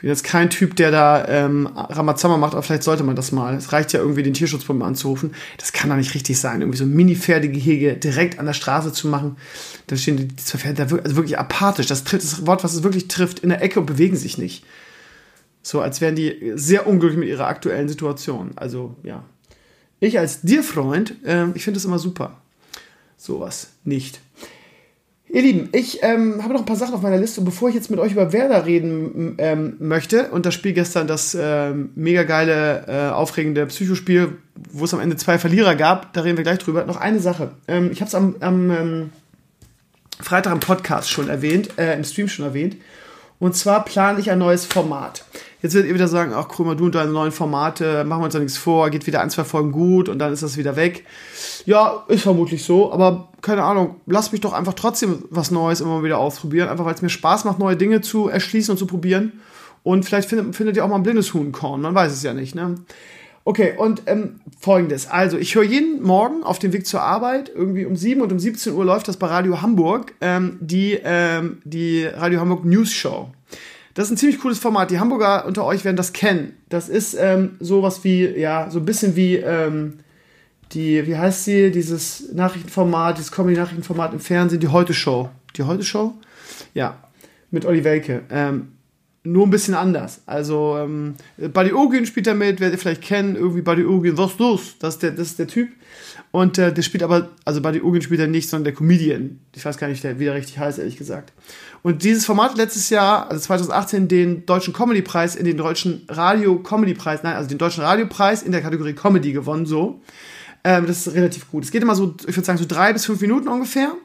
bin jetzt kein Typ, der da ähm, Ramazamba macht, aber vielleicht sollte man das mal. Es reicht ja irgendwie, den Tierschutzbund anzurufen. Das kann doch nicht richtig sein, irgendwie so ein Mini-Pferdegehege direkt an der Straße zu machen. Da stehen die zwei Pferde da wirklich, also wirklich apathisch. Das trifft das Wort, was es wirklich trifft, in der Ecke und bewegen sich nicht. So, als wären die sehr unglücklich mit ihrer aktuellen Situation. Also, ja. Ich als Tierfreund, äh, ich finde das immer super. Sowas nicht. Ihr Lieben, ich ähm, habe noch ein paar Sachen auf meiner Liste. Und bevor ich jetzt mit euch über Werder reden ähm, möchte und das Spiel gestern, das ähm, mega geile, äh, aufregende Psychospiel, wo es am Ende zwei Verlierer gab, da reden wir gleich drüber. Noch eine Sache. Ähm, ich habe es am, am ähm, Freitag im Podcast schon erwähnt, äh, im Stream schon erwähnt. Und zwar plane ich ein neues Format. Jetzt werdet ihr wieder sagen, ach Krömer, du und deine neuen Formate, machen wir uns da nichts vor, geht wieder ein, zwei Folgen gut und dann ist das wieder weg. Ja, ist vermutlich so, aber keine Ahnung, lasst mich doch einfach trotzdem was Neues immer mal wieder ausprobieren, einfach weil es mir Spaß macht, neue Dinge zu erschließen und zu probieren. Und vielleicht findet, findet ihr auch mal ein blindes Huhnkorn, man weiß es ja nicht, ne? Okay, und ähm, folgendes, also ich höre jeden Morgen auf dem Weg zur Arbeit, irgendwie um sieben und um siebzehn Uhr läuft das bei Radio Hamburg, ähm, die, ähm, die Radio Hamburg News Show. Das ist ein ziemlich cooles Format. Die Hamburger unter euch werden das kennen. Das ist ähm, sowas wie, ja, so ein bisschen wie ähm, die, wie heißt sie, dieses Nachrichtenformat, dieses Comedy-Nachrichtenformat im Fernsehen, die Heute-Show. Die Heute-Show? Ja, mit Olli Welke. Ähm, nur ein bisschen anders. Also, ähm, Buddy Ogün spielt da mit, werdet ihr vielleicht kennen, irgendwie Buddy Ogün, was ist los? Das ist der, das ist der Typ. Und äh, der spielt aber, also Buddy Ogün spielt er nicht, sondern der Comedian. Ich weiß gar nicht, wie der richtig heißt, ehrlich gesagt. Und dieses Format hat letztes Jahr, also zwanzig achtzehn, den deutschen Comedy-Preis in den deutschen Radio-Comedy-Preis, nein, also den deutschen Radiopreis in der Kategorie Comedy gewonnen, so. Ähm, das ist relativ gut. Es geht immer so, ich würde sagen, so drei bis fünf Minuten ungefähr.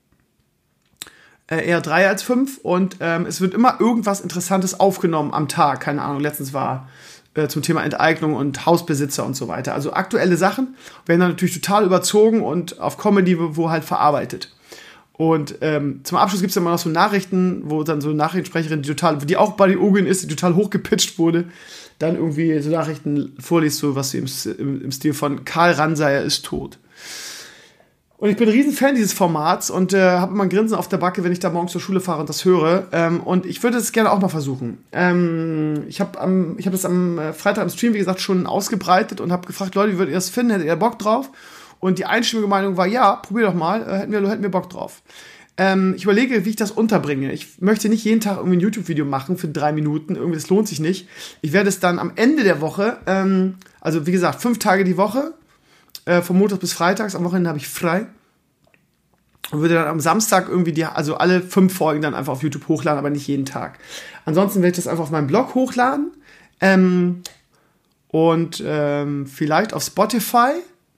Äh, eher drei als fünf. Und ähm, es wird immer irgendwas Interessantes aufgenommen am Tag. Keine Ahnung, letztens war äh, zum Thema Enteignung und Hausbesitzer und so weiter. Also aktuelle Sachen werden dann natürlich total überzogen und auf Comedy, wo halt verarbeitet. Und ähm, zum Abschluss gibt es dann mal noch so Nachrichten, wo dann so eine Nachrichtensprecherin, die total, die auch Buddy Ogün ist, die total hochgepitcht wurde, dann irgendwie so Nachrichten vorliest, so was sie im, im, im Stil von Karl Ranseier ist tot. Und ich bin ein riesen Fan dieses Formats und äh, habe immer ein Grinsen auf der Backe, wenn ich da morgens zur Schule fahre und das höre. Ähm, und ich würde das gerne auch mal versuchen. Ähm, ich habe hab das am Freitag im Stream, wie gesagt, schon ausgebreitet und habe gefragt, Leute, wie würdet ihr das finden? Hättet ihr Bock drauf? Und die einstimmige Meinung war, ja, probier doch mal, äh, hätten, wir, hätten wir Bock drauf. Ähm, ich überlege, wie ich das unterbringe. Ich möchte nicht jeden Tag irgendwie ein YouTube-Video machen für drei Minuten, irgendwie, das lohnt sich nicht. Ich werde es dann am Ende der Woche, ähm, also wie gesagt, fünf Tage die Woche, äh, von Montag bis Freitags, am Wochenende habe ich frei. Und würde dann am Samstag irgendwie die, also alle fünf Folgen dann einfach auf YouTube hochladen, aber nicht jeden Tag. Ansonsten werde ich das einfach auf meinem Blog hochladen. Ähm, und ähm, vielleicht auf Spotify.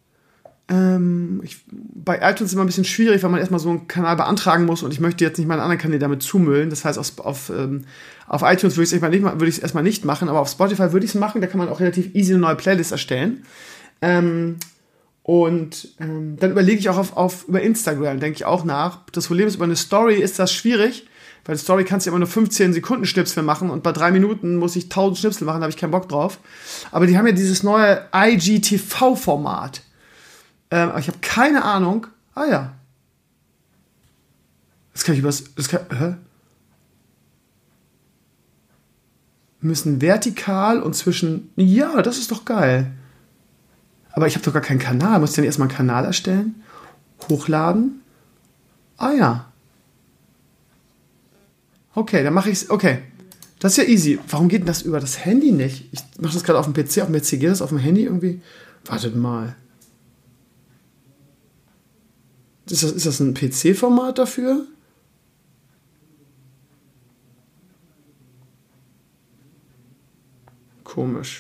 Ähm, ich, bei iTunes ist es immer ein bisschen schwierig, weil man erstmal so einen Kanal beantragen muss und ich möchte jetzt nicht meinen anderen Kanal damit zumüllen. Das heißt, auf, auf, ähm, auf iTunes würde ich es erstmal nicht, würde ich es erstmal nicht machen, aber auf Spotify würde ich es machen. Da kann man auch relativ easy eine neue Playlist erstellen. Ähm, und ähm, dann überlege ich auch auf, auf über Instagram, denke ich auch nach. Das Problem ist, über eine Story ist das schwierig, weil die Story kannst du ja immer nur fünfzehn Sekunden Schnipsel machen und bei drei Minuten muss ich tausend Schnipsel machen, da habe ich keinen Bock drauf. Aber die haben ja dieses neue I G T V-Format. Ähm, aber ich habe keine Ahnung. Ah ja. Das kann ich übers... Das kann, hä? Wir müssen vertikal und zwischen... Ja, das ist doch geil. Aber ich habe doch gar keinen Kanal. Muss ich dann erstmal einen Kanal erstellen? Hochladen? Ah ja. Okay, dann mache ich es... Okay. Das ist ja easy. Warum geht denn das über das Handy nicht? Ich mache das gerade auf dem P C. Auf dem P C geht das auf dem Handy irgendwie? Wartet mal. Ist das, ist das ein P C-Format dafür? Komisch.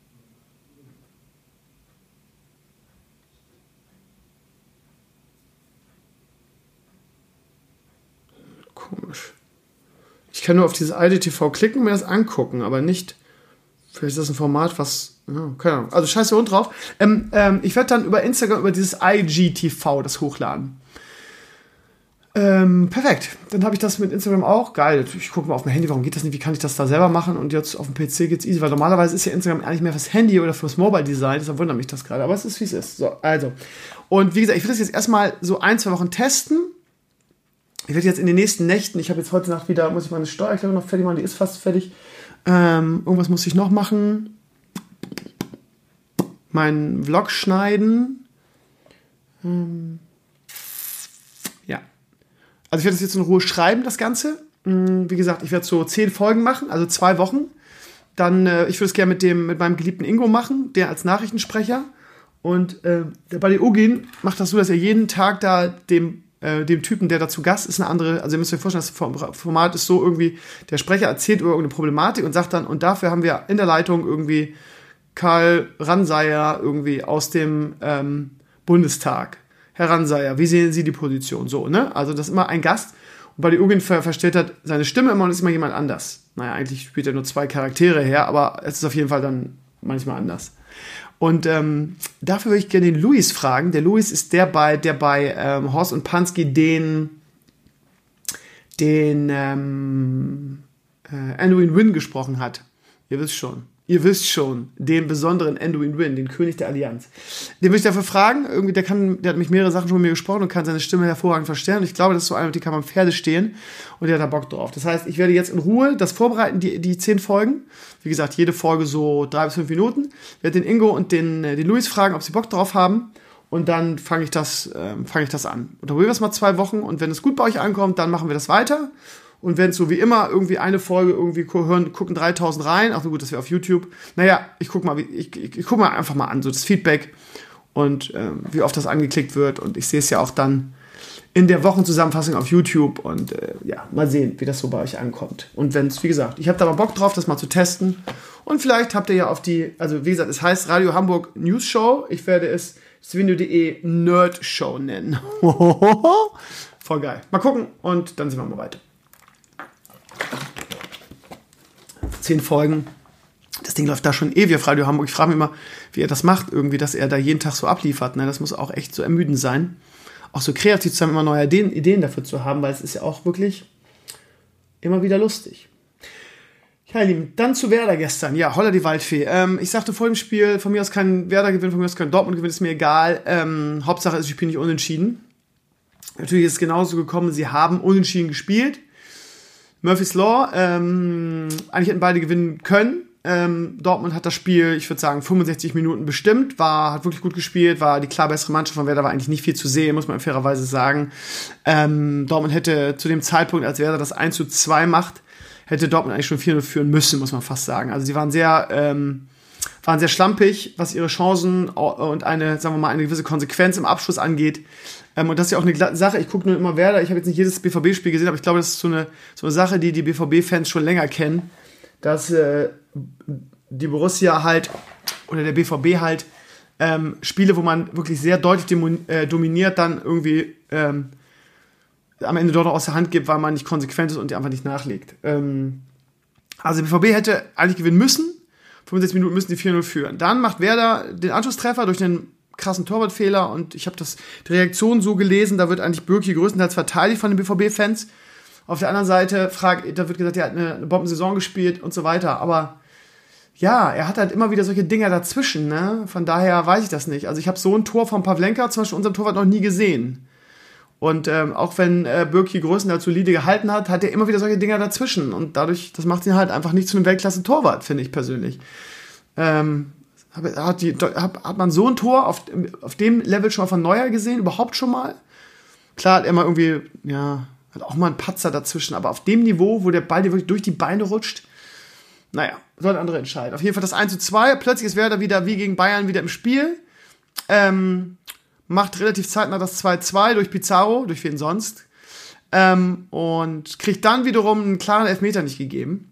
Komisch. Ich kann nur auf dieses I D T V klicken und mir das angucken, aber nicht... Vielleicht ist das ein Format, was... Ja, keine Ahnung. Also scheiße Hund drauf. Ähm, ähm, ich werde dann über Instagram, über dieses I G T V das hochladen. Ähm, perfekt. Dann habe ich das mit Instagram auch. Geil. Ich gucke mal auf mein Handy, warum geht das nicht? Wie kann ich das da selber machen? Und jetzt auf dem P C geht's easy, weil normalerweise ist ja Instagram eigentlich mehr fürs Handy oder fürs Mobile Design. Deshalb wundert mich das gerade. Aber es ist, wie es ist. So, also. Und wie gesagt, ich will das jetzt erstmal so ein, zwei Wochen testen. ich werde jetzt in den nächsten Nächten, ich habe jetzt heute Nacht wieder, muss ich meine Steuererklärung noch fertig machen, die ist fast fertig. Ähm, irgendwas muss ich noch machen. Meinen Vlog schneiden. Ähm, ja. Also ich werde das jetzt in Ruhe schreiben, das Ganze. Wie gesagt, ich werde so zehn Folgen machen, also zwei Wochen. Dann, äh, ich würde es gerne mit dem, mit meinem geliebten Ingo machen, der als Nachrichtensprecher. Und äh, der Buddy Ogin macht das so, dass er jeden Tag da dem, äh, dem Typen, der da zu Gast ist, eine andere, also ihr müsst euch vorstellen, das Format ist so irgendwie, der Sprecher erzählt über irgendeine Problematik und sagt dann, und dafür haben wir in der Leitung irgendwie Karl Ranseier irgendwie aus dem ähm, Bundestag. Herr Ranseier, wie sehen Sie die Position? So, ne? Also das ist immer ein Gast. Und Buddy Ogin ver- verstellt hat seine Stimme immer und ist immer jemand anders. Naja, eigentlich spielt er nur zwei Charaktere her, aber es ist auf jeden Fall dann manchmal anders. Und ähm, dafür würde ich gerne den Luis fragen. Der Luis ist der bei, der bei ähm, Horst und Pansky den, den ähm, äh, Anduin Wynn gesprochen hat. Ihr wisst schon. Ihr wisst schon, den besonderen Anduin Wynn, den König der Allianz. Den würde ich dafür fragen, irgendwie, der kann, der hat mich mehrere Sachen schon mit mir gesprochen und kann seine Stimme hervorragend verstellen. Und ich glaube, das ist so einer, die kann man Pferde stehen und der hat da Bock drauf. Das heißt, ich werde jetzt in Ruhe das vorbereiten, die, die zehn Folgen. Wie gesagt, jede Folge so drei bis fünf Minuten. Ich werde den Ingo und den, den Luis fragen, ob sie Bock drauf haben. Und dann fange ich das, ähm, fange ich das an. Und dann probieren wir es mal zwei Wochen. Und wenn es gut bei euch ankommt, dann machen wir das weiter. Und wenn es so wie immer irgendwie eine Folge irgendwie hören, gucken dreitausend rein, ach so gut, das wäre auf YouTube. Naja, ich guck mal, ich, ich, ich guck mal einfach mal an, so das Feedback und ähm, wie oft das angeklickt wird. Und ich sehe es ja auch dann in der Wochenzusammenfassung auf YouTube. Und äh, ja, mal sehen, wie das so bei euch ankommt. Und wenn es, wie gesagt, ich habe da mal Bock drauf, das mal zu testen. Und vielleicht habt ihr ja auf die, also wie gesagt, es heißt Radio Hamburg News Show. Ich werde es swindu punkt de Nerd Show nennen. Voll geil. Mal gucken und dann sehen wir mal weiter. Zehn Folgen. Das Ding läuft da schon ewig auf Radio Hamburg. Ich frage mich immer, wie er das macht, irgendwie, dass er da jeden Tag so abliefert. Ne? Das muss auch echt so ermüdend sein. Auch so kreativ zu sein, immer neue Ideen, Ideen dafür zu haben, weil es ist ja auch wirklich immer wieder lustig. Ja, ihr Lieben, dann zu Werder gestern. Ja, holla die Waldfee. Ähm, ich sagte vor dem Spiel, von mir aus kein Werder gewinnt, von mir aus kein Dortmund gewinnt, ist mir egal. Ähm, Hauptsache ist, ich spiele nicht unentschieden. Natürlich ist es genauso gekommen, sie haben unentschieden gespielt. Murphy's Law, ähm, eigentlich hätten beide gewinnen können. Ähm, Dortmund hat das Spiel, ich würde sagen, fünfundsechzig Minuten bestimmt, war, hat wirklich gut gespielt, war die klar bessere Mannschaft von Werder, war eigentlich nicht viel zu sehen, muss man fairerweise sagen. Ähm, Dortmund hätte zu dem Zeitpunkt, als Werder das eins zu zwei macht, hätte Dortmund eigentlich schon vier null führen müssen, muss man fast sagen. Also sie waren sehr, ähm, waren sehr schlampig, was ihre Chancen und eine, sagen wir mal, eine gewisse Konsequenz im Abschluss angeht. Ähm, und das ist ja auch eine Sache, ich gucke nur immer Werder, ich habe jetzt nicht jedes B V B-Spiel gesehen, aber ich glaube, das ist so eine, so eine Sache, die die B V B-Fans schon länger kennen, dass äh, die Borussia halt, oder der B V B halt, ähm, Spiele, wo man wirklich sehr deutlich demo- äh, dominiert, dann irgendwie ähm, am Ende dort noch aus der Hand gibt, weil man nicht konsequent ist und die einfach nicht nachlegt. Ähm, also der B V B hätte eigentlich gewinnen müssen, fünfundsechzig Minuten müssen die vier null führen. Dann macht Werder den Anschlusstreffer durch einen krassen Torwartfehler und ich habe das die Reaktion so gelesen, da wird eigentlich Bürki größtenteils verteidigt von den B V B-Fans. Auf der anderen Seite frag, da wird gesagt, er hat eine, eine Bombensaison gespielt und so weiter, aber ja, er hat halt immer wieder solche Dinger dazwischen, ne? Von daher weiß ich das nicht. Also ich habe so ein Tor von Pavlenka, zum Beispiel unserem Torwart, noch nie gesehen. Und ähm, auch wenn äh, Bürki größtenteils solide gehalten hat, hat er immer wieder solche Dinger dazwischen und dadurch, das macht ihn halt einfach nicht zu einem Weltklasse-Torwart, finde ich persönlich. Ähm, Hat, die, hat man so ein Tor auf, auf dem Level schon mal von Neuer gesehen? Überhaupt schon mal? Klar hat er mal irgendwie, ja, hat auch mal einen Patzer dazwischen, aber auf dem Niveau, wo der Ball dir wirklich durch die Beine rutscht, naja, sollen andere entscheiden. Auf jeden Fall das eins zu zwei, plötzlich ist Werder wieder wie gegen Bayern wieder im Spiel, ähm, macht relativ zeitnah das zwei zu zwei durch Pizarro, durch wen sonst, ähm, und kriegt dann wiederum einen klaren Elfmeter nicht gegeben.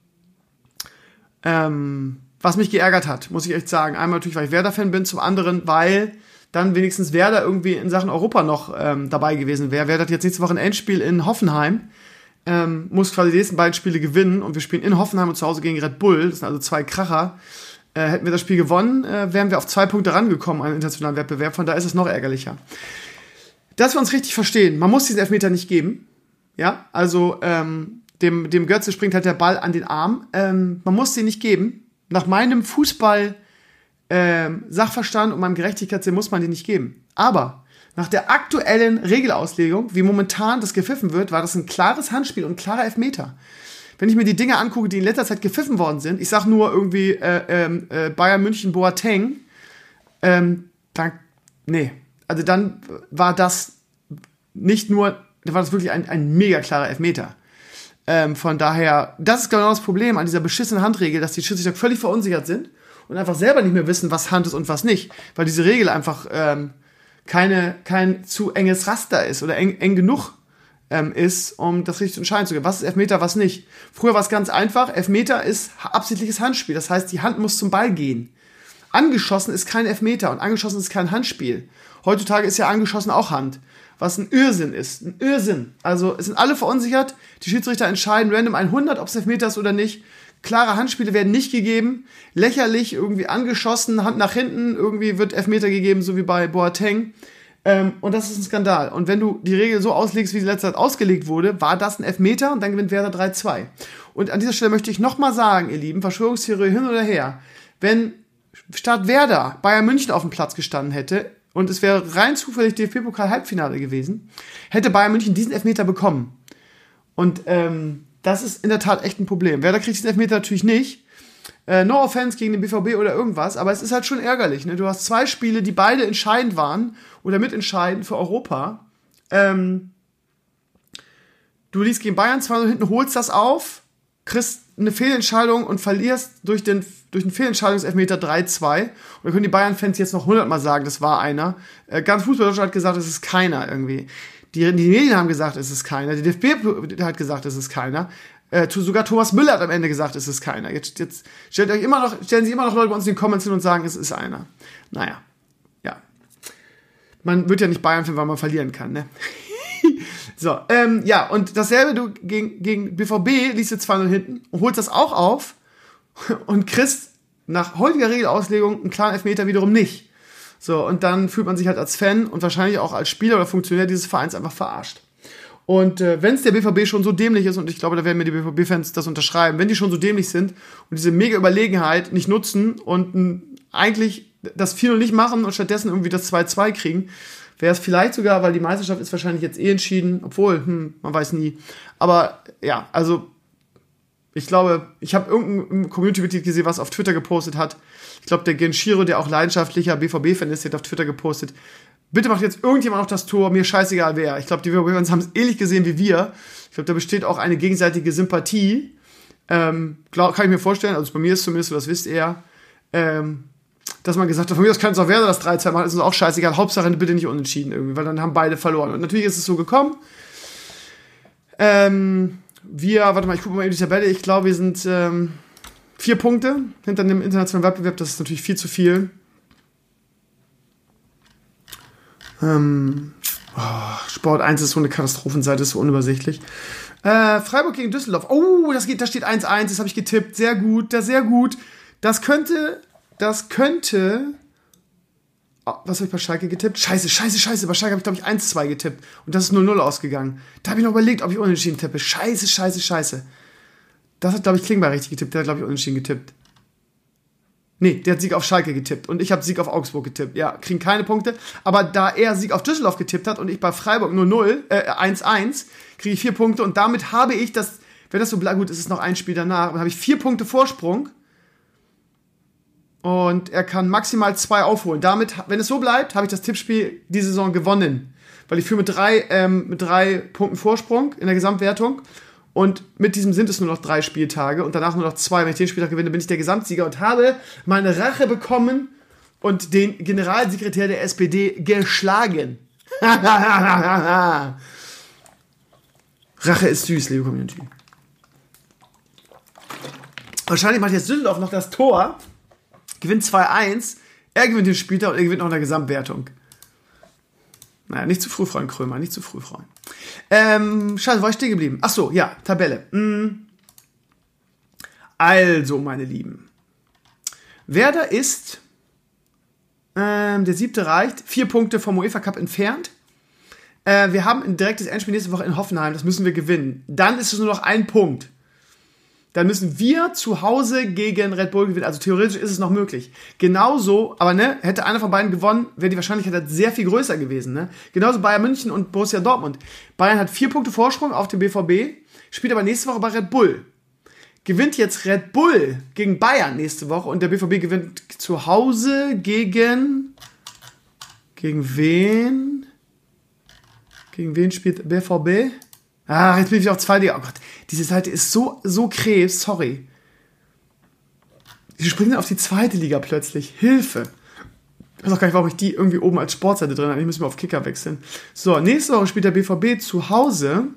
Ähm, Was mich geärgert hat, muss ich echt sagen. Einmal natürlich, weil ich Werder-Fan bin, zum anderen, weil dann wenigstens Werder irgendwie in Sachen Europa noch ähm, dabei gewesen wäre. Werder hat jetzt nächste Woche ein Endspiel in Hoffenheim, ähm, muss quasi die nächsten beiden Spiele gewinnen und wir spielen in Hoffenheim und zu Hause gegen Red Bull. Das sind also zwei Kracher. Äh, hätten wir das Spiel gewonnen, äh, wären wir auf zwei Punkte rangekommen an den internationalen Wettbewerb. Von da ist es noch ärgerlicher. Dass wir uns richtig verstehen, man muss diesen Elfmeter nicht geben. Ja, also ähm, dem, dem Götze springt halt der Ball an den Arm. Ähm, man muss den nicht geben. Nach meinem Fußball-Sachverstand ähm, und meinem Gerechtigkeitssinn muss man den nicht geben. Aber nach der aktuellen Regelauslegung, wie momentan das gepfiffen wird, war das ein klares Handspiel und ein klarer Elfmeter. Wenn ich mir die Dinge angucke, die in letzter Zeit gepfiffen worden sind, ich sag nur irgendwie äh, äh, Bayern München Boateng, ähm, dann, nee, also dann war das nicht nur, da war das wirklich ein, ein mega klarer Elfmeter. Ähm, von daher, das ist genau das Problem an dieser beschissenen Handregel, dass die Schiedsrichter völlig verunsichert sind und einfach selber nicht mehr wissen, was Hand ist und was nicht, weil diese Regel einfach ähm, keine, kein zu enges Raster ist oder eng, eng genug ähm, ist, um das richtig zu entscheiden zu können. Was ist Elfmeter, was nicht? Früher war es ganz einfach, Elfmeter ist absichtliches Handspiel, das heißt, die Hand muss zum Ball gehen. Angeschossen ist kein Elfmeter und angeschossen ist kein Handspiel. Heutzutage ist ja angeschossen auch Hand, was ein Irrsinn ist. Ein Irrsinn. Also es sind alle verunsichert, die Schiedsrichter entscheiden random hundert, ob es Elfmeter ist oder nicht. Klare Handspiele werden nicht gegeben, lächerlich, irgendwie angeschossen, Hand nach hinten, irgendwie wird Elfmeter gegeben, so wie bei Boateng. Ähm, und das ist ein Skandal. Und wenn du die Regel so auslegst, wie sie letzte Zeit ausgelegt wurde, war das ein Elfmeter und dann gewinnt Werder drei zwei. Und an dieser Stelle möchte ich nochmal sagen, ihr Lieben, Verschwörungstheorie hin oder her, wenn statt Werder Bayern München auf dem Platz gestanden hätte und es wäre rein zufällig D F B-Pokal-Halbfinale gewesen, hätte Bayern München diesen Elfmeter bekommen. Und ähm, das ist in der Tat echt ein Problem. Werder kriegt diesen Elfmeter natürlich nicht. Äh, no offense gegen den B V B oder irgendwas, aber es ist halt schon ärgerlich. Ne? Du hast zwei Spiele, die beide entscheidend waren oder mitentscheidend für Europa. Ähm, du liegst gegen Bayern zwei null hinten, holst das auf, kriegst eine Fehlentscheidung und verlierst durch den durch einen Fehlentscheidungselfmeter drei zwei. Und da können die Bayern-Fans jetzt noch hundertmal sagen, das war einer. Äh, ganz Fußball-Deutschland hat gesagt, es ist keiner irgendwie. Die, die Medien haben gesagt, es ist keiner. Die D F B hat gesagt, es ist keiner. Äh, sogar Thomas Müller hat am Ende gesagt, es ist keiner. Jetzt, jetzt stellt euch immer noch, stellen sich immer noch Leute bei uns in den Comments hin und sagen, es ist einer. Naja, ja. Man wird ja nicht Bayern-Fan, weil man verlieren kann, ne? So, ähm, ja, und dasselbe, du gegen, gegen B V B liegst du zwei null hinten und holst das auch auf und kriegst nach heutiger Regelauslegung einen klaren Elfmeter wiederum nicht. So, und dann fühlt man sich halt als Fan und wahrscheinlich auch als Spieler oder Funktionär dieses Vereins einfach verarscht. Und äh, wenn es der B V B schon so dämlich ist, und ich glaube, da werden mir die B V B-Fans das unterschreiben, wenn die schon so dämlich sind und diese mega Überlegenheit nicht nutzen und n, eigentlich das vier null nicht machen und stattdessen irgendwie das zwei zwei kriegen, wäre es vielleicht sogar, weil die Meisterschaft ist wahrscheinlich jetzt eh entschieden, obwohl, hm, man weiß nie. Aber ja, also ich glaube, ich habe irgendein Community-Mitglied gesehen, was auf Twitter gepostet hat. Ich glaube, der Genshiro, der auch leidenschaftlicher B V B-Fan ist, der hat auf Twitter gepostet, bitte macht jetzt irgendjemand noch das Tor, mir scheißegal wer. Ich glaube, die B V B-Fans haben es ähnlich gesehen wie wir. Ich glaube, da besteht auch eine gegenseitige Sympathie. Ähm, glaub, kann ich mir vorstellen, also bei mir ist zumindest so, das wisst ihr, ähm, dass man gesagt hat, von mir aus kann es auch Werder das drei zwei machen, ist uns auch scheißegal, Hauptsache bitte nicht unentschieden irgendwie, weil dann haben beide verloren. Und natürlich ist es so gekommen. Ähm, wir, warte mal, ich gucke mal in die Tabelle, ich glaube, wir sind ähm, vier Punkte hinter dem internationalen Wettbewerb, das ist natürlich viel zu viel. Ähm, oh, Sport eins ist so eine Katastrophenseite, ist so unübersichtlich. Äh, Freiburg gegen Düsseldorf, oh, das geht, da steht eins eins, das habe ich getippt, sehr gut, das sehr gut. Das könnte... Das könnte... Oh, was habe ich bei Schalke getippt? Scheiße, scheiße, scheiße. Bei Schalke habe ich, glaube ich, eins zwei getippt. Und das ist null null ausgegangen. Da habe ich noch überlegt, ob ich unentschieden tippe. Scheiße, scheiße, scheiße. Das hat, glaube ich, Klingbeil richtig getippt. Der hat, glaube ich, unentschieden getippt. Nee, der hat Sieg auf Schalke getippt. Und ich habe Sieg auf Augsburg getippt. Ja, kriegen keine Punkte. Aber da er Sieg auf Düsseldorf getippt hat und ich bei Freiburg null null, äh, eins eins, kriege ich vier Punkte. Und damit habe ich das... Wenn das so bleibt, gut, ist es noch ein Spiel danach. Dann habe ich vier Punkte Vorsprung. Und er kann maximal zwei aufholen. Damit, wenn es so bleibt, habe ich das Tippspiel die Saison gewonnen. Weil ich führe mit drei, ähm, mit drei Punkten Vorsprung in der Gesamtwertung. Und mit diesem sind es nur noch drei Spieltage und danach nur noch zwei. Wenn ich den Spieltag gewinne, bin ich der Gesamtsieger und habe meine Rache bekommen und den Generalsekretär der S P D geschlagen. Rache ist süß, liebe Community. Wahrscheinlich macht jetzt Düsseldorf noch das Tor. Gewinnt zwei eins, er gewinnt den Spieltag und er gewinnt noch in der Gesamtwertung. Naja, nicht zu früh freuen, Krömer, nicht zu früh freuen. Ähm, scheiße, wo war ich stehen geblieben? Achso, ja, Tabelle. Hm. Also, meine Lieben. Werder ist, ähm, der siebte reicht, vier Punkte vom UEFA Cup entfernt. Äh, wir haben ein direktes Endspiel nächste Woche in Hoffenheim, das müssen wir gewinnen. Dann ist es nur noch ein Punkt. dann müssen wir zu Hause gegen Red Bull gewinnen. Also theoretisch ist es noch möglich. Genauso, aber ne, hätte einer von beiden gewonnen, wäre die Wahrscheinlichkeit sehr viel größer gewesen. Ne? Genauso Bayern München und Borussia Dortmund. Bayern hat vier Punkte Vorsprung auf den B V B, spielt aber nächste Woche bei Red Bull. Gewinnt jetzt Red Bull gegen Bayern nächste Woche und der B V B gewinnt zu Hause gegen... Gegen wen? Gegen wen spielt B V B? Ah, jetzt bin ich auf zwei Liga. Oh Gott, diese Seite ist so, so krebs, sorry. Die springen auf die zweite Liga plötzlich. Hilfe. Ich weiß auch gar nicht, warum ich die irgendwie oben als Sportseite drin habe. Ich muss mal auf Kicker wechseln. So, nächste Woche spielt der B V B zu Hause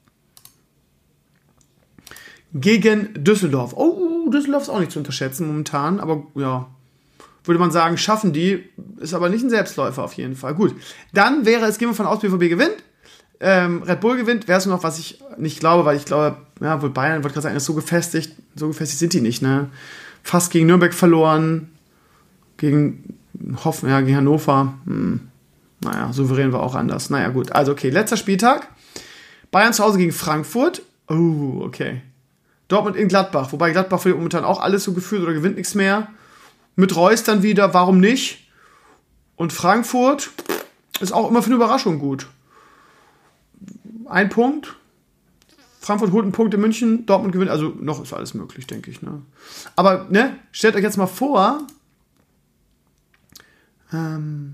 gegen Düsseldorf. Oh, Düsseldorf ist auch nicht zu unterschätzen momentan, aber ja, würde man sagen, schaffen die. Ist aber nicht ein Selbstläufer auf jeden Fall. Gut, dann wäre es, gehen wir von aus, B V B gewinnt. Ähm, Red Bull gewinnt, wäre es nur noch, was ich nicht glaube, weil ich glaube, ja, wohl Bayern, wollte gerade sagen, ist so gefestigt, so gefestigt sind die nicht, ne? Fast gegen Nürnberg verloren, gegen Hoffen, ja, gegen Hannover, hm. Naja, souverän war auch anders. Naja, gut, also okay, letzter Spieltag, Bayern zu Hause gegen Frankfurt, oh, okay. Dortmund in Gladbach, wobei Gladbach verliert momentan auch alles so gefühlt oder gewinnt nichts mehr. Mit Reus dann wieder, warum nicht? Und Frankfurt ist auch immer für eine Überraschung gut. Ein Punkt. Frankfurt holt einen Punkt in München, Dortmund gewinnt, also noch ist alles möglich, denke ich. Ne? Aber ne, stellt euch jetzt mal vor, ähm,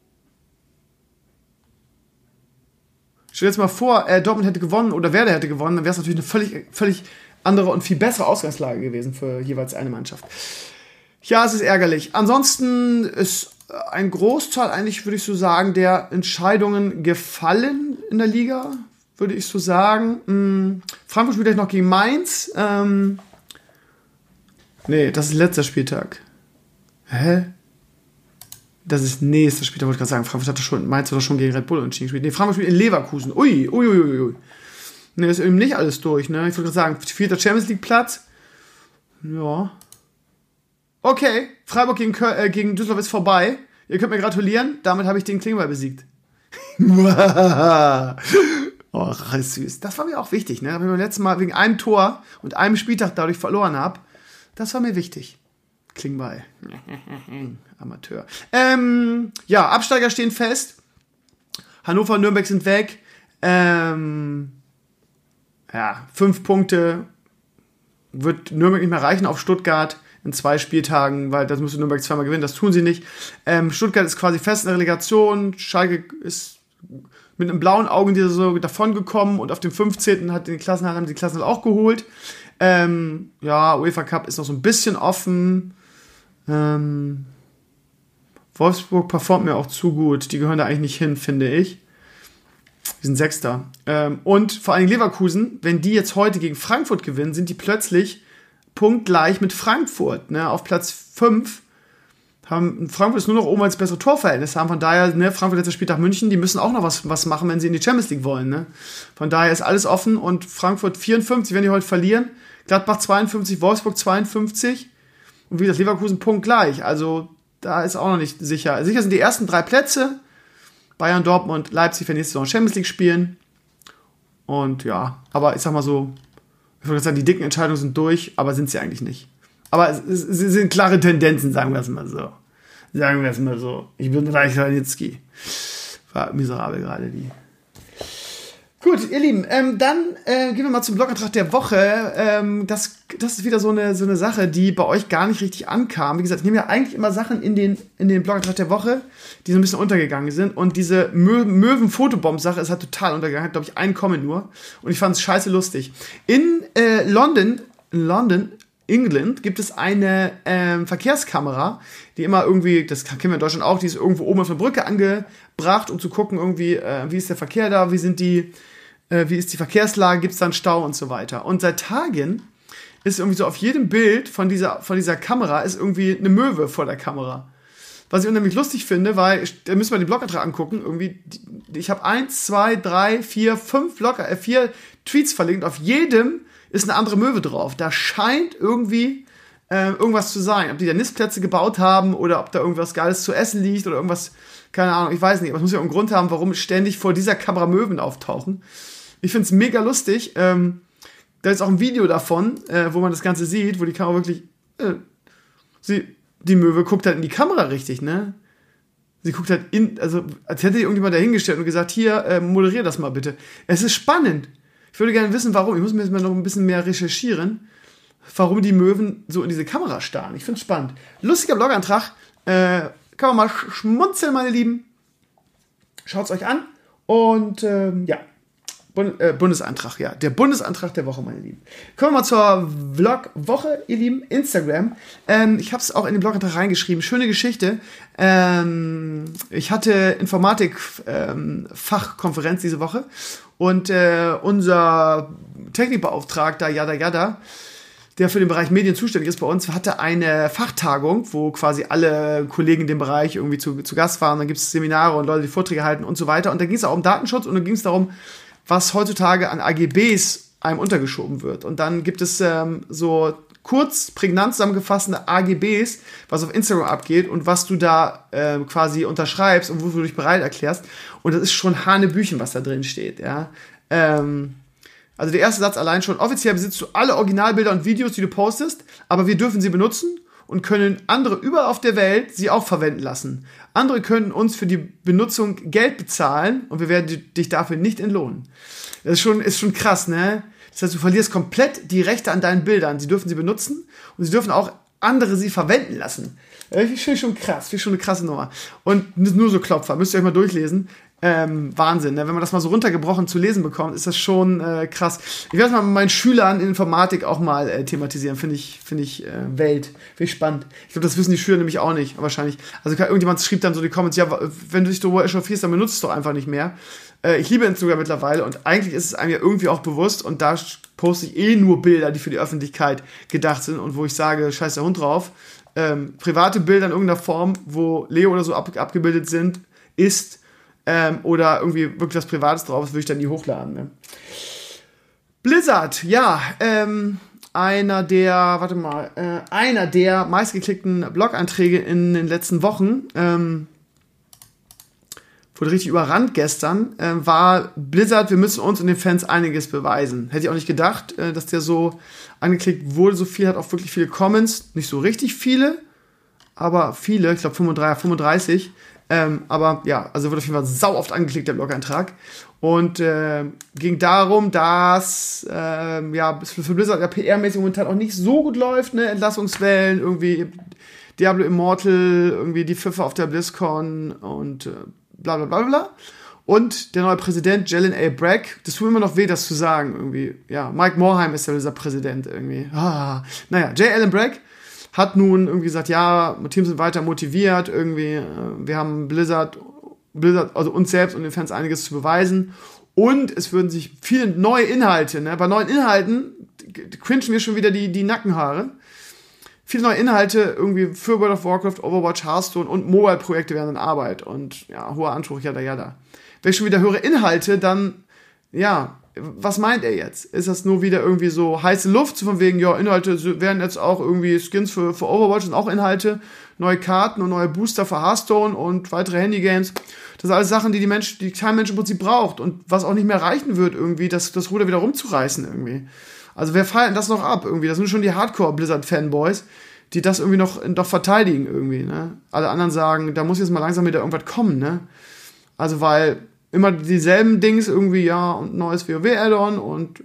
stellt jetzt mal vor, äh, Dortmund hätte gewonnen oder Werder hätte gewonnen, dann wäre es natürlich eine völlig, völlig andere und viel bessere Ausgangslage gewesen für jeweils eine Mannschaft. Ja, es ist ärgerlich. Ansonsten ist ein Großteil eigentlich, würde ich so sagen, der Entscheidungen gefallen in der Liga, würde ich so sagen. Hm, Frankfurt spielt gleich noch gegen Mainz. Ähm, nee, das ist letzter Spieltag. Hä? Das ist nächster Spieltag, wollte ich gerade sagen. Frankfurt hatte schon, Mainz hat doch schon gegen Red Bull entschieden gespielt. Nee, Frankfurt spielt in Leverkusen. Ui, ui, ui, ui. Nee, ist eben nicht alles durch, ne? Ich würde gerade sagen, vierter Champions League Platz. Ja. Okay, Freiburg gegen, Köln, äh, gegen Düsseldorf ist vorbei. Ihr könnt mir gratulieren, damit habe ich den Klingbeil besiegt. Oh, ist süß. Das war mir auch wichtig, ne? Wenn ich beim letzten Mal wegen einem Tor und einem Spieltag dadurch verloren habe, das war mir wichtig. Klingbeil. Amateur. Ähm, ja, Absteiger stehen fest. Hannover und Nürnberg sind weg. Ähm, ja, fünf Punkte wird Nürnberg nicht mehr reichen auf Stuttgart in zwei Spieltagen, weil das müsste Nürnberg zweimal gewinnen, das tun sie nicht. Ähm, Stuttgart ist quasi fest in der Relegation, Schalke ist mit einem blauen Auge dieser so davon gekommen und auf dem fünfzehnten hat den Klassenerhalt, haben die Klassenerhalt auch geholt. Ähm, ja, UEFA Cup ist noch so ein bisschen offen. Ähm, Wolfsburg performt mir auch zu gut, die gehören da eigentlich nicht hin, finde ich. Die sind Sechster. Ähm, und vor allem Leverkusen, wenn die jetzt heute gegen Frankfurt gewinnen, sind die plötzlich punktgleich mit Frankfurt, ne, auf Platz fünf. Haben, Frankfurt ist nur noch oben als bessere Torverhältnisse haben, von daher, ne, Frankfurt letzter Spieltag München, die müssen auch noch was, was machen, wenn sie in die Champions League wollen, ne. Von daher ist alles offen und Frankfurt vierundfünfzig, wenn die heute verlieren, Gladbach zweiundfünfzig, Wolfsburg zweiundfünfzig und wie gesagt, Leverkusen punktgleich, also da ist auch noch nicht sicher. Sicher sind die ersten drei Plätze, Bayern, Dortmund, Leipzig für nächste Saison Champions League spielen und ja, aber ich sag mal so, ich würde sagen, die dicken Entscheidungen sind durch, aber sind sie eigentlich nicht. Aber es, es, es sind klare Tendenzen, sagen wir es mal so. Sagen wir es mal so. Ich bin Reich Ranitzky. War miserabel gerade die. Gut, ihr Lieben, ähm, dann äh, gehen wir mal zum Blogantrag der Woche. Ähm, das, das ist wieder so eine, so eine Sache, die bei euch gar nicht richtig ankam. Wie gesagt, ich nehme ja eigentlich immer Sachen in den, in den Blogantrag der Woche, die so ein bisschen untergegangen sind. Und diese Mö- Möwen-Fotobomb-Sache ist halt total untergegangen. Hat, glaube ich, einen Comment nur. Und ich fand es scheiße lustig. In äh, London, in London, England, gibt es eine ähm, Verkehrskamera, die immer irgendwie, das kennen wir in Deutschland auch, die ist irgendwo oben auf der Brücke angebracht, um zu gucken, irgendwie, äh, wie ist der Verkehr da, wie sind die, äh, wie ist die Verkehrslage, gibt es da einen Stau und so weiter. Und seit Tagen ist irgendwie so auf jedem Bild von dieser, von dieser Kamera ist irgendwie eine Möwe vor der Kamera. Was ich unheimlich lustig finde, weil, da müssen wir den Blogantrag angucken, irgendwie, ich habe eins, zwei, drei, vier, fünf Blogger, äh, vier Tweets verlinkt, auf jedem ist eine andere Möwe drauf. Da scheint irgendwie äh, irgendwas zu sein. Ob die da Nistplätze gebaut haben oder ob da irgendwas Geiles zu essen liegt oder irgendwas, keine Ahnung, ich weiß nicht. Aber es muss ja einen Grund haben, warum ständig vor dieser Kamera Möwen auftauchen. Ich find's mega lustig. Ähm, da ist auch ein Video davon, äh, wo man das Ganze sieht, wo die Kamera wirklich, äh, sie, die Möwe guckt halt in die Kamera richtig, ne? Sie guckt halt in, also als hätte irgendjemand dahingestellt und gesagt, hier, äh, moderier das mal bitte. Es ist spannend. Ich würde gerne wissen, warum. Ich muss mir jetzt mal noch ein bisschen mehr recherchieren, warum die Möwen so in diese Kamera starren. Ich finde es spannend. Lustiger Blogantrag. Äh, kann man mal schmunzeln, meine Lieben. Schaut es euch an. Und ähm, ja, Bund, äh, Bundesantrag, ja. Der Bundesantrag der Woche, meine Lieben. Kommen wir mal zur Vlog-Woche, ihr Lieben. Instagram. Ähm, ich habe es auch in den Blogantrag reingeschrieben. Schöne Geschichte. Ähm, ich hatte Informatik-Fachkonferenz ähm, diese Woche. Und äh, unser Technikbeauftragter, Yada Yada, der für den Bereich Medien zuständig ist bei uns, hatte eine Fachtagung, wo quasi alle Kollegen in dem Bereich irgendwie zu, zu Gast waren. Dann gibt es Seminare und Leute, die Vorträge halten und so weiter. Und da ging es auch um Datenschutz und dann ging es darum, was heutzutage an A G Bs einem untergeschoben wird. Und dann gibt es ähm, so kurz, prägnant zusammengefasste A G Bs, was auf Instagram abgeht und was du da äh, quasi unterschreibst und wofür du dich bereit erklärst. Und das ist schon Hanebüchen, was da drin steht. Ja? Ähm, also der erste Satz allein schon: Offiziell besitzt du alle Originalbilder und Videos, die du postest, aber wir dürfen sie benutzen und können andere überall auf der Welt sie auch verwenden lassen. Andere können uns für die Benutzung Geld bezahlen und wir werden dich dafür nicht entlohnen. Das ist schon, ist schon krass, ne? Das heißt, du verlierst komplett die Rechte an deinen Bildern. Sie dürfen sie benutzen und sie dürfen auch andere sie verwenden lassen. Das finde ich schon krass, finde ich schon eine krasse Nummer. Und nur so Klopfer, müsst ihr euch mal durchlesen. Ähm, Wahnsinn, ne? Wenn man das mal so runtergebrochen zu lesen bekommt, ist das schon äh, krass. Ich werde es mal mit meinen Schülern in Informatik auch mal äh, thematisieren, finde ich, finde ich äh, Welt, finde ich spannend. Ich glaube, das wissen die Schüler nämlich auch nicht, wahrscheinlich. Also irgendjemand schrieb dann so die Comments, ja, wenn du dich darüber echauffierst, dann benutzt es doch einfach nicht mehr. Äh, ich liebe Instagram mittlerweile und eigentlich ist es einem ja irgendwie auch bewusst und da poste ich eh nur Bilder, die für die Öffentlichkeit gedacht sind und wo ich sage, scheiß der Hund drauf. Ähm, private Bilder in irgendeiner Form, wo Leo oder so ab, abgebildet sind, ist Ähm, oder irgendwie wirklich was Privates drauf, das würde ich dann nie hochladen. Ne? Blizzard, ja, ähm, einer der, warte mal, äh, einer der meistgeklickten Blog-Einträge in den letzten Wochen, ähm, wurde richtig überrannt gestern, äh, war Blizzard, wir müssen uns und den Fans einiges beweisen. Hätte ich auch nicht gedacht, äh, dass der so angeklickt wurde, so viel, hat auch wirklich viele Comments, nicht so richtig viele, aber viele, ich glaube fünfunddreißig, Ähm, aber ja, also wurde auf jeden Fall sau oft angeklickt, der Blog-Eintrag. Und äh, ging darum, dass äh, ja, für Blizzard ja P R-mäßig momentan auch nicht so gut läuft, ne? Entlassungswellen, irgendwie Diablo Immortal, irgendwie die Pfiffe auf der BlizzCon und äh, bla bla bla bla. Und der neue Präsident, Jalen A. Bragg, das tut mir immer noch weh, das zu sagen, irgendwie. Ja, Mike Morhaime ist ja dieser Präsident irgendwie. Ah, naja, J. Allen Bragg hat nun irgendwie gesagt, ja, Teams sind weiter motiviert, irgendwie, äh, wir haben Blizzard, Blizzard, also uns selbst und den Fans einiges zu beweisen. Und es würden sich viele neue Inhalte, ne, bei neuen Inhalten cringen mir schon wieder die, die Nackenhaare. Viele neue Inhalte irgendwie für World of Warcraft, Overwatch, Hearthstone und Mobile-Projekte wären in Arbeit. Und ja, hoher Anspruch, jada, jada. Wenn ich schon wieder höre Inhalte, dann, ja, was meint er jetzt? Ist das nur wieder irgendwie so heiße Luft, so von wegen, ja, Inhalte werden jetzt auch irgendwie Skins für, für Overwatch und auch Inhalte, neue Karten und neue Booster für Hearthstone und weitere Handygames. Das sind alles Sachen, die die Menschen, die kein Mensch im Prinzip braucht und was auch nicht mehr reichen wird, irgendwie, das, das Ruder wieder rumzureißen irgendwie. Also wer feiert das noch ab irgendwie? Das sind schon die Hardcore-Blizzard-Fanboys, die das irgendwie noch, noch verteidigen irgendwie, ne? Alle anderen sagen, da muss jetzt mal langsam wieder irgendwas kommen, ne? Also weil immer dieselben Dings irgendwie, ja, und neues WoW-Add-on und äh,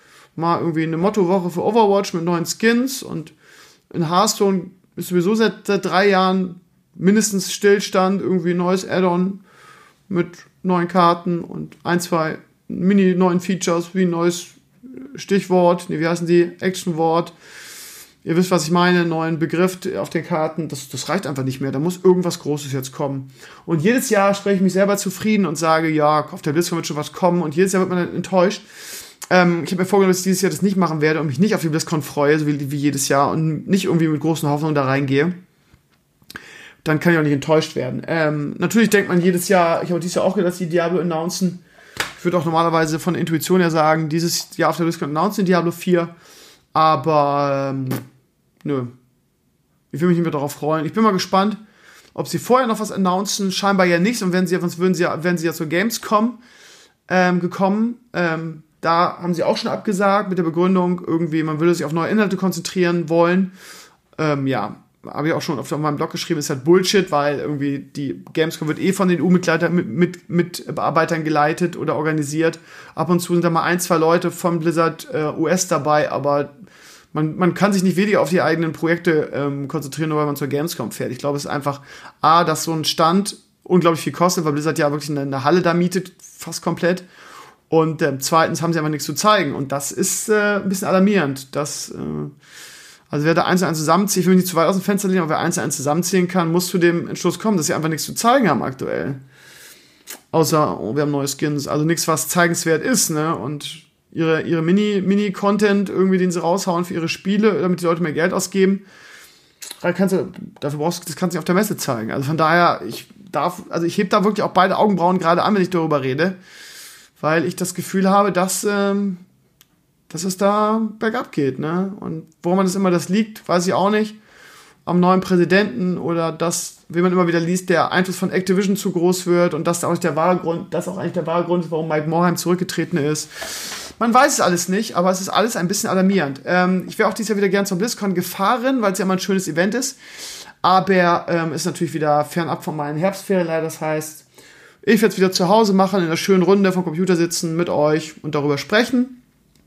mal irgendwie eine Motto-Woche für Overwatch mit neuen Skins und in Hearthstone ist sowieso seit, seit drei Jahren mindestens Stillstand, irgendwie neues Add-on mit neuen Karten und ein, zwei mini-neuen Features wie ein neues Stichwort, nee, wie heißen die? Action-Wort. Ihr wisst, was ich meine, neuen Begriff auf den Karten, das, das reicht einfach nicht mehr. Da muss irgendwas Großes jetzt kommen. Und jedes Jahr spreche ich mich selber zufrieden und sage, ja, auf der BlizzCon wird schon was kommen. Und jedes Jahr wird man dann enttäuscht. Ähm, ich habe mir vorgenommen, dass ich dieses Jahr das nicht machen werde und mich nicht auf die BlizzCon freue, so wie, wie jedes Jahr und nicht irgendwie mit großen Hoffnungen da reingehe. Dann kann ich auch nicht enttäuscht werden. Ähm, natürlich denkt man jedes Jahr, ich habe dieses Jahr auch gedacht, dass die Diablo announcen. Ich würde auch normalerweise von der Intuition her sagen, dieses Jahr auf der BlizzCon announcen Diablo vier. Aber, ähm, nö. Ich will mich nicht mehr darauf freuen. Ich bin mal gespannt, ob sie vorher noch was announcen. Scheinbar ja nicht. Und wenn sie, sonst würden sie ja, wenn sie ja zur Gamescom ähm, gekommen. Ähm, Da haben sie auch schon abgesagt mit der Begründung, irgendwie, man würde sich auf neue Inhalte konzentrieren wollen. Ähm, ja, habe ich auch schon auf meinem Blog geschrieben, ist halt Bullshit, weil irgendwie die Gamescom wird eh von den U S-Mitarbeitern mit, mit, mit Bearbeitern geleitet oder organisiert. Ab und zu sind da mal ein, zwei Leute von Blizzard äh, U S dabei, aber man, man kann sich nicht weniger auf die eigenen Projekte ähm, konzentrieren, nur weil man zur Gamescom fährt. Ich glaube, es ist einfach, A, dass so ein Stand unglaublich viel kostet, weil Blizzard ja wirklich eine, eine Halle da mietet, fast komplett. Und äh, zweitens haben sie einfach nichts zu zeigen. Und das ist äh, ein bisschen alarmierend. Das, äh, also wer da eins zu eins zusammenzieht, ich will mich nicht zu weit aus dem Fenster lehnen, aber wer eins zu eins zusammenziehen kann, muss zu dem Entschluss kommen, dass sie einfach nichts zu zeigen haben aktuell. Außer, oh, wir haben neue Skins. Also nichts, was zeigenswert ist, ne? Und ihre, ihre Mini, Mini-Content irgendwie, den sie raushauen für ihre Spiele, damit die Leute mehr Geld ausgeben. Da kannst du, dafür brauchst du, das kannst du nicht auf der Messe zeigen. Also von daher, ich darf, also ich heb da wirklich auch beide Augenbrauen gerade an, wenn ich darüber rede. Weil ich das Gefühl habe, dass, ähm, dass es da bergab geht, ne? Und woran das immer das liegt, weiß ich auch nicht. Am neuen Präsidenten oder das, wie man immer wieder liest, der Einfluss von Activision zu groß wird und das auch nicht der wahre Grund, das auch eigentlich der wahre Grund ist, warum Mike Morhaime zurückgetreten ist. Man weiß es alles nicht, aber es ist alles ein bisschen alarmierend. Ähm, ich wäre auch dieses Jahr wieder gern zur BlizzCon gefahren, weil es ja immer ein schönes Event ist. Aber ähm, ist natürlich wieder fernab von meinen Herbstferien leider. Das heißt, ich werde es wieder zu Hause machen, in einer schönen Runde vom Computer sitzen mit euch und darüber sprechen.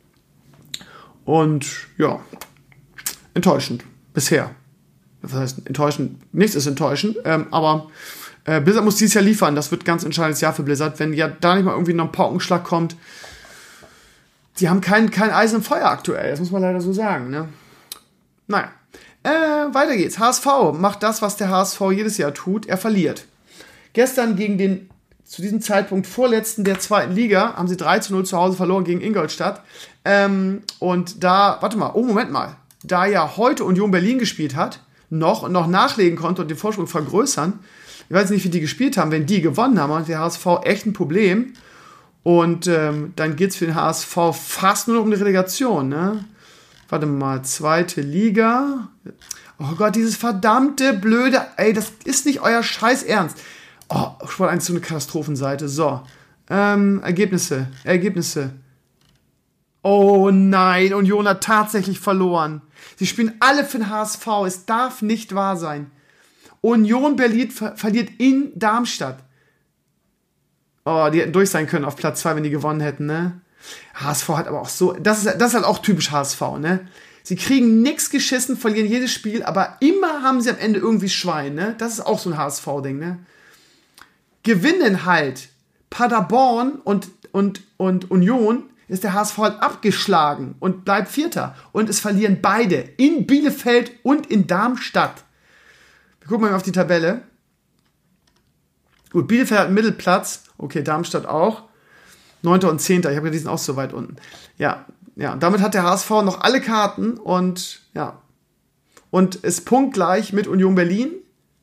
Und ja, enttäuschend. Bisher. Was heißt enttäuschend? Nichts ist enttäuschend. Ähm, aber äh, Blizzard muss dieses Jahr liefern. Das wird ein ganz entscheidendes Jahr für Blizzard. Wenn ja da nicht mal irgendwie noch ein Paukenschlag kommt. Die haben kein, kein Eisen im Feuer aktuell. Das muss man leider so sagen. Ne? Naja. Äh, weiter geht's. H S V macht das, was der H S V jedes Jahr tut. Er verliert. Gestern gegen den zu diesem Zeitpunkt vorletzten der zweiten Liga haben sie drei zu null zu Hause verloren gegen Ingolstadt. Ähm, und da, warte mal, oh Moment mal, da ja heute Union Berlin gespielt hat, noch und noch nachlegen konnte und den Vorsprung vergrößern, ich weiß nicht, wie die gespielt haben, wenn die gewonnen haben, hat der H S V echt ein Problem. Und ähm, dann geht's für den H S V fast nur noch um die Relegation, ne? Warte mal, zweite Liga. Oh Gott, dieses verdammte blöde, ey, das ist nicht euer Scheiß Ernst. Oh, Sport eins ist so eine Katastrophenseite. So, ähm, Ergebnisse, Ergebnisse. Oh nein, Union hat tatsächlich verloren. Sie spielen alle für den H S V, es darf nicht wahr sein. Union Berlin ver- verliert in Darmstadt. Oh, die hätten durch sein können auf Platz zwei, wenn die gewonnen hätten, ne? H S V hat aber auch so, das ist, das ist halt auch typisch H S V, ne? Sie kriegen nix geschissen, verlieren jedes Spiel, aber immer haben sie am Ende irgendwie Schwein, ne? Das ist auch so ein H S V-Ding, ne? Gewinnen halt Paderborn und, und, und Union, ist der H S V halt abgeschlagen und bleibt Vierter. Und es verlieren beide in Bielefeld und in Darmstadt. Wir gucken mal auf die Tabelle. Gut, Bielefeld hat einen Mittelplatz. Okay, Darmstadt auch. Neunter und Zehnter. Ich habe ja, die sind auch so weit unten. Ja, ja. Und damit hat der H S V noch alle Karten und ja. Und ist punktgleich mit Union Berlin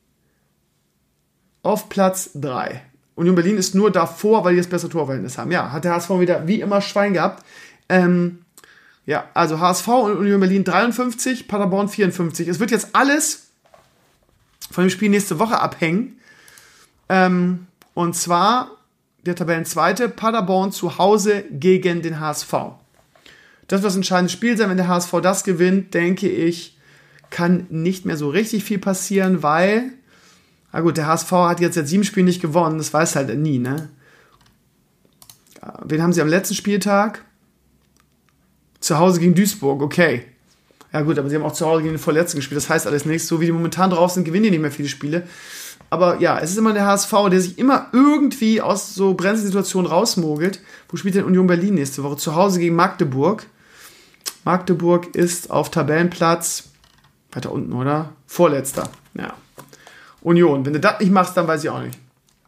auf Platz drei. Union Berlin ist nur davor, weil die das bessere Torverhältnis haben. Ja, hat der H S V wieder wie immer Schwein gehabt. Ähm, ja, also H S V und Union Berlin dreiundfünfzig, Paderborn vierundfünfzig. Es wird jetzt alles von dem Spiel nächste Woche abhängen. Ähm, und zwar der Tabellenzweite, Paderborn zu Hause gegen den H S V. Das wird das entscheidende Spiel sein. Wenn der H S V das gewinnt, denke ich, kann nicht mehr so richtig viel passieren, weil, na gut, der H S V hat jetzt seit sieben Spielen nicht gewonnen, das weiß halt nie, ne? Wen haben sie am letzten Spieltag? Zu Hause gegen Duisburg, okay. Ja gut, aber sie haben auch zu Hause gegen den Vorletzten gespielt, das heißt alles nichts. So wie die momentan drauf sind, gewinnen die nicht mehr viele Spiele. Aber ja, es ist immer der H S V, der sich immer irgendwie aus so Bremssituationen rausmogelt. Wo spielt denn Union Berlin nächste Woche? Zu Hause gegen Magdeburg. Magdeburg ist auf Tabellenplatz weiter unten, oder? Vorletzter, ja. Union, wenn du das nicht machst, dann weiß ich auch nicht.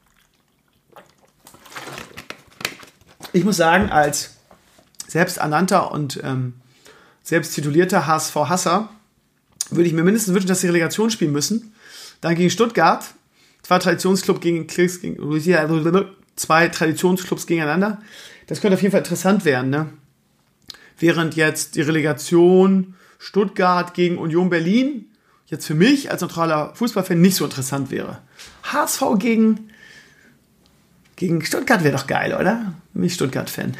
Ich muss sagen, als selbsternannter und ähm, selbst titulierter H S V-Hasser würde ich mir mindestens wünschen, dass sie Relegation spielen müssen. Dann gegen Stuttgart, zwei Traditionsclubs gegen, gegen zwei Traditionsclubs gegeneinander. Das könnte auf jeden Fall interessant werden, ne? Während jetzt die Relegation Stuttgart gegen Union Berlin jetzt für mich als neutraler Fußballfan nicht so interessant wäre. H S V gegen, Gegen Stuttgart wäre doch geil, oder? Bin ich Stuttgart-Fan.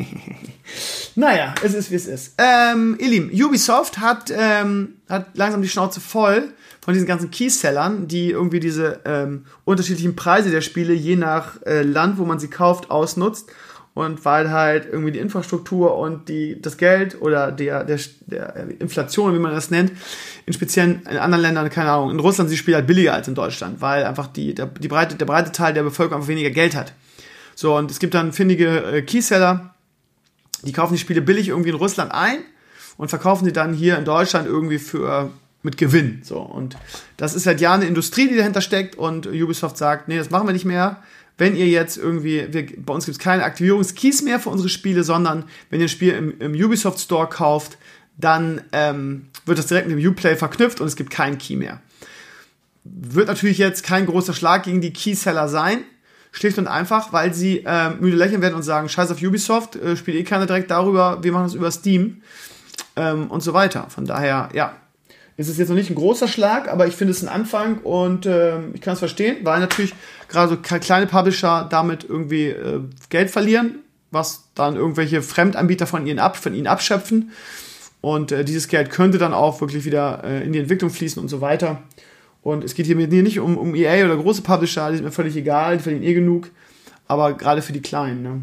Naja, es ist, wie es ist. Ähm, ihr Lieben, Ubisoft hat, ähm, hat langsam die Schnauze voll von diesen ganzen Keysellern, die irgendwie diese ähm, unterschiedlichen Preise der Spiele je nach äh, Land, wo man sie kauft, ausnutzt. Und weil halt irgendwie die Infrastruktur und die, das Geld oder der, der, der Inflation, wie man das nennt, in speziellen, in anderen Ländern, keine Ahnung, in Russland sind die Spiele halt billiger als in Deutschland, weil einfach die, der, die breite, der breite Teil der Bevölkerung einfach weniger Geld hat. So, und es gibt dann findige äh, Keyseller, die kaufen die Spiele billig irgendwie in Russland ein und verkaufen sie dann hier in Deutschland irgendwie für, mit Gewinn. So, und das ist seit Jahren eine Industrie, die dahinter steckt, und Ubisoft sagt, nee, das machen wir nicht mehr. Wenn ihr jetzt irgendwie, wir, bei uns gibt es keine Aktivierungskeys mehr für unsere Spiele, sondern wenn ihr ein Spiel im, im Ubisoft Store kauft, dann ähm, wird das direkt mit dem Uplay verknüpft und es gibt keinen Key mehr. Wird natürlich jetzt kein großer Schlag gegen die Keyseller sein, schlicht und einfach, weil sie äh, müde lächeln werden und sagen, scheiß auf Ubisoft, äh, spielt eh keiner direkt darüber, wir machen das über Steam ähm, und so weiter. Von daher, ja, es ist jetzt noch nicht ein großer Schlag, aber ich finde es ein Anfang, und äh, ich kann es verstehen, weil natürlich gerade so kleine Publisher damit irgendwie äh, Geld verlieren, was dann irgendwelche Fremdanbieter von ihnen, ab, von ihnen abschöpfen, und äh, dieses Geld könnte dann auch wirklich wieder äh, in die Entwicklung fließen und so weiter. Und es geht hier nicht um, um E A oder große Publisher, die sind mir völlig egal, die verdienen eh genug, aber gerade für die Kleinen, ne?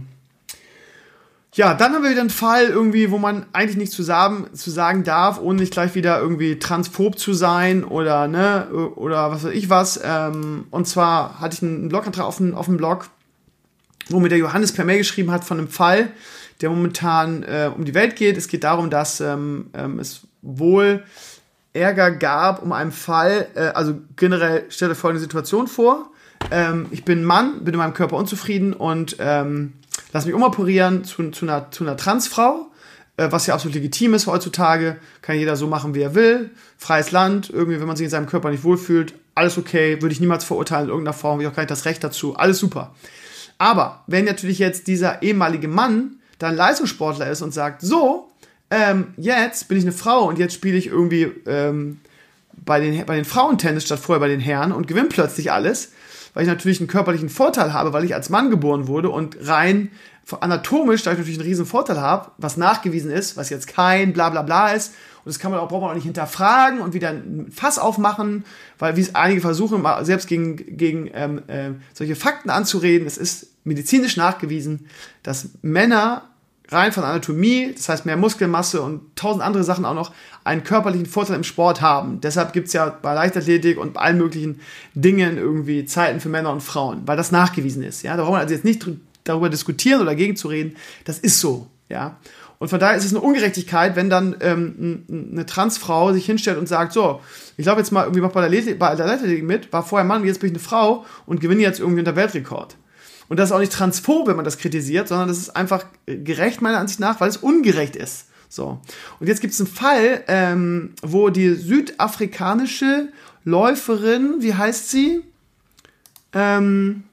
Ja, dann haben wir wieder einen Fall irgendwie, wo man eigentlich nichts zu sagen, zu sagen darf, ohne nicht gleich wieder irgendwie transphob zu sein oder, ne, oder was weiß ich was. Ähm, und zwar hatte ich einen Blogantrag auf dem, auf dem Blog, wo mir der Johannes per Mail geschrieben hat von einem Fall, der momentan äh, um die Welt geht. Es geht darum, dass ähm, ähm, es wohl Ärger gab um einen Fall, äh, also generell stellt euch folgende Situation vor. Ähm, ich bin ein Mann, bin in meinem Körper unzufrieden und ähm, lass mich umoperieren zu, zu, einer, zu einer Transfrau, äh, was ja absolut legitim ist heutzutage. Kann jeder so machen, wie er will. Freies Land, irgendwie, wenn man sich in seinem Körper nicht wohlfühlt, alles okay, würde ich niemals verurteilen in irgendeiner Form, habe ich auch gar nicht das Recht dazu, alles super. Aber wenn natürlich jetzt dieser ehemalige Mann dann Leistungssportler ist und sagt, so, ähm, jetzt bin ich eine Frau und jetzt spiele ich irgendwie ähm, bei den, bei den Frauentennis statt vorher bei den Herren und gewinne plötzlich alles, weil ich natürlich einen körperlichen Vorteil habe, weil ich als Mann geboren wurde und rein anatomisch, da ich natürlich einen riesen Vorteil habe, was nachgewiesen ist, was jetzt kein bla bla bla ist, und das kann man auch, braucht man auch nicht hinterfragen und wieder ein Fass aufmachen, weil wie es einige versuchen, selbst gegen, gegen ähm, äh, solche Fakten anzureden, es ist medizinisch nachgewiesen, dass Männer rein von Anatomie, das heißt mehr Muskelmasse und tausend andere Sachen auch noch, einen körperlichen Vorteil im Sport haben. Deshalb gibt es ja bei Leichtathletik und bei allen möglichen Dingen irgendwie Zeiten für Männer und Frauen, weil das nachgewiesen ist. Ja? Da braucht man also jetzt nicht darüber diskutieren oder dagegen zu reden. Das ist so. Ja? Und von daher ist es eine Ungerechtigkeit, wenn dann ähm, eine Transfrau sich hinstellt und sagt, so, ich laufe jetzt mal irgendwie bei der, bei der Leichtathletik mit, war vorher Mann, jetzt bin ich eine Frau und gewinne jetzt irgendwie unter Weltrekord. Und das ist auch nicht transphob, wenn man das kritisiert, sondern das ist einfach gerecht meiner Ansicht nach, weil es ungerecht ist. So. Und jetzt gibt es einen Fall, ähm, wo die südafrikanische Läuferin, wie heißt sie? Ähm,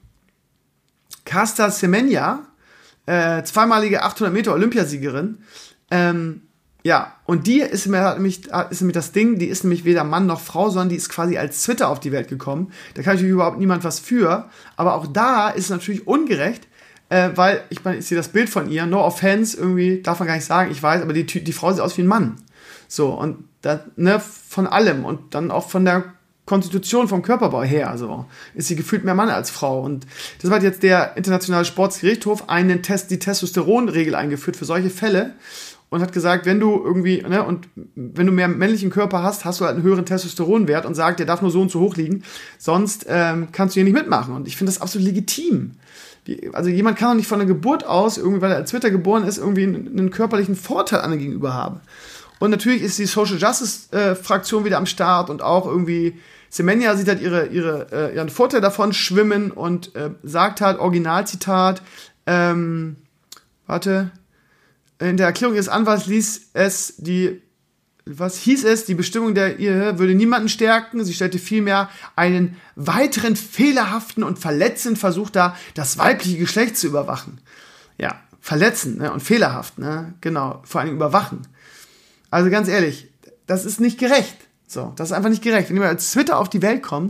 Caster Semenya, äh, zweimalige achthundert Meter Olympiasiegerin, ähm, ja, und die ist nämlich, ist nämlich das Ding, die ist nämlich weder Mann noch Frau, sondern die ist quasi als Zwitter auf die Welt gekommen. Da kann natürlich überhaupt niemand was für, aber auch da ist es natürlich ungerecht, äh, weil, ich meine, ich sehe das Bild von ihr, no offense, irgendwie, darf man gar nicht sagen, ich weiß, aber die, die Frau sieht aus wie ein Mann. So, und da, ne, von allem und dann auch von der Konstitution, vom Körperbau her, also ist sie gefühlt mehr Mann als Frau. Und das hat jetzt der Internationale Sportgerichtshof einen Test, die Testosteronregel eingeführt für solche Fälle. Und hat gesagt, wenn du irgendwie, ne, und wenn du mehr männlichen Körper hast, hast du halt einen höheren Testosteronwert und sagt, der darf nur so und so hoch liegen, sonst ähm, kannst du hier nicht mitmachen. Und ich finde das absolut legitim. Wie, also jemand kann doch nicht von der Geburt aus, irgendwie, weil er als Zwitter geboren ist, irgendwie einen, einen körperlichen Vorteil an dem Gegenüber haben. Und natürlich ist die Social Justice äh, Fraktion wieder am Start und auch irgendwie Semenya sieht halt ihre, ihre, äh, ihren Vorteil davon schwimmen und äh, sagt halt, Originalzitat, ähm, warte, in der Erklärung ihres Anwalts ließ es die, was hieß es, die Bestimmung der Ehe würde niemanden stärken. Sie stellte vielmehr einen weiteren fehlerhaften und verletzenden Versuch dar, das weibliche Geschlecht zu überwachen. Ja, verletzen, ne, und fehlerhaft, ne, genau, vor allem überwachen. Also ganz ehrlich, das ist nicht gerecht. So, das ist einfach nicht gerecht. Wenn jemand als Zwitter auf die Welt kommt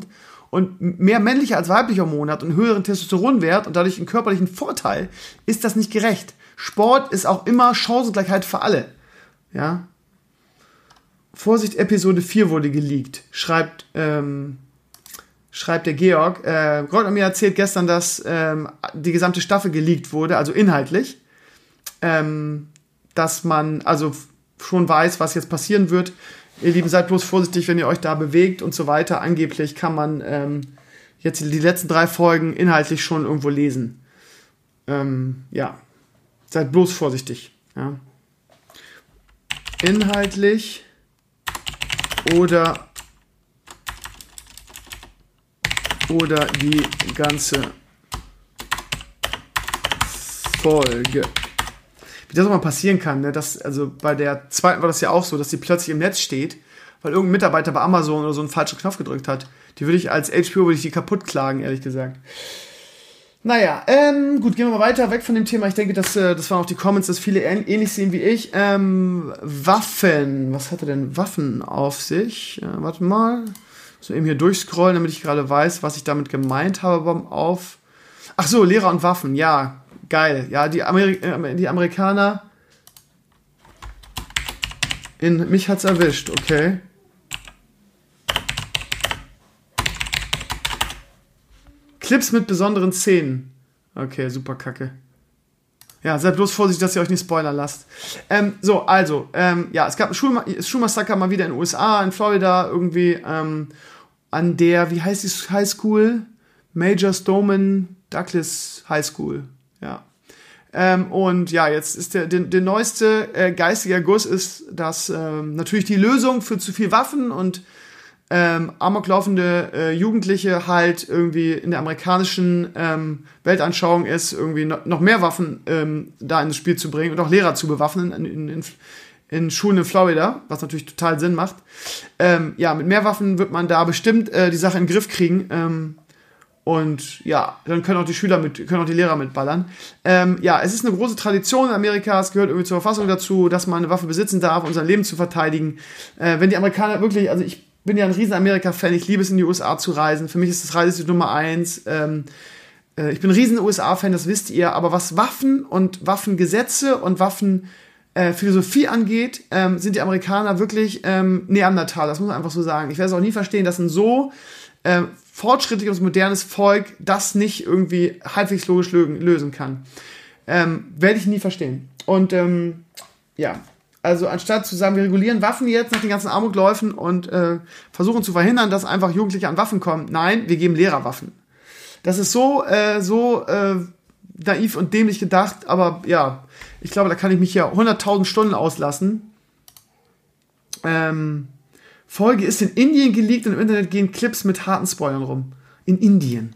und mehr männliche als weibliche Hormone hat und einen höheren Testosteronwert und dadurch einen körperlichen Vorteil, ist das nicht gerecht. Sport ist auch immer Chancengleichheit für alle. Ja. Vorsicht, Episode vier wurde geleakt, schreibt, ähm, schreibt der Georg. Äh, Gott hat mir erzählt gestern, dass ähm, die gesamte Staffel geleakt wurde, also inhaltlich. Ähm, dass man also schon weiß, was jetzt passieren wird. Ihr Lieben, seid bloß vorsichtig, wenn ihr euch da bewegt und so weiter. Angeblich kann man ähm, jetzt die letzten drei Folgen inhaltlich schon irgendwo lesen. Ähm, ja, seid bloß vorsichtig. Ja. Inhaltlich oder oder die ganze Folge. Wie das auch mal passieren kann, ne? dass, also bei der zweiten war das ja auch so, dass die plötzlich im Netz steht, weil irgendein Mitarbeiter bei Amazon oder so einen falschen Knopf gedrückt hat. Die würde ich als H B O würde ich die kaputt klagen, ehrlich gesagt. Naja, ähm, gut, gehen wir mal weiter, weg von dem Thema. Ich denke, dass, äh, das waren auch die Comments, dass viele ähnlich sehen wie ich. Ähm, Waffen, was hatte denn Waffen auf sich? Äh, warte mal, so eben hier durchscrollen, damit ich gerade weiß, was ich damit gemeint habe beim Auf... Ach so, Lehrer und Waffen, ja. Geil, ja, die, Ameri- äh, die Amerikaner, in mich hat's erwischt, okay. Clips mit besonderen Szenen. Okay, super kacke. Ja, seid bloß vorsichtig, dass ihr euch nicht spoilern lasst. Ähm, so, also, ähm, ja, es gab ein Schul- Schulmassaker mal wieder in den U S A, in Florida irgendwie, ähm, an der, wie heißt die High School? Major Stoneman Douglas High School. Ja. Ähm, und ja, jetzt ist der, der, der neueste äh, geistige Erguss ist, dass ähm, natürlich die Lösung für zu viel Waffen und ähm, amoklaufende äh, Jugendliche halt irgendwie in der amerikanischen ähm, Weltanschauung ist, irgendwie no, noch mehr Waffen ähm, da ins Spiel zu bringen und auch Lehrer zu bewaffnen in, in, in, in Schulen in Florida, was natürlich total Sinn macht. Ähm, ja, mit mehr Waffen wird man da bestimmt äh, die Sache in den Griff kriegen. Ähm, Und ja, dann können auch die Schüler mit, können auch die Lehrer mitballern. Ähm, ja, es ist eine große Tradition in Amerika, es gehört irgendwie zur Verfassung dazu, dass man eine Waffe besitzen darf, um sein Leben zu verteidigen. Äh, wenn die Amerikaner wirklich, also ich bin ja ein riesen Amerika-Fan, ich liebe es in die U S A zu reisen, für mich ist das Reiseziel Nummer eins. Ähm, äh, ich bin ein riesen U S A-Fan, das wisst ihr, aber was Waffen und Waffengesetze und Waffenphilosophie äh, angeht, ähm, sind die Amerikaner wirklich ähm, Neandertaler, das muss man einfach so sagen. Ich werde es auch nie verstehen, dass ein so äh, fortschrittliches und modernes Volk das nicht irgendwie halbwegs logisch lö- lösen kann. Ähm, werde ich nie verstehen. Und ähm, ja, also anstatt zu sagen, wir regulieren Waffen jetzt nach den ganzen Amokläufen und äh, versuchen zu verhindern, dass einfach Jugendliche an Waffen kommen, nein, wir geben Lehrer Waffen. Das ist so, äh, so äh, naiv und dämlich gedacht, aber ja, ich glaube, da kann ich mich ja hunderttausend Stunden auslassen. Ähm, Folge ist in Indien geleakt und im Internet gehen Clips mit harten Spoilern rum. In Indien.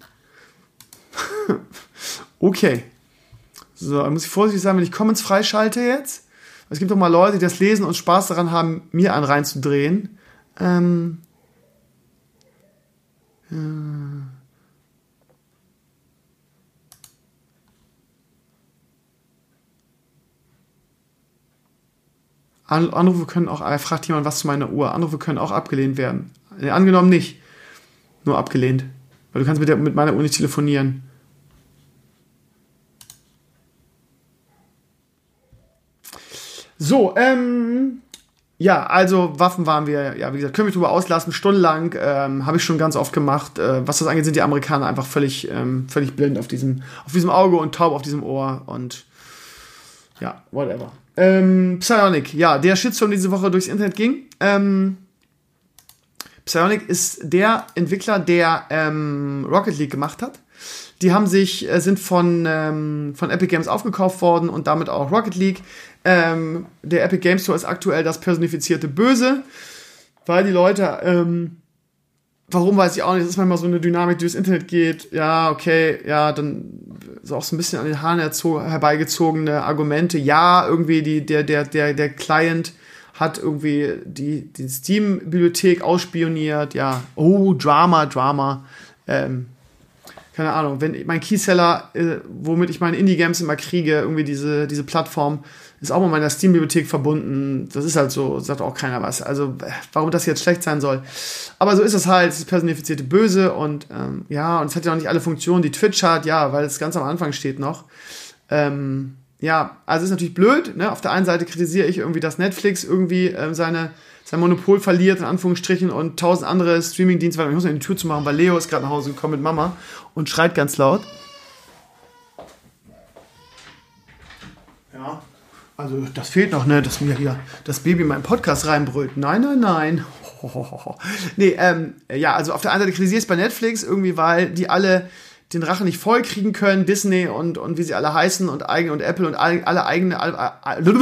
Okay. So, dann muss ich vorsichtig sein, wenn ich Comments freischalte jetzt. Es gibt doch mal Leute, die das lesen und Spaß daran haben, mir einen reinzudrehen. Ähm. Ja. Anrufe können auch, er fragt jemand was zu meiner Uhr, Anrufe können auch abgelehnt werden. Nee, angenommen nicht. Nur abgelehnt. Weil du kannst mit, der, mit meiner Uhr nicht telefonieren. So, ähm, ja, also Waffen waren wir, ja, wie gesagt, können wir drüber auslassen, stundenlang, ähm, habe ich schon ganz oft gemacht. Äh, was das angeht, sind die Amerikaner einfach völlig, ähm, völlig blind auf diesem, auf diesem Auge und taub auf diesem Ohr und ja, whatever. Ähm, Psyonix, ja, der Shitstorm diese Woche durchs Internet ging. Ähm, Psyonix ist der Entwickler, der ähm, Rocket League gemacht hat. Die haben sich, äh, sind von, ähm, von Epic Games aufgekauft worden und damit auch Rocket League. Ähm, der Epic Games Store ist aktuell das personifizierte Böse, weil die Leute, ähm, warum weiß ich auch nicht, das ist manchmal so eine Dynamik, die durchs Internet geht. Ja, okay, ja, dann so auch so ein bisschen an den Haaren herzo- herbeigezogene Argumente. Ja, irgendwie die, der, der, der, der Client hat irgendwie die, die Steam-Bibliothek ausspioniert. Ja, oh, Drama, Drama. Ähm, keine Ahnung, wenn mein Keyseller, äh, womit ich meine Indie-Games immer kriege, irgendwie diese, diese Plattform, ist auch mit meiner Steam-Bibliothek verbunden. Das ist halt so, sagt auch keiner was. Also, warum das jetzt schlecht sein soll. Aber so ist es halt, es ist personifizierte Böse und ähm, ja, und es hat ja noch nicht alle Funktionen, die Twitch hat, ja, weil es ganz am Anfang steht noch. Ähm, ja, also ist natürlich blöd, ne? Auf der einen Seite kritisiere ich irgendwie, dass Netflix irgendwie ähm, seine, sein Monopol verliert, in Anführungsstrichen, und tausend andere Streaming-Dienste, weil ich muss noch die Tür zu machen, weil Leo ist gerade nach Hause gekommen mit Mama und schreit ganz laut. Ja, also das fehlt noch, ne, dass mir hier das Baby in meinen Podcast reinbrüllt. Nein, nein, nein. Nee, ähm, ja, also auf der einen Seite kritisiere ich es bei Netflix irgendwie, weil die alle den Rachen nicht voll kriegen können, Disney und, und wie sie alle heißen und eigen und Apple und alle, alle eigene, alle,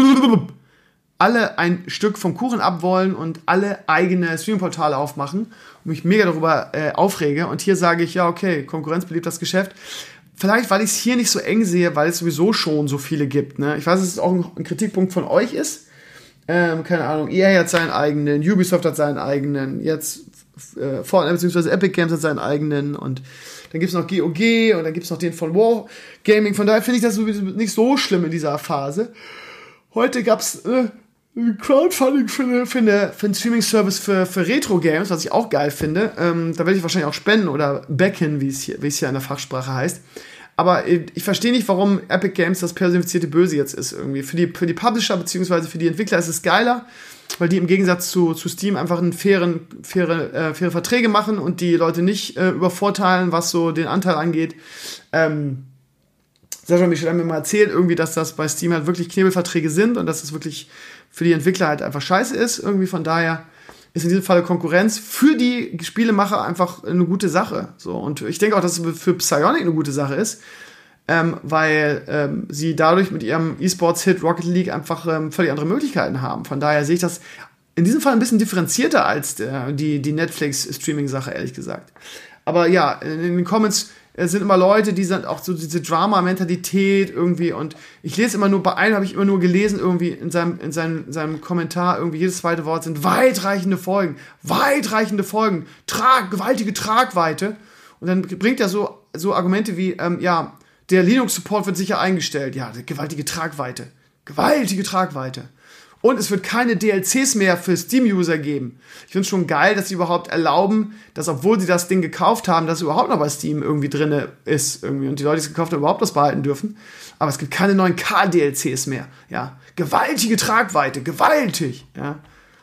alle ein Stück vom Kuchen abwollen und alle eigene Streaming-Portale aufmachen und mich mega darüber äh, aufrege. Und hier sage ich, ja, okay, Konkurrenz belebt das Geschäft. Vielleicht, weil ich es hier nicht so eng sehe, weil es sowieso schon so viele gibt. Ne? Ich weiß, dass es auch ein, ein Kritikpunkt von euch ist. Ähm, keine Ahnung, E A hat seinen eigenen, Ubisoft hat seinen eigenen, jetzt äh, Fortnite bzw. Epic Games hat seinen eigenen und dann gibt es noch G O G und dann gibt es noch den von Wargaming. Von daher finde ich das nicht so schlimm in dieser Phase. Heute gab es äh, Crowdfunding für, eine, für, eine, für einen Streaming-Service für, für Retro-Games, was ich auch geil finde. Ähm, da werde ich wahrscheinlich auch spenden oder backen, wie es hier, wie es hier in der Fachsprache heißt. Aber ich verstehe nicht, warum Epic Games das personifizierte Böse jetzt ist irgendwie. Für die, für die Publisher bzw. für die Entwickler ist es geiler, weil die im Gegensatz zu, zu Steam einfach einen fairen, faire, äh, faire Verträge machen und die Leute nicht äh, übervorteilen, was so den Anteil angeht. Ähm, Sascha Michel hat mir mal erzählt, irgendwie, dass das bei Steam halt wirklich Knebelverträge sind und dass es wirklich für die Entwickler halt einfach scheiße ist. Irgendwie von daher ist in diesem Fall Konkurrenz für die Spielemacher einfach eine gute Sache. So, und ich denke auch, dass es für Psyonix eine gute Sache ist, ähm, weil ähm, sie dadurch mit ihrem E-Sports-Hit Rocket League einfach ähm, völlig andere Möglichkeiten haben. Von daher sehe ich das in diesem Fall ein bisschen differenzierter als der, die, die Netflix-Streaming-Sache, ehrlich gesagt. Aber ja, in den Comments es sind immer Leute, die sind auch so diese Drama-Mentalität irgendwie und ich lese immer nur, bei einem habe ich immer nur gelesen, irgendwie in seinem, in seinem, in seinem Kommentar, irgendwie jedes zweite Wort sind weitreichende Folgen, weitreichende Folgen, Trag, gewaltige Tragweite und dann bringt er so, so Argumente wie, ähm, ja, der Linux-Support wird sicher eingestellt, ja, gewaltige Tragweite, gewaltige Tragweite. Und es wird keine D L Cs mehr für Steam-User geben. Ich finde es schon geil, dass sie überhaupt erlauben, dass, obwohl sie das Ding gekauft haben, dass es überhaupt noch bei Steam irgendwie drin ist. Irgendwie. Und die Leute, die es gekauft haben, überhaupt das behalten dürfen. Aber es gibt keine neuen K-D L Cs mehr. Ja. Gewaltige Tragweite. Gewaltig. Ja.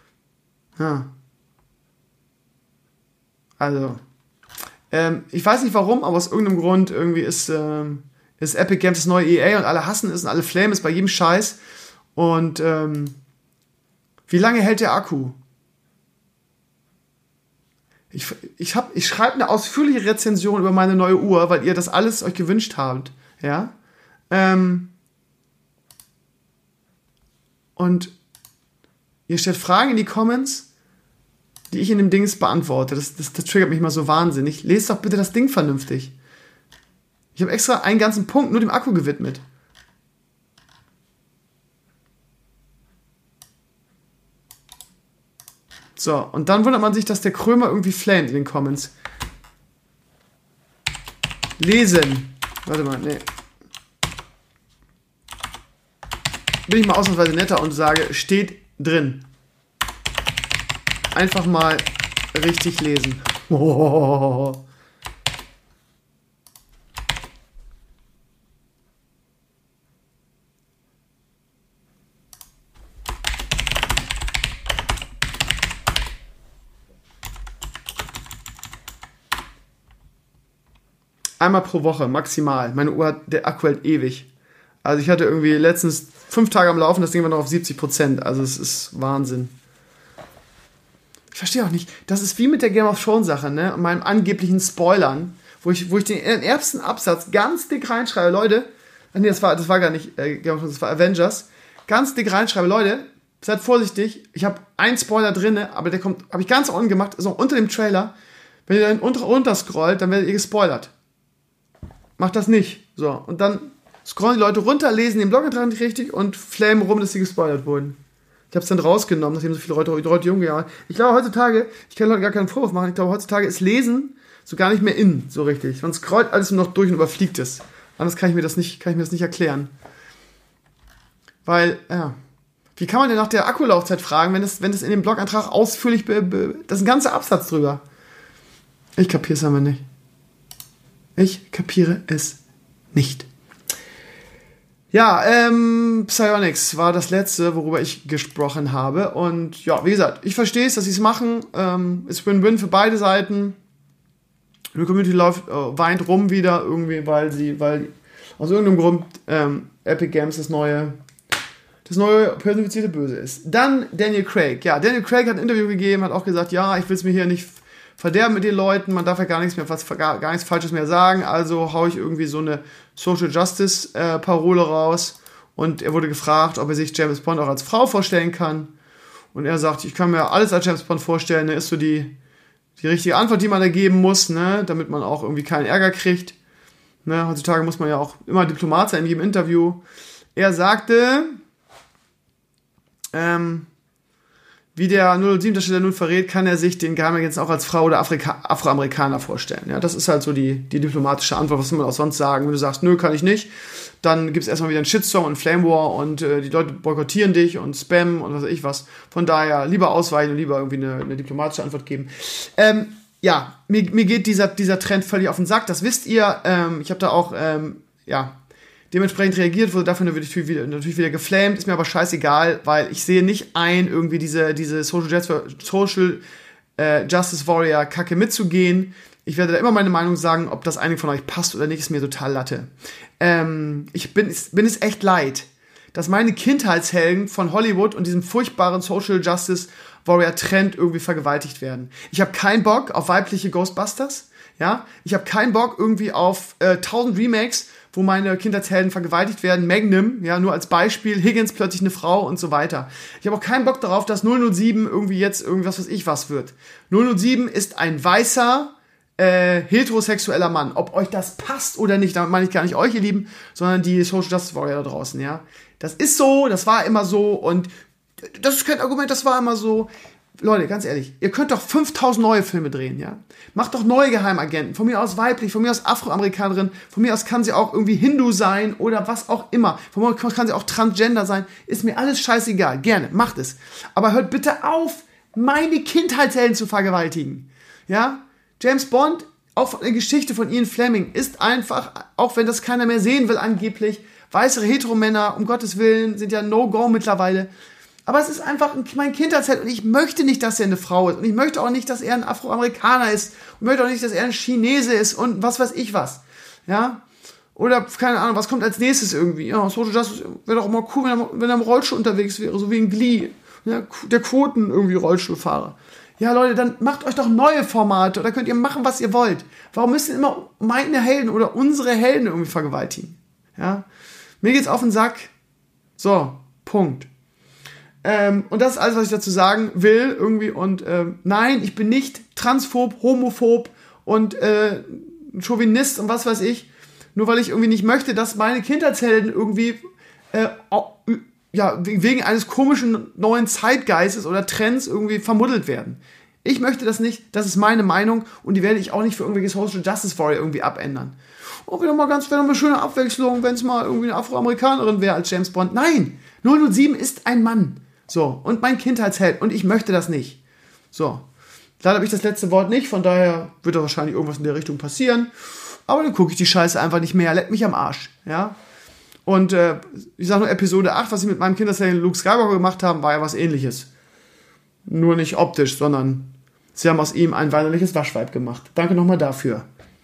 Ja. Also. Ähm, ich weiß nicht warum, aber aus irgendeinem Grund irgendwie ist, ähm, ist Epic Games das neue E A und alle hassen es und alle flamen es bei jedem Scheiß. Und, ähm, wie lange hält der Akku? Ich, ich, hab, ich schreibe eine ausführliche Rezension über meine neue Uhr, weil ihr das alles euch gewünscht habt. Ja? Ähm, und ihr stellt Fragen in die Comments, die ich in dem Dings beantworte. Das, das, das triggert mich mal so wahnsinnig. Lest doch bitte das Ding vernünftig. Ich habe extra einen ganzen Punkt nur dem Akku gewidmet. So, und dann wundert man sich, dass der Krömer irgendwie flamet in den Comments. Lesen. Warte mal, nee. Bin ich mal ausnahmsweise netter und sage, steht drin. Einfach mal richtig lesen. Oh. Einmal pro Woche, maximal. Meine Uhr hat, der Akku hält ewig. Also ich hatte irgendwie letztens fünf Tage am Laufen, das Ding war noch auf siebzig Prozent. Also es ist Wahnsinn. Ich verstehe auch nicht. Das ist wie mit der Game of Thrones Sache, ne? Und meinem angeblichen Spoilern, wo ich, wo ich den ersten Absatz ganz dick reinschreibe, Leute, nee, das war, das war gar nicht äh, Game of Thrones, das war Avengers, ganz dick reinschreibe, Leute, seid vorsichtig, ich habe einen Spoiler drin, aber der kommt, habe ich ganz unten gemacht, ist auch unter dem Trailer. Wenn ihr dann unter, runter scrollt, dann werdet ihr gespoilert. Macht das nicht. So, und dann scrollen die Leute runter, lesen den Blog-Eintrag nicht richtig und flamen rum, dass sie gespoilert wurden. Ich habe es dann rausgenommen, nachdem so viele Leute, Leute jung waren. Ich glaube heutzutage, ich kann Leute gar keinen Vorwurf machen, ich glaube heutzutage ist Lesen so gar nicht mehr in, so richtig. Man scrollt alles nur noch durch und überfliegt es. Anders kann ich mir das nicht, kann ich mir das nicht erklären. Weil, ja, wie kann man denn nach der Akkulaufzeit fragen, wenn es wenn es in dem Blogantrag ausführlich, be, be, das ist ein ganzer Absatz drüber. Ich kapiere es aber nicht. Ich kapiere es nicht. Ja, ähm, Psyonix war das letzte, worüber ich gesprochen habe. Und ja, wie gesagt, ich verstehe es, dass sie es machen. Ähm, ist Win-Win für beide Seiten. Die Community läuft, äh, weint rum wieder irgendwie, weil sie, weil aus irgendeinem Grund ähm, Epic Games das neue, das neue personifizierte Böse ist. Dann Daniel Craig. Ja, Daniel Craig hat ein Interview gegeben, hat auch gesagt, ja, ich will es mir hier nicht verderben mit den Leuten, man darf ja gar nichts mehr, was, gar, gar nichts Falsches mehr sagen, also hau ich irgendwie so eine Social Justice äh, Parole raus. Und er wurde gefragt, ob er sich James Bond auch als Frau vorstellen kann. Und er sagt, ich kann mir alles als James Bond vorstellen, ne, ist so die, die richtige Antwort, die man da geben muss, ne, damit man auch irgendwie keinen Ärger kriegt. Ne, heutzutage muss man ja auch immer Diplomat sein in jedem Interview. Er sagte, ähm, wie der null null sieben-Darsteller nun verrät, kann er sich den Geheimagenten auch als Frau oder Afrika- Afroamerikaner vorstellen. Ja, das ist halt so die, die diplomatische Antwort. Was soll man auch sonst sagen? Wenn du sagst, nö, kann ich nicht, dann gibt es erstmal wieder einen Shitstorm und Flame War und äh, die Leute boykottieren dich und Spam und was weiß ich was. Von daher lieber ausweichen und lieber irgendwie eine, eine diplomatische Antwort geben. Ähm, ja, mir, mir geht dieser, dieser Trend völlig auf den Sack. Das wisst ihr. Ähm, ich habe da auch, ähm, ja, dementsprechend reagiert, wurde dafür natürlich wieder, natürlich wieder geflamed, ist mir aber scheißegal, weil ich sehe nicht ein, irgendwie diese, diese Social, Justice, Social äh, Justice Warrior Kacke mitzugehen. Ich werde da immer meine Meinung sagen, ob das einigen von euch passt oder nicht, ist mir total Latte. Ähm, ich bin, bin es echt leid, dass meine Kindheitshelden von Hollywood und diesem furchtbaren Social Justice Warrior Trend irgendwie vergewaltigt werden. Ich habe keinen Bock auf weibliche Ghostbusters, ja, ich habe keinen Bock irgendwie auf äh, tausend Remakes, wo meine Kindheitshelden vergewaltigt werden. Magnum, ja, nur als Beispiel. Higgins plötzlich eine Frau und so weiter. Ich habe auch keinen Bock darauf, dass null null sieben irgendwie jetzt irgendwas, was ich was wird. null null sieben ist ein weißer, äh, heterosexueller Mann. Ob euch das passt oder nicht, damit meine ich gar nicht euch, ihr Lieben, sondern die Social Justice Warrior da draußen, ja. Das ist so, das war immer so und das ist kein Argument, das war immer so. Leute, ganz ehrlich, ihr könnt doch fünftausend neue Filme drehen, ja? Macht doch neue Geheimagenten, von mir aus weiblich, von mir aus Afroamerikanerin, von mir aus kann sie auch irgendwie Hindu sein oder was auch immer. Von mir aus kann sie auch Transgender sein, ist mir alles scheißegal, gerne, macht es. Aber hört bitte auf, meine Kindheitshelden zu vergewaltigen, ja? James Bond, auch eine Geschichte von Ian Fleming, ist einfach, auch wenn das keiner mehr sehen will angeblich, weißere Heteromänner, um Gottes Willen, sind ja No-Go mittlerweile. Aber es ist einfach mein Kindheitsheld und ich möchte nicht, dass er eine Frau ist. Und ich möchte auch nicht, dass er ein Afroamerikaner ist. Und ich möchte auch nicht, dass er ein Chinese ist und was weiß ich was. Ja? Oder, keine Ahnung, was kommt als nächstes irgendwie? Ja, Social Justice wäre doch mal cool, wenn er, wenn er im Rollstuhl unterwegs wäre, so wie in Glee. Ja, der Quoten irgendwie Rollstuhlfahrer. Ja, Leute, dann macht euch doch neue Formate. Da könnt ihr machen, was ihr wollt. Warum müssen immer meine Helden oder unsere Helden irgendwie vergewaltigen? Ja? Mir geht's auf den Sack. So, Punkt. Ähm, und das ist alles, was ich dazu sagen will, irgendwie. Und ähm, nein, ich bin nicht transphob, homophob und äh, Chauvinist und was weiß ich. Nur weil ich irgendwie nicht möchte, dass meine Kindheitshelden irgendwie äh, ja, wegen eines komischen neuen Zeitgeistes oder Trends irgendwie vermuddelt werden. Ich möchte das nicht, das ist meine Meinung und die werde ich auch nicht für irgendwelche Social Justice Warrior irgendwie abändern. Oh, wäre doch mal ganz, wäre doch eine schöne Abwechslung, wenn es mal irgendwie eine Afroamerikanerin wäre als James Bond. Nein, null null sieben ist ein Mann. So, und mein Kindheitsheld. Und ich möchte das nicht. So. Leider habe ich das letzte Wort nicht, von daher wird da wahrscheinlich irgendwas in der Richtung passieren. Aber dann gucke ich die Scheiße einfach nicht mehr. Leck mich am Arsch. Ja. Und äh, ich sage nur Episode acht, was sie mit meinem Kindheitshelden Luke Skywalker gemacht haben, war ja was Ähnliches. Nur nicht optisch, sondern sie haben aus ihm ein weinerliches Waschweib gemacht. Danke nochmal dafür.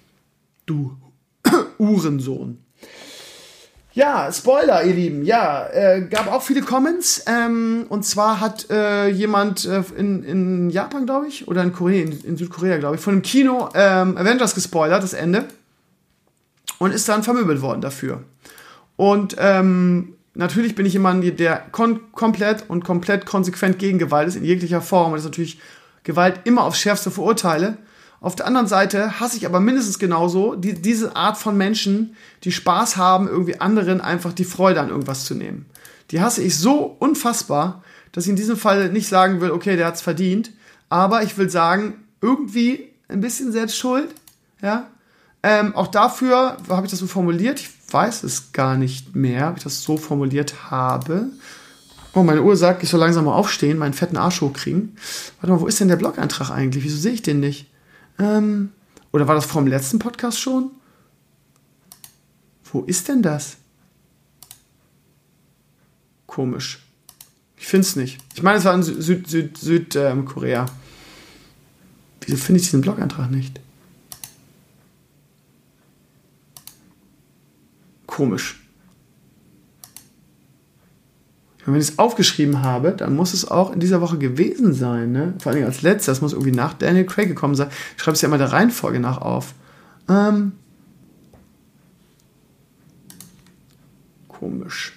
Du Uhrensohn. Ja, Spoiler, ihr Lieben. Ja, äh, gab auch viele Comments. Ähm, und zwar hat äh, jemand äh, in, in Japan, glaube ich, oder in Korea, in, in Südkorea, glaube ich, von dem Kino ähm, Avengers gespoilert, das Ende. Und ist dann vermöbelt worden dafür. Und ähm, natürlich bin ich jemand, der kon- komplett und komplett konsequent gegen Gewalt ist, in jeglicher Form. Und das ist natürlich Gewalt immer aufs Schärfste verurteile. Auf der anderen Seite hasse ich aber mindestens genauso die, diese Art von Menschen, die Spaß haben, irgendwie anderen einfach die Freude an irgendwas zu nehmen. Die hasse ich so unfassbar, dass ich in diesem Fall nicht sagen will, okay, der hat's verdient. Aber ich will sagen, irgendwie ein bisschen Selbstschuld, ja. Ähm, auch dafür habe ich das so formuliert. Ich weiß es gar nicht mehr, ob ich das so formuliert habe. Oh, meine Uhr sagt, ich soll langsam mal aufstehen, meinen fetten Arsch hochkriegen. Warte mal, wo ist denn der Blog-Eintrag eigentlich? Wieso sehe ich den nicht? Ähm, oder war das vor dem letzten Podcast schon? Wo ist denn das? Komisch. Ich finde es nicht. Ich meine, es war in Südkorea. Süd, Süd, Süd, ähm, Korea. Wieso finde ich diesen Blog-Eintrag nicht? Komisch. Wenn ich es aufgeschrieben habe, dann muss es auch in dieser Woche gewesen sein. Ne? Vor allem als letztes. Das muss irgendwie nach Daniel Craig gekommen sein. Ich schreibe es ja immer der Reihenfolge nach auf. Ähm. Komisch.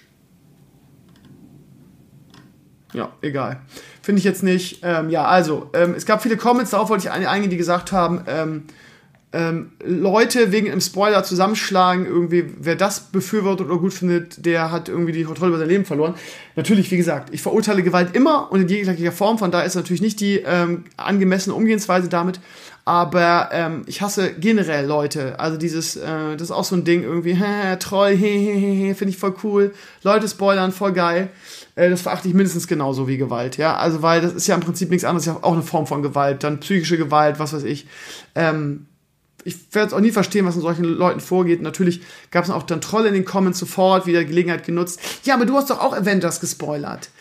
Ja, egal. Finde ich jetzt nicht. Ähm, ja, also, ähm, es gab viele Comments, darauf wollte ich eingehen, die gesagt haben, ähm, ähm, Leute wegen einem Spoiler zusammenschlagen, irgendwie, wer das befürwortet oder gut findet, der hat irgendwie die Kontrolle über sein Leben verloren. Natürlich, wie gesagt, ich verurteile Gewalt immer und in jeglicher Form, von daher ist natürlich nicht die ähm, angemessene Umgehensweise damit, aber ähm, ich hasse generell Leute, also dieses, äh, das ist auch so ein Ding, irgendwie, hä, Troll, hehehe, finde ich voll cool, Leute spoilern, voll geil, äh, das verachte ich mindestens genauso wie Gewalt, ja, also weil das ist ja im Prinzip nichts anderes, ja auch eine Form von Gewalt, dann psychische Gewalt, was weiß ich, ähm, ich werde es auch nie verstehen, was in solchen Leuten vorgeht. Natürlich gab es auch dann Trolle in den Comments sofort, wieder Gelegenheit genutzt. Ja, aber du hast doch auch Avengers gespoilert.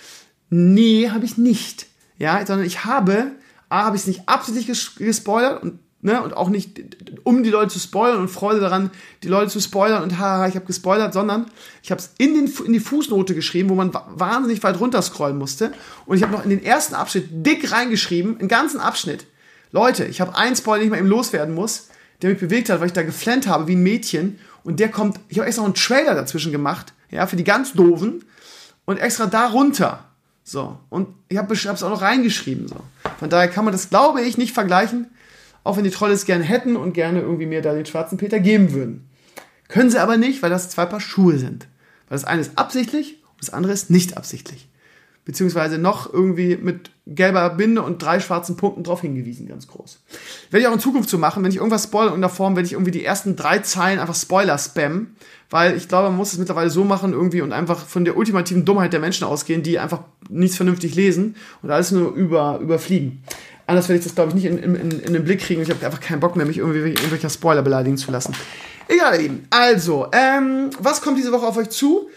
Nee, habe ich nicht. Ja, sondern ich habe, A, habe ich es nicht absichtlich ges- gespoilert und, ne, und auch nicht, um die Leute zu spoilern und Freude daran, die Leute zu spoilern und haha, ich habe gespoilert, sondern ich habe es in, den, in die Fußnote geschrieben, wo man wahnsinnig weit runterscrollen musste. Und ich habe noch in den ersten Abschnitt dick reingeschrieben, einen ganzen Abschnitt. Leute, ich habe einen Spoiler, den ich mal eben loswerden muss, der mich bewegt hat, weil ich da geflennt habe wie ein Mädchen. Und der kommt, ich habe extra noch einen Trailer dazwischen gemacht, ja, für die ganz Doofen. Und extra da runter. So. Und ich habe es auch noch reingeschrieben. So. Von daher kann man das, glaube ich, nicht vergleichen. Auch wenn die Trolle es gerne hätten und gerne irgendwie mir da den schwarzen Peter geben würden. Können sie aber nicht, weil das zwei Paar Schuhe sind. Weil das eine ist absichtlich und das andere ist nicht absichtlich. Beziehungsweise noch irgendwie mit gelber Binde und drei schwarzen Punkten drauf hingewiesen, ganz groß. Werde ich auch in Zukunft so machen, wenn ich irgendwas spoilere in der Form, werde ich irgendwie die ersten drei Zeilen einfach Spoiler spammen, weil ich glaube, man muss es mittlerweile so machen irgendwie und einfach von der ultimativen Dummheit der Menschen ausgehen, die einfach nichts vernünftig lesen und alles nur über, überfliegen. Anders werde ich das, glaube ich, nicht in, in, in den Blick kriegen und ich habe einfach keinen Bock mehr, mich irgendwie wegen irgendwelcher Spoiler beleidigen zu lassen. Egal, ihr Lieben. Also, ähm, was kommt diese Woche auf euch zu?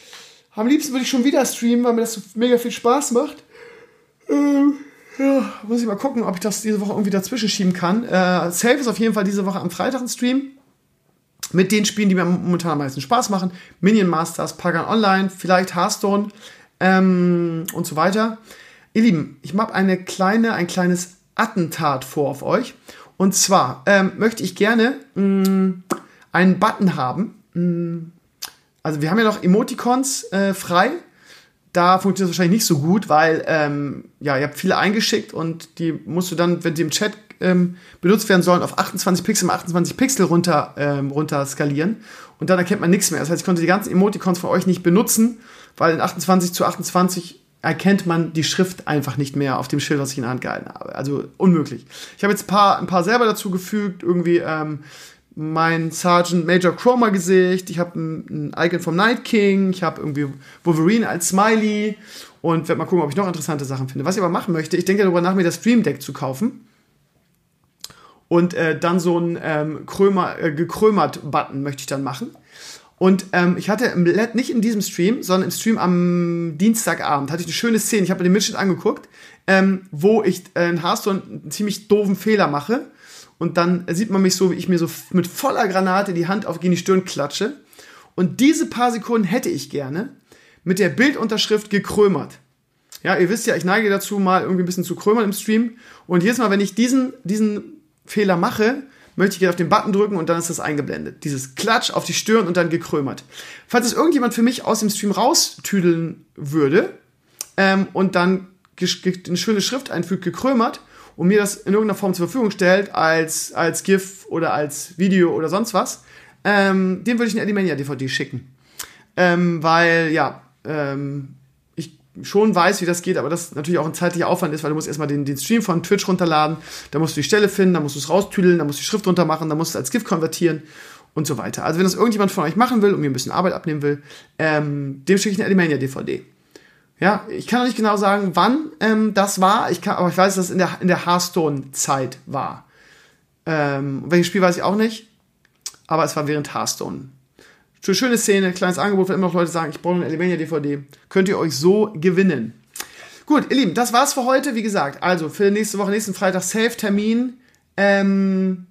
Am liebsten würde ich schon wieder streamen, weil mir das so mega viel Spaß macht. Ähm, ja, muss ich mal gucken, ob ich das diese Woche irgendwie dazwischen schieben kann. Äh, Safe ist auf jeden Fall diese Woche am Freitag ein Stream. Mit den Spielen, die mir momentan am meisten Spaß machen. Minion Masters, Pagan Online, vielleicht Hearthstone ähm, und so weiter. Ihr Lieben, ich mache eine kleine, ein kleines Attentat vor auf euch. Und zwar ähm, möchte ich gerne mh, einen Button haben. Mh, Also wir haben ja noch Emoticons äh, frei. Da funktioniert es wahrscheinlich nicht so gut, weil ähm, ja, ihr habt viele eingeschickt und die musst du dann, wenn die im Chat ähm, benutzt werden sollen, auf achtundzwanzig Pixel mal achtundzwanzig Pixel runter, ähm, runter skalieren. Und dann erkennt man nichts mehr. Das heißt, ich konnte die ganzen Emoticons von euch nicht benutzen, weil in achtundzwanzig zu achtundzwanzig erkennt man die Schrift einfach nicht mehr auf dem Schild, was ich in der Hand gehalten habe. Also unmöglich. Ich habe jetzt ein paar, ein paar selber dazu gefügt, irgendwie ähm, mein Sergeant Major Chroma Gesicht, ich habe ein, ein Icon vom Night King, ich habe irgendwie Wolverine als Smiley und werde mal gucken, ob ich noch interessante Sachen finde. Was ich aber machen möchte, ich denke darüber nach, mir das Stream Deck zu kaufen und äh, dann so ein ähm, Krömer, äh, gekrömert Button möchte ich dann machen. Und ähm, ich hatte im L E D, nicht in diesem Stream, sondern im Stream am Dienstagabend, hatte ich eine schöne Szene, ich habe mir den Mitschnitt angeguckt, ähm, wo ich äh, in Hearthstone einen ziemlich doofen Fehler mache. Und dann sieht man mich so, wie ich mir so mit voller Granate die Hand auf gegen die Stirn klatsche. Und diese paar Sekunden hätte ich gerne mit der Bildunterschrift gekrömert. Ja, ihr wisst ja, ich neige dazu, mal irgendwie ein bisschen zu krömern im Stream. Und jedes Mal, wenn ich diesen, diesen Fehler mache, möchte ich gerne auf den Button drücken und dann ist das eingeblendet. Dieses Klatsch auf die Stirn und dann gekrömert. Falls es irgendjemand für mich aus dem Stream raustüdeln würde ähm, und dann eine schöne Schrift einfügt, gekrömert, und mir das in irgendeiner Form zur Verfügung stellt, als, als GIF oder als Video oder sonst was, ähm, dem würde ich eine Animania D V D schicken. Ähm, weil, ja, ähm, ich schon weiß, wie das geht, aber das natürlich auch ein zeitlicher Aufwand ist, weil du musst erstmal den, den Stream von Twitch runterladen, da musst du die Stelle finden, da musst du es raustüdeln, da musst du die Schrift runter machen, da musst du es als GIF konvertieren und so weiter. Also wenn das irgendjemand von euch machen will und mir ein bisschen Arbeit abnehmen will, ähm, dem schicke ich eine Alimania-D V D. Ja, ich kann auch nicht genau sagen, wann ähm, das war, ich kann, aber ich weiß, dass es in der, in der Hearthstone-Zeit war. Ähm, welches Spiel weiß ich auch nicht, aber es war während Hearthstone. Schöne Szene, kleines Angebot, wenn immer noch Leute sagen, ich brauche eine Alimania-D V D, könnt ihr euch so gewinnen. Gut, ihr Lieben, das war's für heute. Wie gesagt, also für nächste Woche, nächsten Freitag, Safe-Termin, ähm,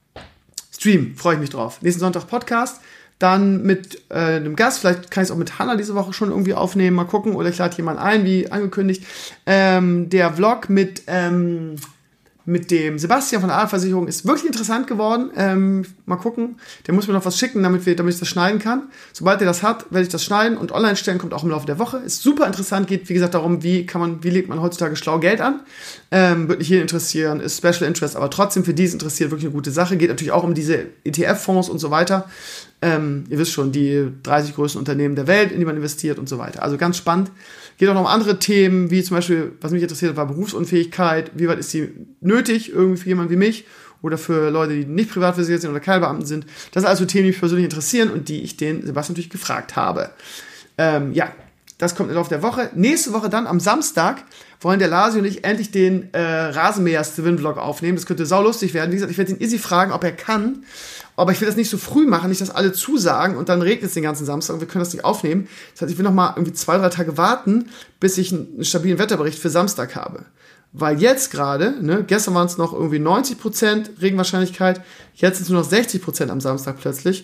Stream, freue ich mich drauf. Nächsten Sonntag Podcast, dann mit äh, einem Gast, vielleicht kann ich es auch mit Hannah diese Woche schon irgendwie aufnehmen, mal gucken, oder ich lade jemanden ein, wie angekündigt. Ähm, der Vlog mit, ähm, mit dem Sebastian von der A R-Versicherung ist wirklich interessant geworden. Ähm, mal gucken. Der muss mir noch was schicken, damit, wir, damit ich das schneiden kann. Sobald er das hat, werde ich das schneiden und online stellen, kommt auch im Laufe der Woche. Ist super interessant, geht wie gesagt darum, wie kann man, wie legt man heutzutage schlau Geld an. Ähm, wird nicht jeden interessieren, ist Special Interest, aber trotzdem für die es interessiert, wirklich eine gute Sache. Geht natürlich auch um diese E T F-Fonds und so weiter. Ähm, ihr wisst schon, die dreißig größten Unternehmen der Welt, in die man investiert und so weiter. Also ganz spannend. Geht auch noch um andere Themen, wie zum Beispiel, was mich interessiert, war Berufsunfähigkeit. Wie weit ist die nötig, irgendwie für jemanden wie mich oder für Leute, die nicht privat versichert sind oder keine Beamten sind. Das sind also Themen, die mich persönlich interessieren und die ich den Sebastian natürlich gefragt habe. Ähm, ja, das kommt im Laufe der Woche. Nächste Woche dann am Samstag wollen der Lasi und ich endlich den äh, Rasenmäher-Steven-Vlog aufnehmen. Das könnte saulustig werden. Wie gesagt, ich werde ihn Izzy fragen, ob er kann. Aber ich will das nicht so früh machen, nicht, dass alle zusagen und dann regnet es den ganzen Samstag und wir können das nicht aufnehmen. Das heißt, ich will noch mal irgendwie zwei, drei Tage warten, bis ich einen stabilen Wetterbericht für Samstag habe. Weil jetzt gerade, ne, gestern waren es noch irgendwie neunzig Prozent Regenwahrscheinlichkeit, jetzt sind es nur noch sechzig Prozent am Samstag plötzlich.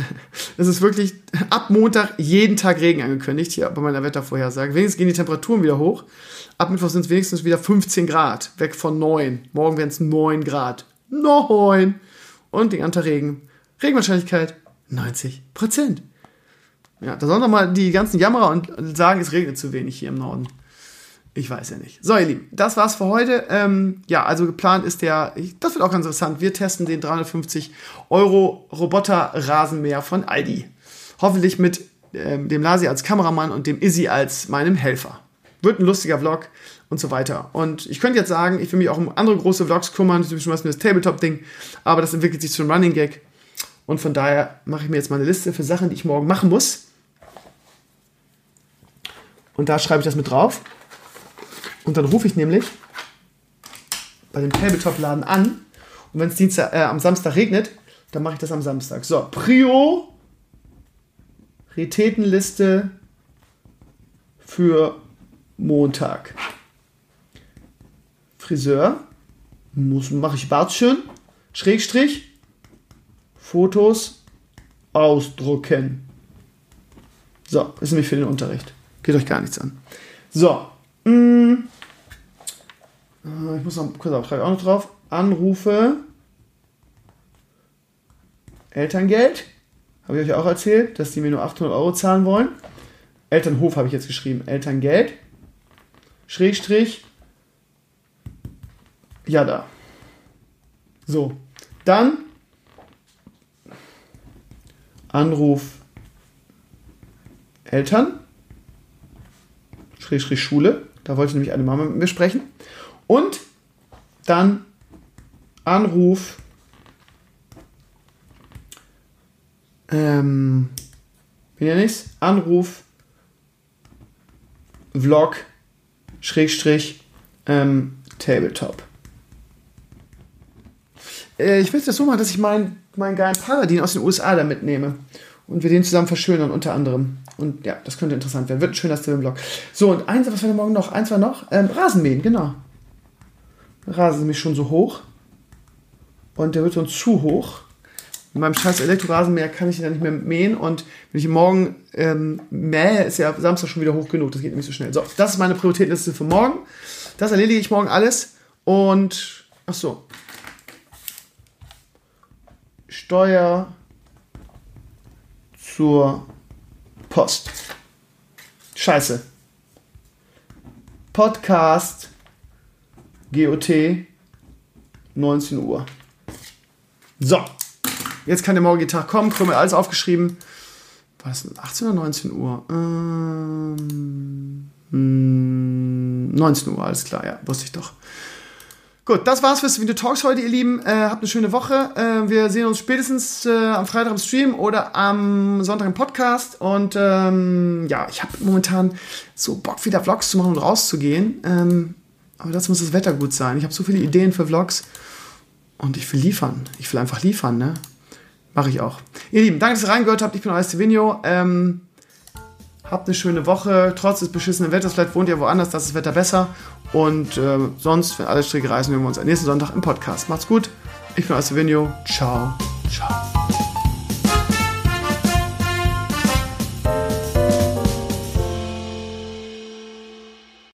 Es ist wirklich ab Montag jeden Tag Regen angekündigt, hier bei meiner Wettervorhersage. Wenigstens gehen die Temperaturen wieder hoch. Ab Mittwoch sind es wenigstens wieder fünfzehn Grad, weg von neun. Morgen werden es neun Grad. neun! Und den ganzen Regen. Regenwahrscheinlichkeit neunzig Prozent. Ja, da sollen doch mal die ganzen Jammerer und sagen, es regnet zu wenig hier im Norden. Ich weiß ja nicht. So, ihr Lieben, das war's für heute. Ähm, ja, also geplant ist der, das wird auch ganz interessant, wir testen den dreihundertfünfzig Euro Roboter-Rasenmäher von Aldi. Hoffentlich mit ähm, dem Lasi als Kameramann und dem Izzy als meinem Helfer. Wird ein lustiger Vlog und so weiter. Und ich könnte jetzt sagen, ich will mich auch um andere große Vlogs kümmern, zum Beispiel das Tabletop-Ding, aber das entwickelt sich zu einem Running Gag. Und von daher mache ich mir jetzt mal eine Liste für Sachen, die ich morgen machen muss. Und da schreibe ich das mit drauf. Und dann rufe ich nämlich bei dem Tabletop-Laden an. Und wenn es Dienstag, äh, am Samstag regnet, dann mache ich das am Samstag. So, Prioritätenliste für Montag. Friseur. Muss, mache ich Bart schön. Schrägstrich. Fotos ausdrucken. So, ist nämlich für den Unterricht. Geht euch gar nichts an. So. Mh. Ich muss noch kurz aufschreiben, auch noch drauf. Anrufe. Elterngeld. Habe ich euch auch erzählt, dass die mir nur achthundert Euro zahlen wollen. Elternhof habe ich jetzt geschrieben. Elterngeld. Schrägstrich. Ja, da. So. Dann Anruf Eltern. Schrägstrich Schule. Da wollte nämlich eine Mama mit mir sprechen. Und dann Anruf ähm, wie nenne ich's? Anruf Vlog Schrägstrich ähm, Tabletop. Äh, ich will das so machen, dass ich meinen meinen geilen Paladin aus den U S A da mitnehme und wir den zusammen verschönern unter anderem. Und ja, das könnte interessant werden. Wird ein schöner Steven-Vlog. So, und eins, was war denn morgen noch? Eins war noch? Ähm, Rasenmähen, genau. Rasen ist nämlich schon so hoch. Und der wird sonst zu hoch. Mit meinem scheiß Elektrorasenmäher kann ich ihn dann nicht mehr mähen. Und wenn ich morgen ähm, mähe, ist ja Samstag schon wieder hoch genug. Das geht nämlich so schnell. So, das ist meine Prioritätenliste für morgen. Das erledige ich morgen alles. Und, ach so. Steuer zur Post. Scheiße. Podcast G O T neunzehn Uhr. So. Jetzt kann der morgige Tag kommen. Krümel alles aufgeschrieben. War das achtzehn oder neunzehn Uhr? Ähm, Hm, neunzehn Uhr, alles klar, ja, wusste ich doch. Gut, das war's fürs Video Talks heute, ihr Lieben. Äh, habt eine schöne Woche. Äh, wir sehen uns spätestens äh, am Freitag im Stream oder am Sonntag im Podcast. Und ähm, ja, ich habe momentan so Bock, wieder Vlogs zu machen und rauszugehen. Ähm, aber dazu muss das Wetter gut sein. Ich habe so viele Ideen für Vlogs und ich will liefern. Ich will einfach liefern, ne? Mache ich auch. Ihr Lieben, danke, dass ihr reingehört habt. Ich bin euer Stevenio. Ähm, habt eine schöne Woche. Trotz des beschissenen Wetters. Vielleicht wohnt ihr woanders, da ist das Wetter besser. Und äh, sonst, wenn alle Stricke reißen, hören wir uns am nächsten Sonntag im Podcast. Macht's gut. Ich bin euer Stevenio. Ciao. Ciao.